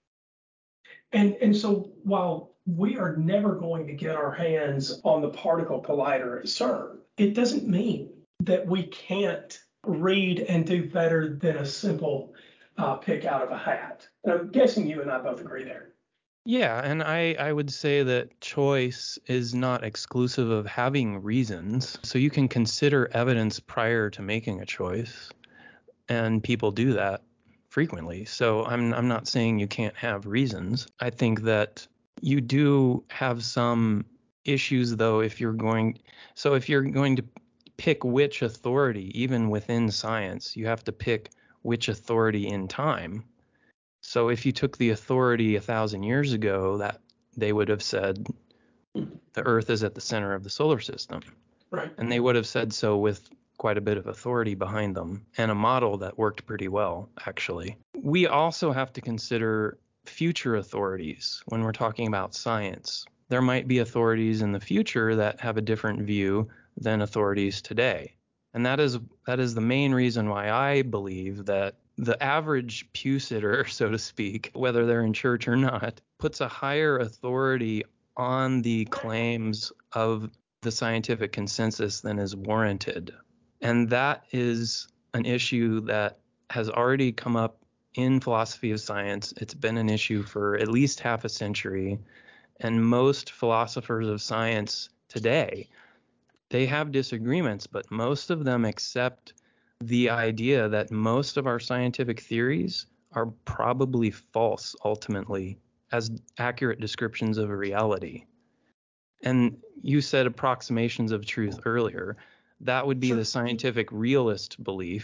And so while we are never going to get our hands on the particle collider at CERN, it doesn't mean that we can't read and do better than a simple pick out of a hat. And I'm guessing you and I both agree there. Yeah, and I would say that choice is not exclusive of having reasons. So you can consider evidence prior to making a choice, and people do that frequently. So I'm not saying you can't have reasons. I think that you do have some issues though if you're going to pick which authority, even within science, you have to pick which authority in time. So if you took the authority 1,000 years ago, that they would have said the Earth is at the center of the solar system. Right. And they would have said so with quite a bit of authority behind them and a model that worked pretty well, actually. We also have to consider future authorities when we're talking about science. There might be authorities in the future that have a different view than authorities today. And that is the main reason why I believe that the average pew sitter, so to speak, whether they're in church or not, puts a higher authority on the claims of the scientific consensus than is warranted. And that is an issue that has already come up in philosophy of science. It's been an issue for at least half a century. And most philosophers of science today, they have disagreements, but most of them accept the idea that most of our scientific theories are probably false ultimately as accurate descriptions of a reality. And you said approximations of truth earlier. That would be the scientific realist belief,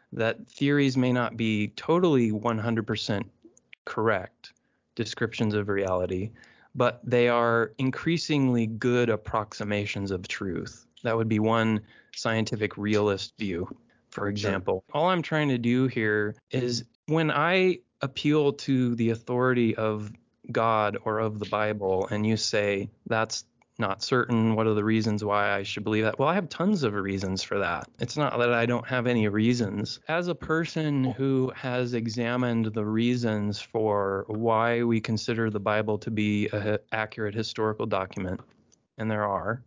that theories may not be totally 100% correct descriptions of reality, but they are increasingly good approximations of truth. That would be one scientific realist view, for example. Sure. All I'm trying to do here is when I appeal to the authority of God or of the Bible, and you say that's not certain, what are the reasons why I should believe that? Well, I have tons of reasons for that. It's not that I don't have any reasons. As a person who has examined the reasons for why we consider the Bible to be an accurate historical document, and there are,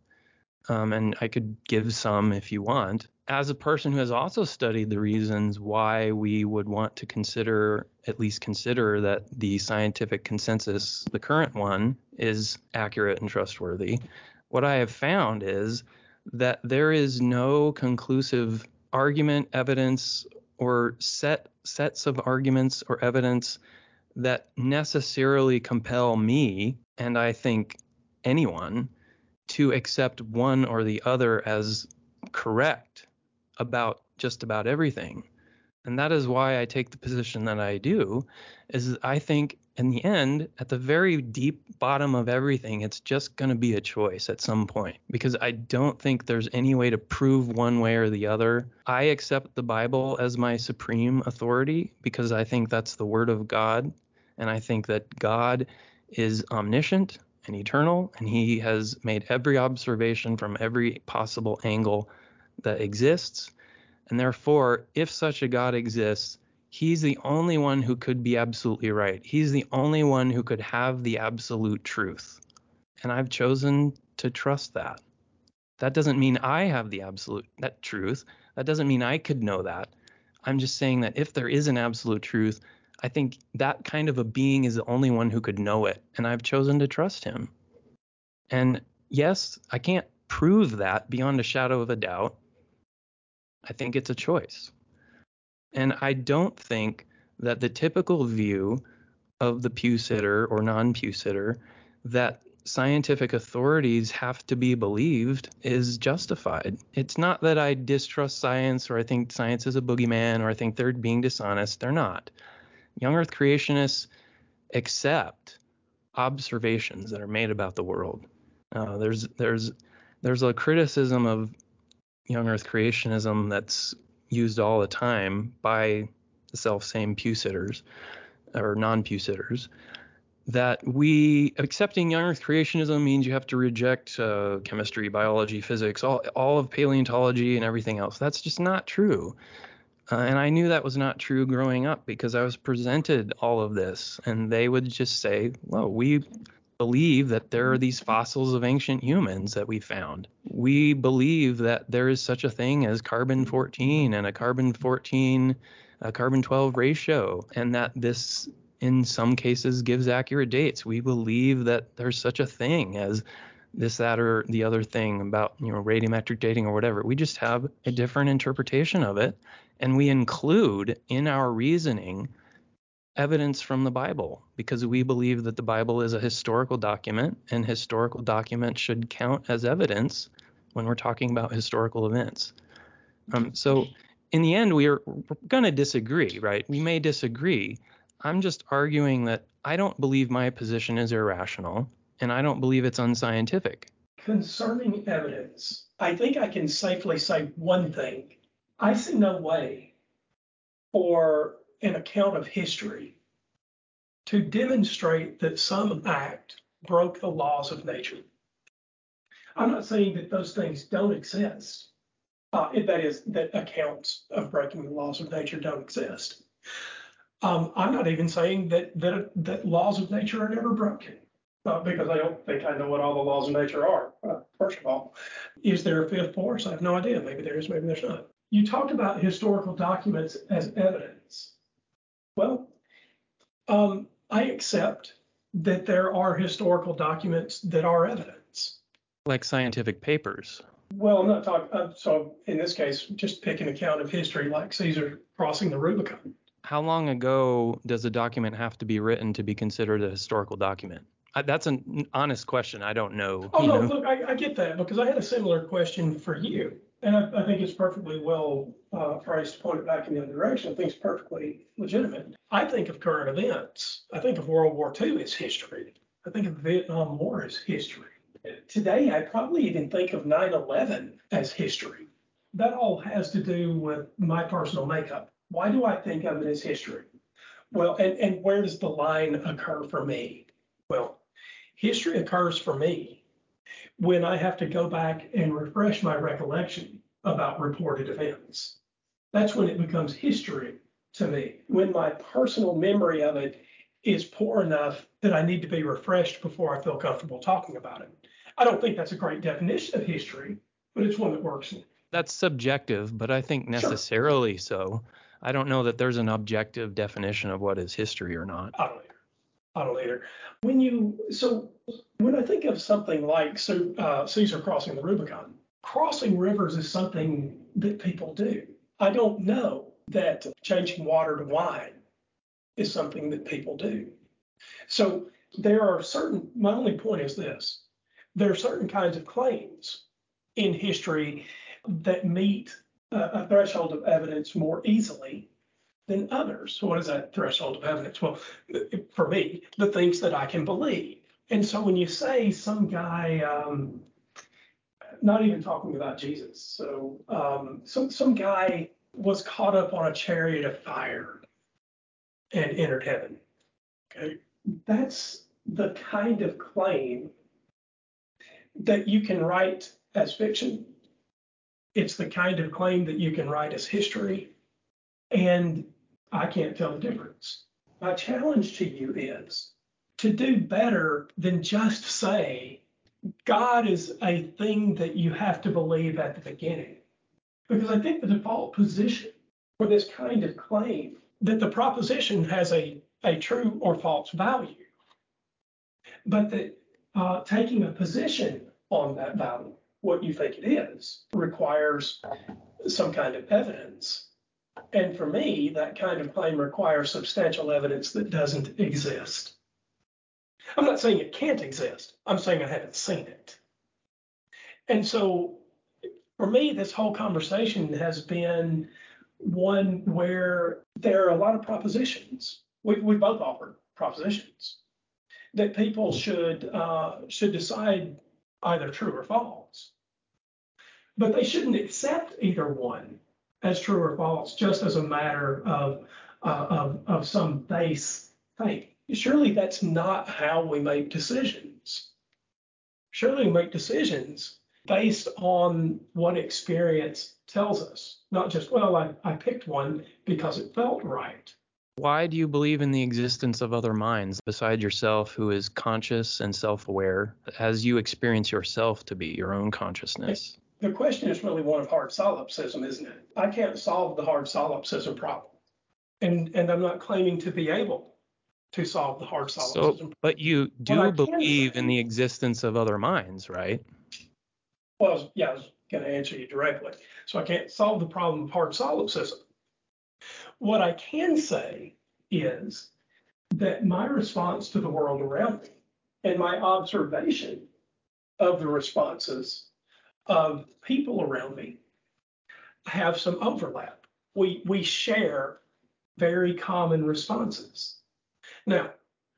and I could give some if you want. As a person who has also studied the reasons why we would want to at least consider that the scientific consensus, the current one, is accurate and trustworthy, what I have found is that there is no conclusive argument, evidence, or sets of arguments or evidence that necessarily compel me, and I think anyone, to accept one or the other as correct about just about everything. And that is why I take the position that I do, is I think in the end, at the very deep bottom of everything, it's just going to be a choice at some point, because I don't think there's any way to prove one way or the other. I accept the Bible as my supreme authority because I think that's the word of God. And I think that God is omniscient and eternal, and he has made every observation from every possible angle that exists. And therefore, if such a God exists, he's the only one who could be absolutely right. He's the only one who could have the absolute truth. And I've chosen to trust that. That doesn't mean I have that truth. That doesn't mean I could know that. I'm just saying that if there is an absolute truth, I think that kind of a being is the only one who could know it. And I've chosen to trust him. And yes, I can't prove that beyond a shadow of a doubt. I think it's a choice. And I don't think that the typical view of the pew sitter or non-pew sitter, that scientific authorities have to be believed, is justified. It's not that I distrust science or I think science is a boogeyman or I think they're being dishonest. They're not. Young Earth creationists accept observations that are made about the world. There's a criticism of Young Earth creationism that's used all the time by the self-same pew sitters or non-pew sitters, that accepting Young Earth creationism means you have to reject chemistry, biology, physics, all of paleontology and everything else. That's just not true. And I knew that was not true growing up because I was presented all of this, and they would just say, well, we believe that there are these fossils of ancient humans that we found. We believe that there is such a thing as carbon-14 and a carbon-12 ratio, and that this in some cases gives accurate dates. We believe that there's such a thing as this, that, or the other thing about, radiometric dating or whatever. We just have a different interpretation of it, and we include in our reasoning evidence from the Bible because we believe that the Bible is a historical document, and historical documents should count as evidence when we're talking about historical events. So in the end, we're going to disagree, right? We may disagree. I'm just arguing that I don't believe my position is irrational, and I don't believe it's unscientific. Concerning evidence, I think I can safely say one thing. I see no way for an account of history to demonstrate that some act broke the laws of nature. I'm not saying that those things don't exist. That is, that accounts of breaking the laws of nature don't exist. I'm not even saying that laws of nature are never broken, because I don't think I know what all the laws of nature are. First of all, is there a fifth force? I have no idea. Maybe there is, maybe there's not. You talked about historical documents as evidence. Well, I accept that there are historical documents that are evidence. Like scientific papers. Well, I'm not talking, so in this case, just pick an account of history like Caesar crossing the Rubicon. How long ago does a document have to be written to be considered a historical document? That's an honest question. I don't know. Oh, no, look, I get that because I had a similar question for you. And I think it's perfectly well phrased to point it back in the other direction. I think it's perfectly legitimate. I think of current events. I think of World War II as history. I think of the Vietnam War as history. Today, I probably even think of 9/11 as history. That all has to do with my personal makeup. Why do I think of it as history? Well, and where does the line occur for me? Well, history occurs for me when I have to go back and refresh my recollection about reported events. That's when it becomes history to me, when my personal memory of it is poor enough that I need to be refreshed before I feel comfortable talking about it. I don't think that's a great definition of history, but it's one that works. That's subjective, but I think necessarily so. I don't know that there's an objective definition of what is history or not. I don't either. When I think of something like Caesar crossing the Rubicon, crossing rivers is something that people do. I don't know that changing water to wine is something that people do. So my only point is this, there are certain kinds of claims in history that meet a threshold of evidence more easily than others. So what is that threshold of evidence? Well, for me, the things that I can believe. And so when you say some guy, not even talking about Jesus, so some guy was caught up on a chariot of fire and entered heaven. Okay, that's the kind of claim that you can write as fiction. It's the kind of claim that you can write as history, and I can't tell the difference. My challenge to you is to do better than just say God is a thing that you have to believe at the beginning. Because I think the default position for this kind of claim that the proposition has a true or false value, but that taking a position on that value, what you think it is, requires some kind of evidence. And for me, that kind of claim requires substantial evidence that doesn't exist. I'm not saying it can't exist. I'm saying I haven't seen it. And so for me, this whole conversation has been one where there are a lot of propositions. We both offered propositions that people should decide either true or false. But they shouldn't accept either one as true or false just as a matter of some base thing. Surely that's not how we make decisions. Surely we make decisions based on what experience tells us, not just, well, I picked one because it felt right. Why do you believe in the existence of other minds beside yourself who is conscious and self-aware as you experience yourself to be your own consciousness? The question is really one of hard solipsism, isn't it? I can't solve the hard solipsism problem. And I'm not claiming to be able to solve the hard solipsism problem. But you do believe in the existence of other minds, right? Well, yeah, I was going to answer you directly. So I can't solve the problem of hard solipsism. What I can say is that my response to the world around me and my observation of the responses of people around me have some overlap. We share very common responses. Now,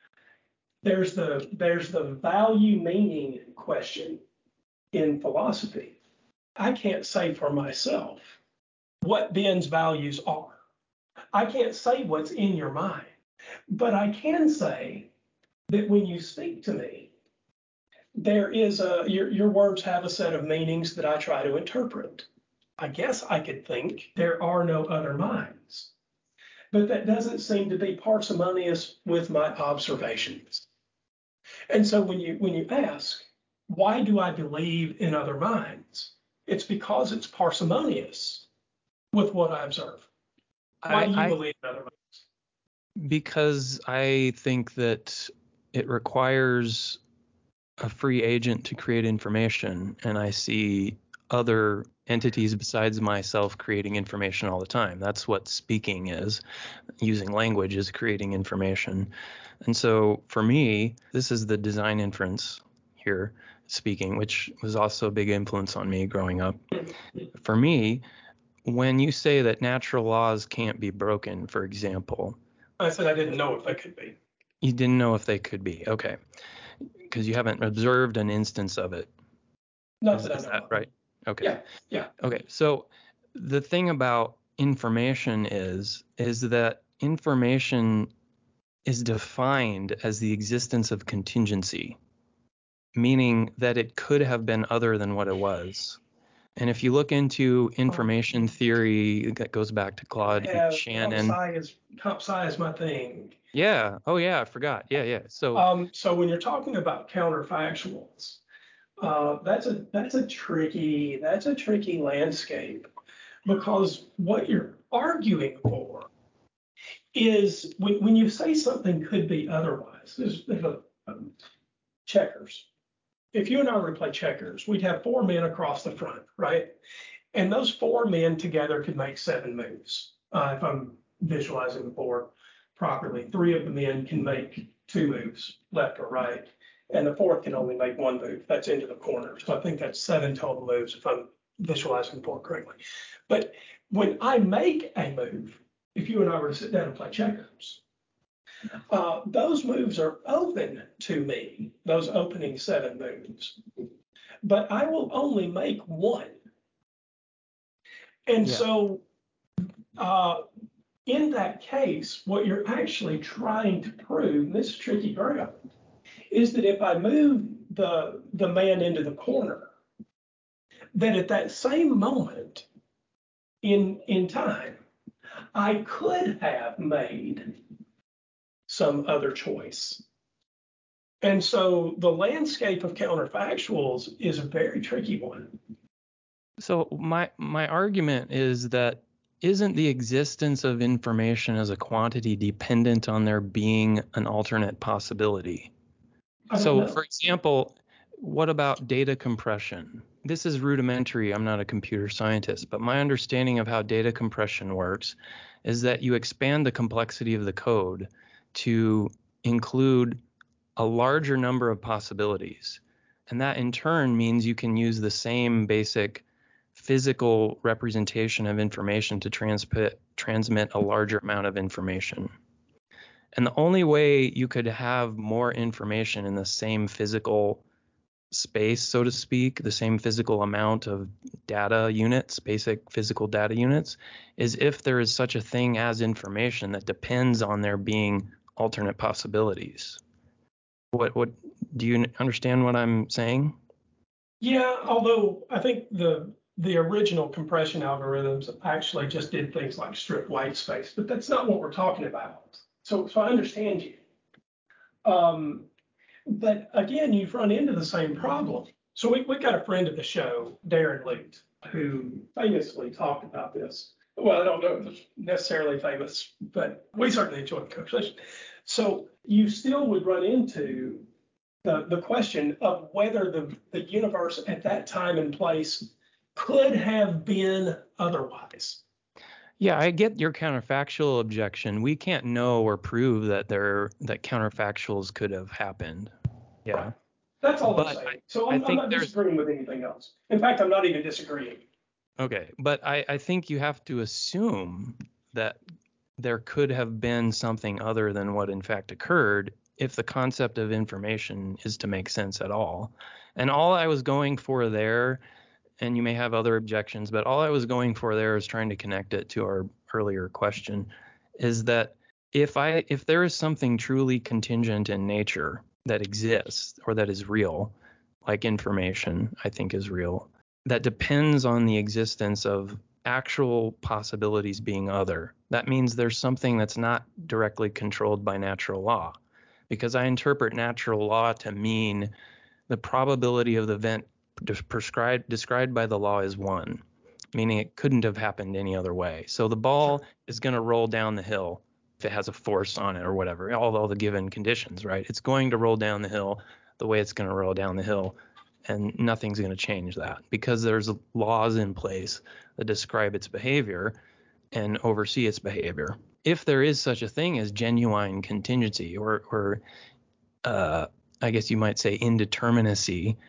there's the value meaning question in philosophy. I can't say for myself what Ben's values are. I can't say what's in your mind, but I can say that when you speak to me, there is your words have a set of meanings that I try to interpret. I guess I could think there are no other minds, but that doesn't seem to be parsimonious with my observations. And so when you ask, why do I believe in other minds? It's because it's parsimonious with what I observe. Why do you believe in other minds? Because I think that it requires a free agent to create information, and I see other entities besides myself creating information all the time. That's what speaking is. Using language is creating information. And so for me, this is the design inference here. speaking, which was also a big influence on me growing up. For me, when you say that natural laws can't be broken, for example, I said I didn't know if they could be. you didn't know if they could be. Okay. Because you haven't observed an instance of it. Not Is that I know that of. right? Okay. Yeah. Okay. So the thing about information is that information is defined as the existence of contingency, meaning that it could have been other than what it was. And if you look into information theory, that goes back to Claude Shannon. Comp sci is my thing. Yeah. Oh, yeah. I forgot. Yeah. So when you're talking about counterfactuals, that's a tricky landscape, because what you're arguing for is when you say something could be otherwise. There's checkers. If you and I were to play checkers, we'd have 4 men across the front, right? And those 4 men together could make 7 moves. If I'm visualizing the board properly, 3 of the men can make 2 moves, left or right, and the 4th can only make 1 move. That's into the corner. So I think that's 7 total moves if I'm visualizing the board correctly. But when I make a move, if you and I were to sit down and play checkers, those moves are open to me, those opening 7 moves, but I will only make 1. And so in that case, what you're actually trying to prove, and this is tricky ground, is that if I move the man into the corner, that at that same moment in time, I could have made some other choice. And so the landscape of counterfactuals is a very tricky one. So my argument is that isn't the existence of information as a quantity dependent on there being an alternate possibility? So, for example, what about data compression? This is rudimentary. I'm not a computer scientist, but my understanding of how data compression works is that you expand the complexity of the code to include a larger number of possibilities. And that in turn means you can use the same basic physical representation of information to transmit a larger amount of information. And the only way you could have more information in the same physical space, so to speak, the same physical amount of data units, basic physical data units, is if there is such a thing as information that depends on there being alternate possibilities. What do you understand what I'm saying? Yeah, although I think the original compression algorithms actually just did things like strip white space, but that's not what we're talking about. So I understand you. But again, you've run into the same problem. So we've got a friend of the show, Darren Lute, who famously talked about this. Well, I don't know if it's necessarily famous, but we certainly enjoyed the conversation. So you still would run into the question of whether the universe at that time and place could have been otherwise. Yeah, I get your counterfactual objection. We can't know or prove that counterfactuals could have happened. Yeah. Right. That's all I'm saying. So I'm not disagreeing with anything else. In fact, I'm not even disagreeing. Okay, but I think you have to assume that there could have been something other than what in fact occurred if the concept of information is to make sense at all. And all I was going for there, and you may have other objections, but all I was going for there is trying to connect it to our earlier question, is that if there is something truly contingent in nature that exists or that is real, like information, I think is real, that depends on the existence of actual possibilities being other. That means there's something that's not directly controlled by natural law, because I interpret natural law to mean the probability of the event described by the law is 1, meaning it couldn't have happened any other way. So the ball is going to roll down the hill if it has a force on it or whatever, all the given conditions, right? It's going to roll down the hill the way it's going to roll down the hill, and nothing's going to change that because there's laws in place that describe its behavior and oversee its behavior. If there is such a thing as genuine contingency or I guess you might say indeterminacy,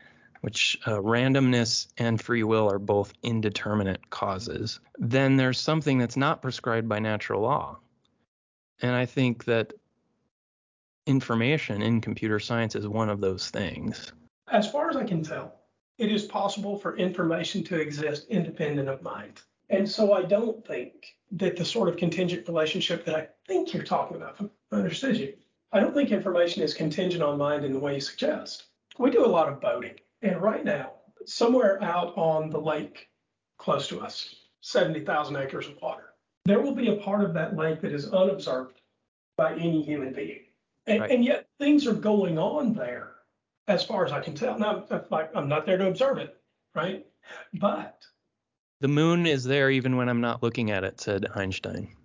which randomness and free will are both indeterminate causes, then there's something that's not prescribed by natural law. And I think that information in computer science is one of those things. As far as I can tell, it is possible for information to exist independent of mind. And so I don't think that the sort of contingent relationship that I think you're talking about, if I understood you, I don't think information is contingent on mind in the way you suggest. We do a lot of boating. And right now, somewhere out on the lake close to us, 70,000 acres of water, there will be a part of that lake that is unobserved by any human being. And yet things are going on there as far as I can tell. Now, I'm not there to observe it, right? But the moon is there even when I'm not looking at it, said Einstein.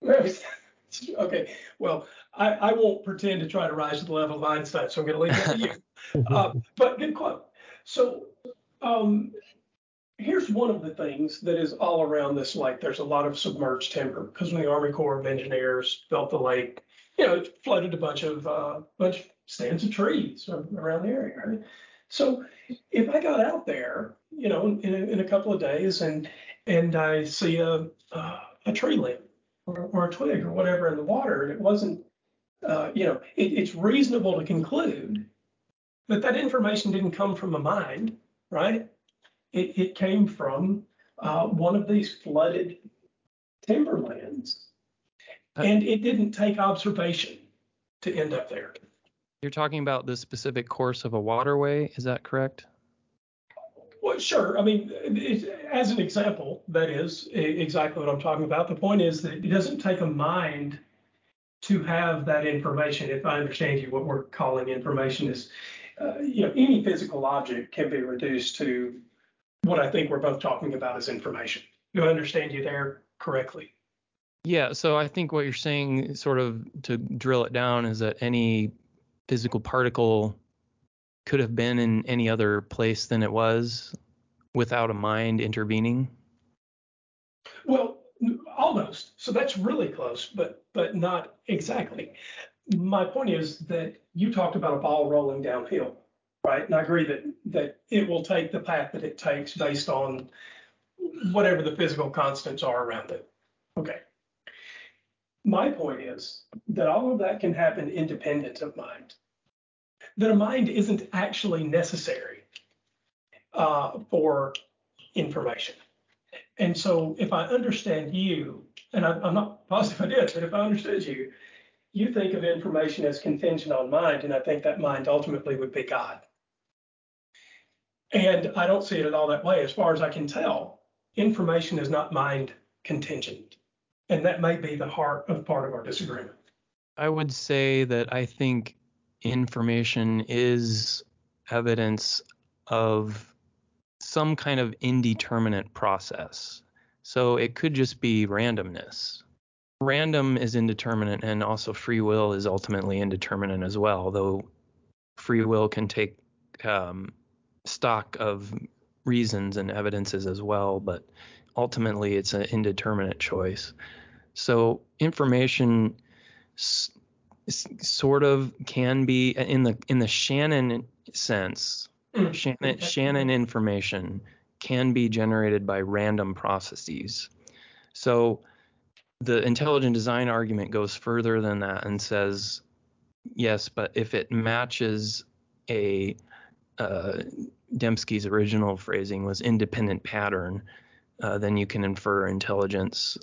Okay, well, I won't pretend to try to rise to the level of Einstein, so I'm going to leave that to you. But good quote. So here's one of the things that is all around this lake. There's a lot of submerged timber because when the Army Corps of Engineers built the lake, it floated a bunch of stands of trees around the area, right? So if I got out there, in a couple of days and I see a tree limb or a twig or whatever in the water, and it wasn't, it's reasonable to conclude that information didn't come from a mind, right? It came from one of these flooded timberlands, and it didn't take observation to end up there. You're talking about the specific course of a waterway, is that correct? Well, sure. I mean, as an example, that is exactly what I'm talking about. The point is that it doesn't take a mind to have that information. If I understand you, what we're calling information is, any physical object can be reduced to what I think we're both talking about as information. Do I understand you there correctly? Yeah, so I think what you're saying, sort of to drill it down, is that any physical particle could have been in any other place than it was without a mind intervening? Well, almost. So that's really close, but not exactly. My point is that you talked about a ball rolling downhill, right? And I agree that it will take the path that it takes based on whatever the physical constants are around it. Okay. My point is that all of that can happen independent of mind. That a mind isn't actually necessary for information. And so if I understand you, and I'm not positive I did, but if I understood you, you think of information as contingent on mind, and I think that mind ultimately would be God. And I don't see it at all that way. As far as I can tell, information is not mind contingent. And that may be the heart of part of our disagreement. I would say that I think information is evidence of some kind of indeterminate process. So it could just be randomness. Random is indeterminate, and also free will is ultimately indeterminate as well, though free will can take stock of reasons and evidences as well, but ultimately it's an indeterminate choice. So information sort of can be in the Shannon sense. Shannon information can be generated by random processes. So the intelligent design argument goes further than that and says, yes, but if it matches Dembski's original phrasing was independent pattern, then you can infer intelligence.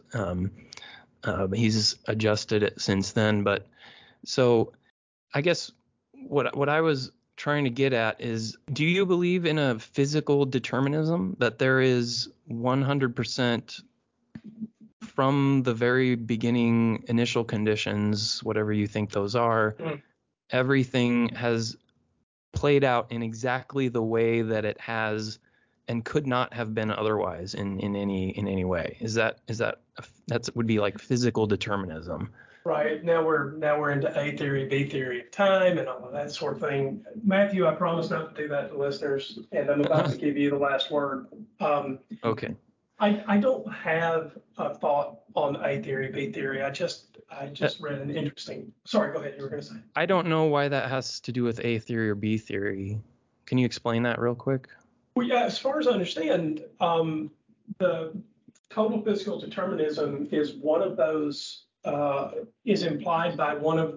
He's adjusted it since then. But so I guess what I was trying to get at is, do you believe in a physical determinism, that there is 100% from the very beginning initial conditions, whatever you think those are, everything has played out in exactly the way that it has and could not have been otherwise in any way? Is that would be like physical determinism? Right. Now we're into A theory, B theory of time, and all of that sort of thing. Matthew, I promise not to do that to listeners, and I'm about to give you the last word. Okay. I don't have a thought on A theory, B theory. I just read an interesting. Sorry, go ahead. You were going to say. I don't know why that has to do with A theory or B theory, Can you explain that real quick? Well, yeah, as far as I understand, the total physical determinism is one of those, is implied by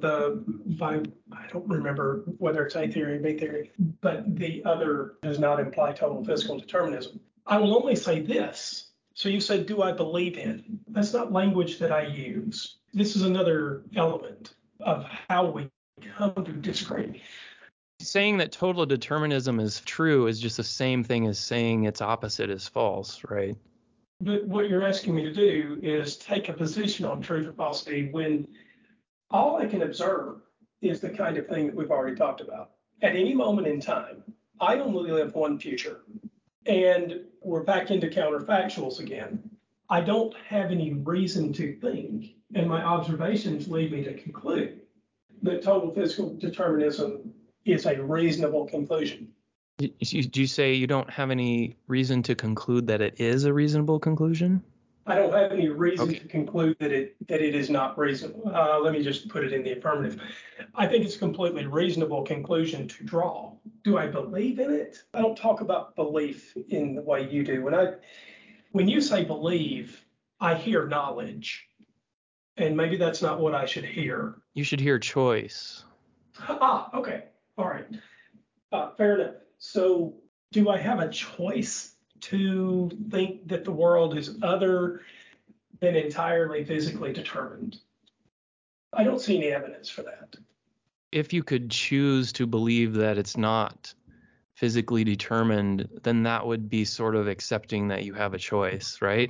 I don't remember whether it's A theory or B theory, but the other does not imply total physical determinism. I will only say this. So you said, do I believe in? That's not language that I use. This is another element of how we come to disagree. Saying that total determinism is true is just the same thing as saying its opposite is false, right? But what you're asking me to do is take a position on truth or falsity when all I can observe is the kind of thing that we've already talked about. At any moment in time, I only live one future. And we're back into counterfactuals again. I don't have any reason to think, and my observations lead me to conclude that total physical determinism is a reasonable conclusion. Do you say you don't have any reason to conclude that it is a reasonable conclusion? I don't have any reason to conclude that it is not reasonable. Let me just put it in the affirmative. I think it's a completely reasonable conclusion to draw. Do I believe in it? I don't talk about belief in the way you do. When you say believe, I hear knowledge, and maybe that's not what I should hear. You should hear choice. Okay. All right. Fair enough. So do I have a choice to think that the world is other than entirely physically determined? I don't see any evidence for that. If you could choose to believe that it's not physically determined, then that would be sort of accepting that you have a choice, right?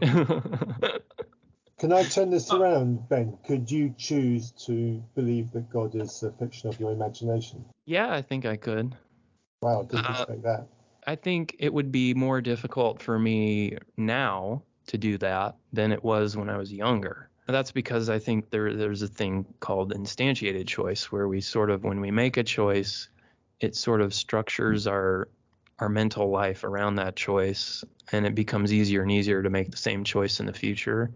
Can I turn this around, Ben? Could you choose to believe that God is a fiction of your imagination? Yeah, I think I could. Wow, didn't expect that. I think it would be more difficult for me now to do that than it was when I was younger. That's because I think there's a thing called instantiated choice, where we sort of, when we make a choice, it sort of structures our mental life around that choice, and it becomes easier and easier to make the same choice in the future.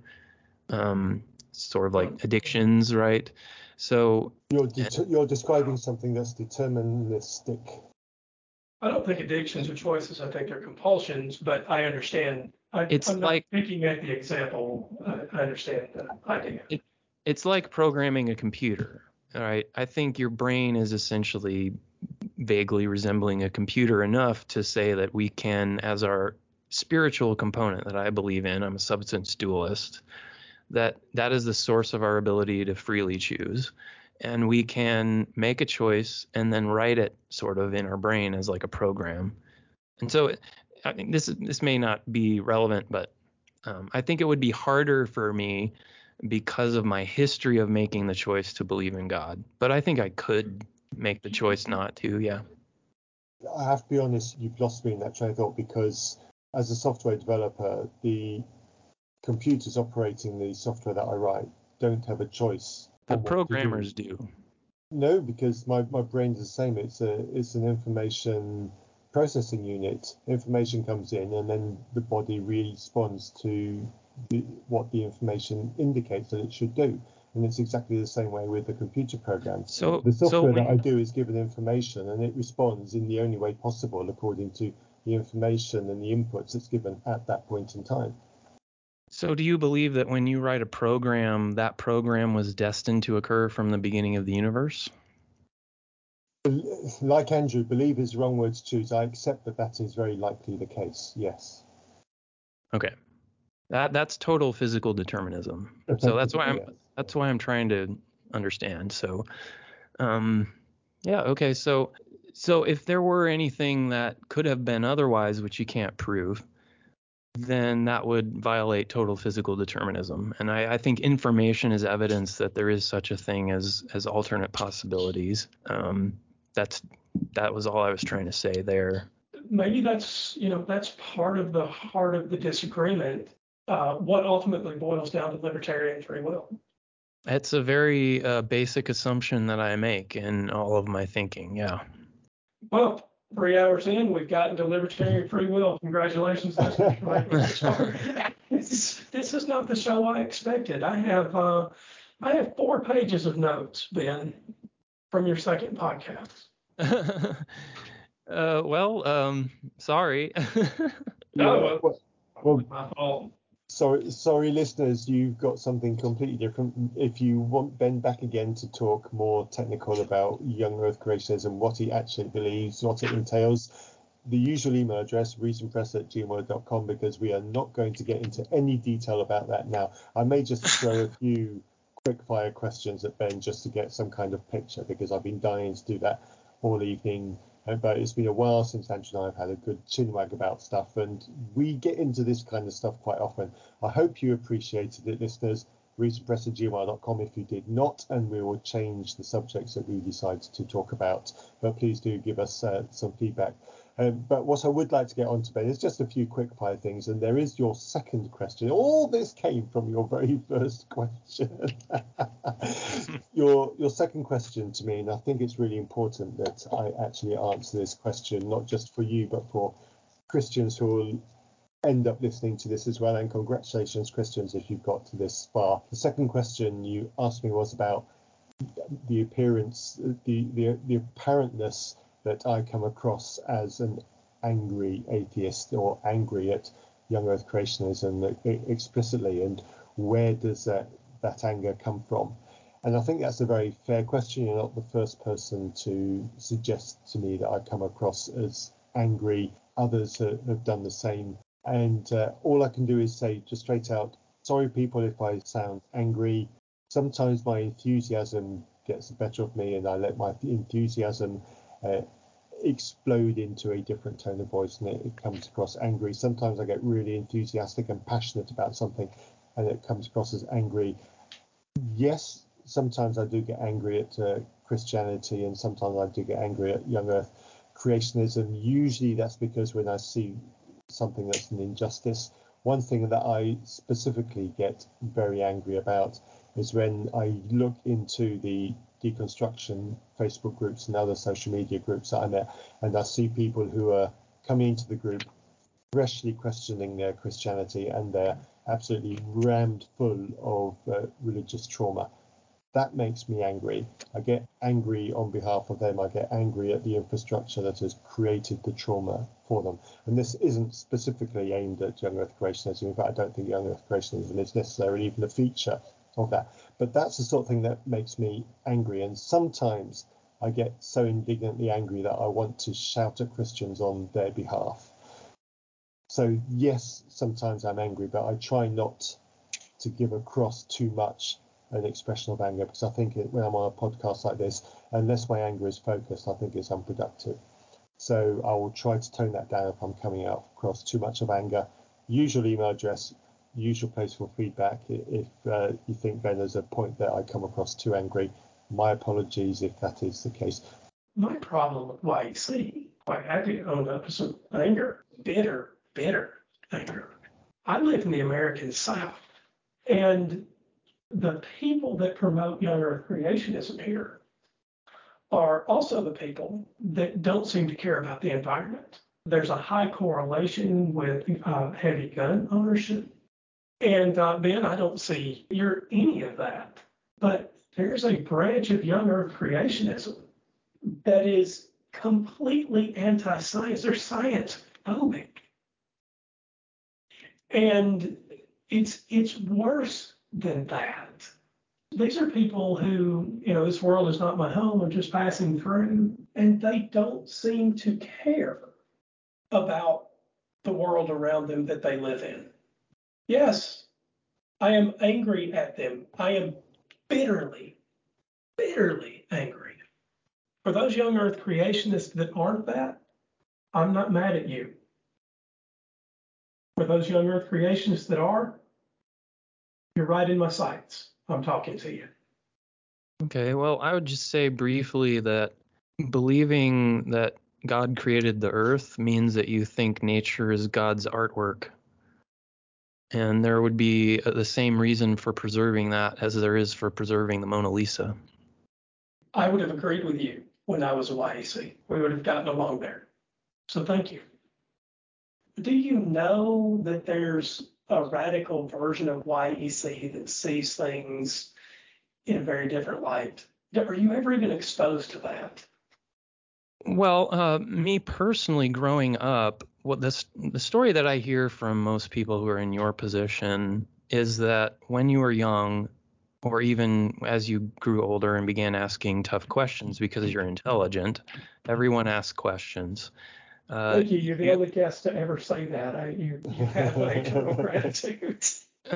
Sort of like addictions, right? So you're describing something that's deterministic. I don't think addictions are choices. I think they're compulsions, but I understand. I'm not picking at the example. I understand the idea. It's like programming a computer, all right? I think your brain is essentially vaguely resembling a computer enough to say that we can, as our spiritual component that I believe in, I'm a substance dualist, that is the source of our ability to freely choose. And we can make a choice and then write it sort of in our brain as like a program. And so I think this may not be relevant, but I think it would be harder for me because of my history of making the choice to believe in God. But I think I could make the choice not to, yeah. I have to be honest, you've lost me in that train of thought, because as a software developer, the computers operating the software that I write don't have a choice. But programmers do. No, because my brain's the same. It's an information processing unit. Information comes in, and then the body responds to what the information indicates that it should do. And it's exactly the same way with the computer program. So the software that I do is given information, and it responds in the only way possible according to the information and the inputs it's given at that point in time. So do you believe that when you write a program, that program was destined to occur from the beginning of the universe? Like Andrew, believe is the wrong word to choose. I accept that is very likely the case, yes. Okay. That's total physical determinism. So that's why I'm trying to understand. So yeah, okay. So if there were anything that could have been otherwise, which you can't prove, then that would violate total physical determinism. And I think information is evidence that there is such a thing as alternate possibilities. That was all I was trying to say there. Maybe that's part of the heart of the disagreement. What ultimately boils down to libertarian free will. It's a very basic assumption that I make in all of my thinking. Yeah. Well, 3 hours in, we've gotten to libertarian free will. Congratulations. This is not the show I expected. I have 4 pages of notes, Ben, from your second podcast. Sorry. Yeah, well, My fault. sorry, listeners, you've got something completely different. If you want Ben back again to talk more technical about young Earth creationism, what he actually believes, what it entails, the usual email address, reasonpress@gmail.com, because we are not going to get into any detail about that now. I may just throw a few quick fire questions at Ben just to get some kind of picture, because I've been dying to do that all evening. But it's been a while since Andrew and I have had a good chinwag about stuff, and we get into this kind of stuff quite often. I hope you appreciated it, listeners. reasonpress@gmail.com if you did not, and we will change the subjects that we decide to talk about. But please do give us some feedback. But what I would like to get on to, Ben, is just a few quick fire things, and there is your second question. All this came from your very first question. Your second question to me, and I think it's really important that I actually answer this question, not just for you, but for Christians who will end up listening to this as well. And congratulations, Christians, if you've got to this far. The second question you asked me was about the appearance, the apparentness that I come across as an angry atheist or angry at young Earth creationism explicitly, and where does that anger come from? And I think that's a very fair question. You're not the first person to suggest to me that I come across as angry. Others have done the same. And all I can do is say just straight out, sorry people if I sound angry. Sometimes my enthusiasm gets the better of me, and I let my enthusiasm explode into a different tone of voice, and it comes across angry. Sometimes I get really enthusiastic and passionate about something, and it comes across as angry. Yes, sometimes I do get angry at Christianity, and sometimes I do get angry at young Earth creationism. Usually that's because when I see something that's an injustice. One thing that I specifically get very angry about is when I look into the deconstruction Facebook groups and other social media groups that I'm at, and I see people who are coming into the group freshly questioning their Christianity, and they're absolutely rammed full of religious trauma. That makes me angry. I get angry on behalf of them. I get angry at the infrastructure that has created the trauma for them. And this isn't specifically aimed at young Earth creationism. In fact, I don't think young Earth creationism is necessarily even a feature of that. But that's the sort of thing that makes me angry. And sometimes I get so indignantly angry that I want to shout at Christians on their behalf. So yes, sometimes I'm angry, but I try not to give across too much an expression of anger, because I think when I'm on a podcast like this, unless my anger is focused, I think it's unproductive. So I will try to tone that down if I'm coming out across too much of anger. Usual email address, usual place for feedback. If you think, Ben, there's a point that I come across too angry, my apologies if that is the case. My problem with YEC, quite happy to own up to some anger, bitter anger. I live in the American South, and the people that promote young Earth creationism here are also the people that don't seem to care about the environment. There's a high correlation with heavy gun ownership. And Ben, I don't see you're any of that. But there's a branch of young Earth creationism that is completely anti-science. They're science phobic. And it's worse than that. These are people who, this world is not my home, I'm just passing through, and they don't seem to care about the world around them that they live in. Yes, I am angry at them. I am bitterly angry. For those young Earth creationists that aren't that, I'm not mad at you. For those young Earth creationists that are, you're right in my sights. I'm talking to you. Okay, well, I would just say briefly that believing that God created the earth means that you think nature is God's artwork. And there would be the same reason for preserving that as there is for preserving the Mona Lisa. I would have agreed with you when I was a YEC. We would have gotten along there. So thank you. Do you know that there's a radical version of YEC that sees things in a very different light? Are you ever even exposed to that? Well, me personally, growing up, the story that I hear from most people who are in your position is that when you were young, or even as you grew older and began asking tough questions because you're intelligent, everyone asks questions. Thank you. You're the only guest to ever say that. You have my eternal gratitude.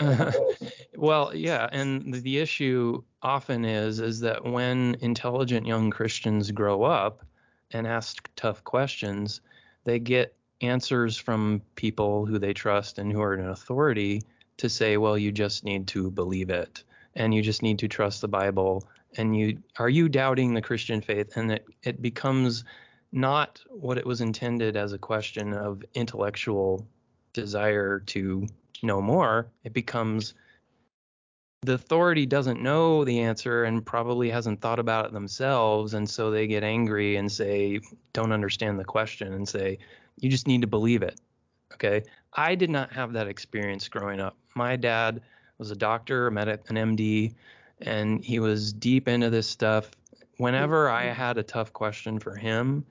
Well, yeah, and the issue often is that when intelligent young Christians grow up and ask tough questions, they get answers from people who they trust and who are in authority to say, well, you just need to believe it, and you just need to trust the Bible, and are you doubting the Christian faith? And it becomes not what it was intended as a question of intellectual desire to know more. It becomes the authority doesn't know the answer and probably hasn't thought about it themselves, and so they get angry and say, don't understand the question, and say, you just need to believe it. Okay. I did not have that experience growing up. My dad was a doctor, an MD, and he was deep into this stuff. Whenever I had a tough question for him,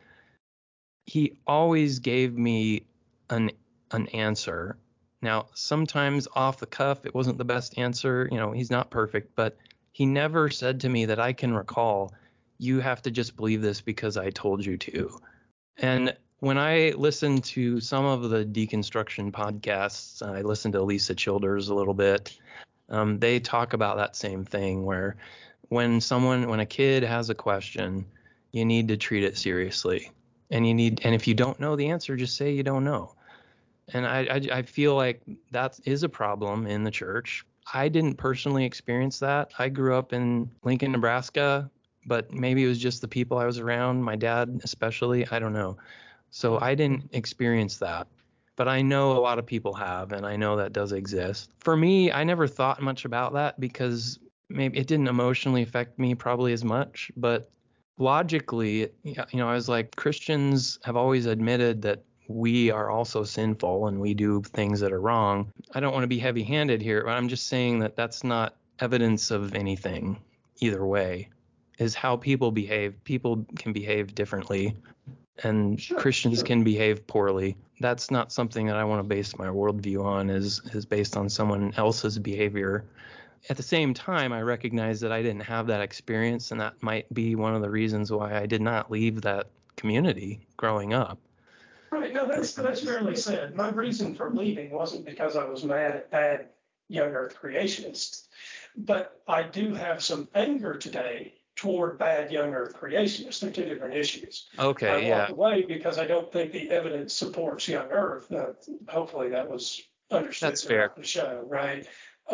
he always gave me an answer. Now, sometimes off the cuff, it wasn't the best answer. He's not perfect, but he never said to me that I can recall, you have to just believe this because I told you to. And when I listen to some of the deconstruction podcasts, I listen to Lisa Childers a little bit. They talk about that same thing where when a kid has a question, you need to treat it seriously. And if you don't know the answer, just say you don't know. And I feel like that is a problem in the church. I didn't personally experience that. I grew up in Lincoln, Nebraska, but maybe it was just the people I was around, my dad especially. I don't know. So I didn't experience that. But I know a lot of people have, and I know that does exist. For me, I never thought much about that because maybe it didn't emotionally affect me probably as much. But logically, I was like, Christians have always admitted that we are also sinful and we do things that are wrong. I don't want to be heavy-handed here, but I'm just saying that that's not evidence of anything either way, is how people behave. People can behave differently, and Christians can behave poorly. That's not something that I want to base my worldview on, is based on someone else's behavior. At the same time, I recognize that I didn't have that experience, and that might be one of the reasons why I did not leave that community growing up. Right. No, that's fairly said. My reason for leaving wasn't because I was mad at bad young earth creationists, but I do have some anger today toward bad young earth creationists. They're two different issues. Okay, I walked away because I don't think the evidence supports young earth. Hopefully that was understood. That's fair. The show, right?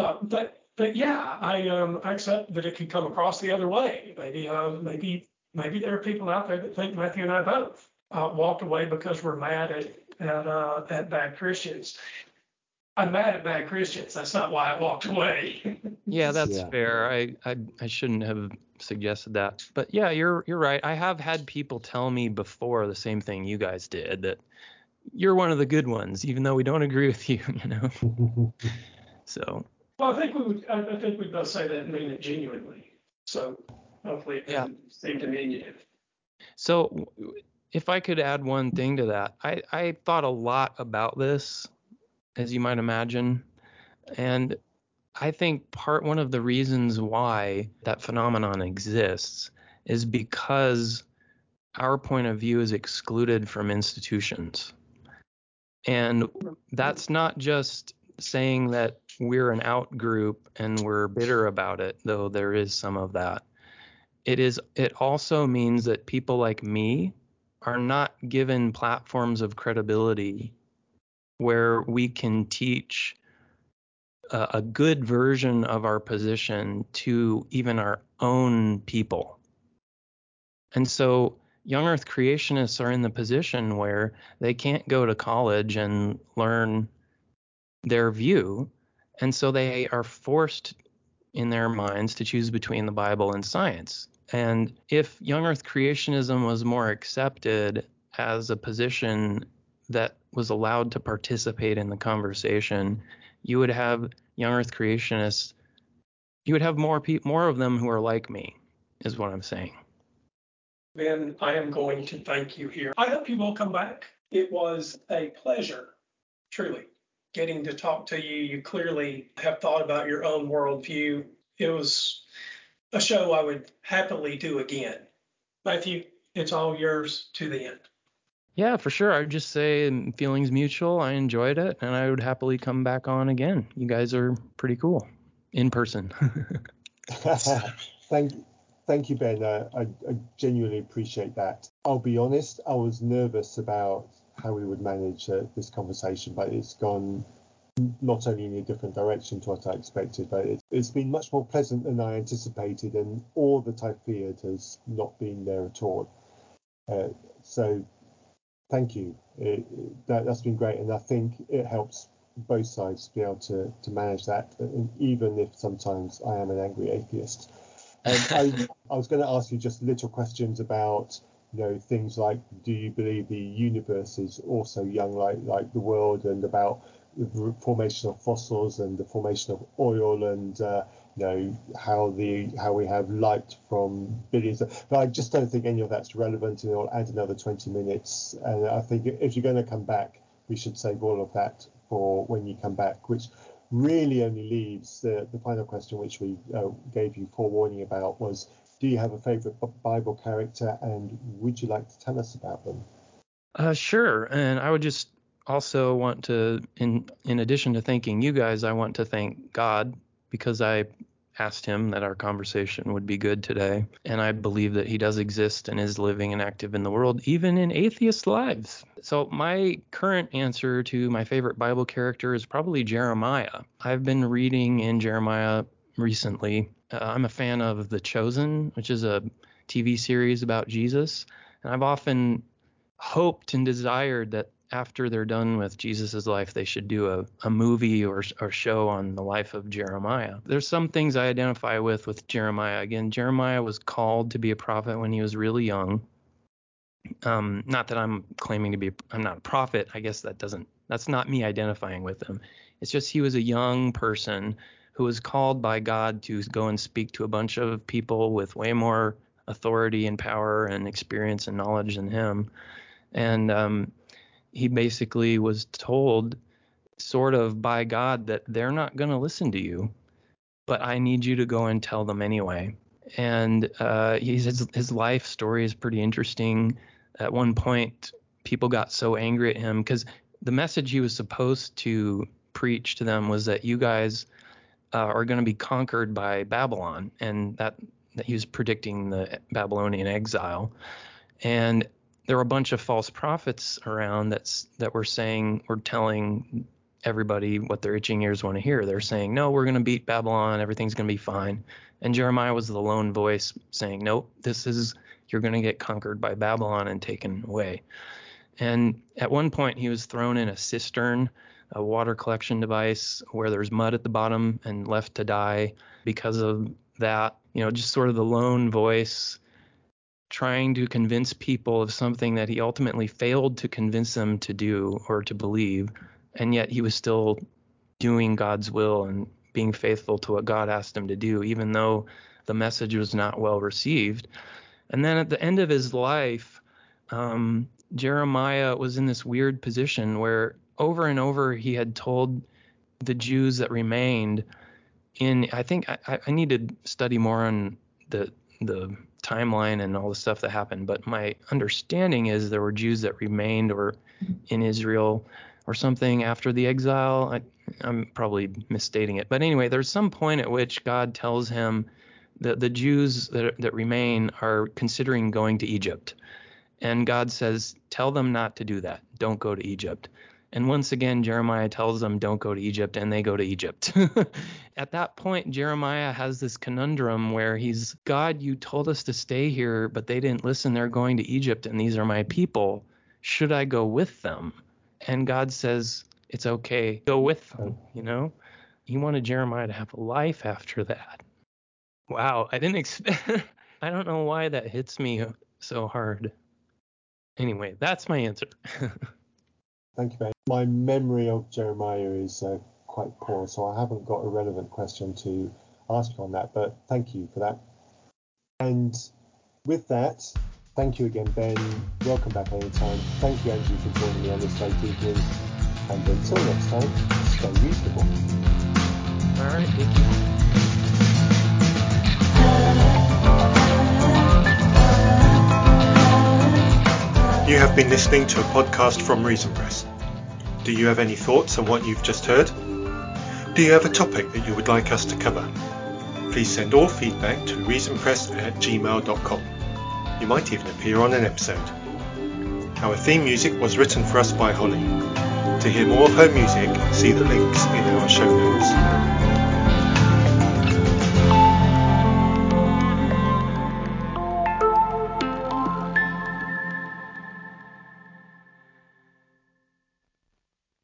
But yeah, I accept that it could come across the other way. Maybe there are people out there that think Matthew and I both walked away because we're mad at bad Christians. I'm mad at bad Christians. That's not why I walked away. Yeah, that's fair. I shouldn't have suggested that. But yeah, you're right. I have had people tell me before the same thing you guys did, that you're one of the good ones, even though we don't agree with you, So. Well, I think we both say that and mean it genuinely. So hopefully it doesn't seem diminutive. So if I could add one thing to that, I thought a lot about this, as you might imagine. And I think one of the reasons why that phenomenon exists is because our point of view is excluded from institutions. And that's not just saying that we're an out group and we're bitter about it, though there is some of that. It also means that people like me are not given platforms of credibility where we can teach a good version of our position to even our own people. And so young earth creationists are in the position where they can't go to college and learn their view. And so they are forced in their minds to choose between the Bible and science. And if young earth creationism was more accepted as a position that was allowed to participate in the conversation, you would have young earth creationists, you would have more of them who are like me, is what I'm saying. Ben, I am going to thank you here. I hope you will come back. It was a pleasure, truly, getting to talk to you. You clearly have thought about your own worldview. It was a show I would happily do again. Matthew, it's all yours to the end. Yeah, for sure. I would just say feelings mutual. I enjoyed it, and I would happily come back on again. You guys are pretty cool in person. Thank you, Ben. I genuinely appreciate that. I'll be honest, I was nervous about how we would manage this conversation, but it's gone not only in a different direction to what I expected, but it's been much more pleasant than I anticipated, and all that I feared has not been there at all. So thank you. That's been great, and I think it helps both sides to be able to manage that, and even if sometimes I am an angry atheist. I was going to ask you just little questions about, things like, do you believe the universe is also young like the world, and about the formation of fossils and the formation of oil, and how we have light from billions. But I just don't think any of that's relevant, and it'll add another 20 minutes. And I think if you're going to come back, we should save all of that for when you come back, which really only leaves the final question, which we gave you forewarning about, was, do you have a favorite Bible character, and would you like to tell us about them? Sure. And I would just also want to, in addition to thanking you guys, I want to thank God, because I asked him that our conversation would be good today. And I believe that he does exist and is living and active in the world, even in atheist lives. So my current answer to my favorite Bible character is probably Jeremiah. I've been reading in Jeremiah recently. I'm a fan of The Chosen, which is a TV series about Jesus. And I've often hoped and desired that after they're done with Jesus's life, they should do a movie or show on the life of Jeremiah. There's some things I identify with Jeremiah. Again, Jeremiah was called to be a prophet when he was really young. Not that I'm claiming to be, I'm not a prophet. I guess that's not me identifying with him. It's just he was a young person who was called by God to go and speak to a bunch of people with way more authority and power and experience and knowledge than him. And he basically was told sort of by God that they're not going to listen to you, but I need you to go and tell them anyway. And his life story is pretty interesting. At one point, people got so angry at him because the message he was supposed to preach to them was that you guys are going to be conquered by Babylon, and that he was predicting the Babylonian exile. And there were a bunch of false prophets around that were telling everybody what their itching ears want to hear. They're saying, no, we're going to beat Babylon. Everything's going to be fine. And Jeremiah was the lone voice saying, nope, you're going to get conquered by Babylon and taken away. And at one point he was thrown in a cistern, a water collection device where there's mud at the bottom, and left to die because of that. Just sort of the lone voice trying to convince people of something that he ultimately failed to convince them to do or to believe. And yet he was still doing God's will and being faithful to what God asked him to do, even though the message was not well received. And then at the end of his life, Jeremiah was in this weird position where over and over he had told the Jews that remained I think I need to study more on the timeline and all the stuff that happened, but my understanding is there were Jews that remained or in Israel or something after the exile. I'm probably misstating it, but anyway, there's some point at which God tells him that the Jews that remain are considering going to Egypt, and God says, tell them not to do that. Don't go to Egypt. And once again, Jeremiah tells them, don't go to Egypt, and they go to Egypt. At that point, Jeremiah has this conundrum where God, you told us to stay here, but they didn't listen. They're going to Egypt, and these are my people. Should I go with them? And God says, it's okay. Go with them, He wanted Jeremiah to have a life after that. Wow, I didn't expect. I don't know why that hits me so hard. Anyway, that's my answer. Thank you, Ben. My memory of Jeremiah is quite poor, so I haven't got a relevant question to ask you on that, but thank you for that. And with that, Thank you again, Ben. Welcome back anytime. Thank you, Angie, for joining me on this Go Deeply. And until next time, stay reasonable. All right, thank you. You have been listening to a podcast from Reason Press. Do you have any thoughts on what you've just heard? Do you have a topic that you would like us to cover? Please send all feedback to reasonpress@gmail.com. You might even appear on an episode. Our theme music was written for us by Holly. To hear more of her music, see the links in our show notes.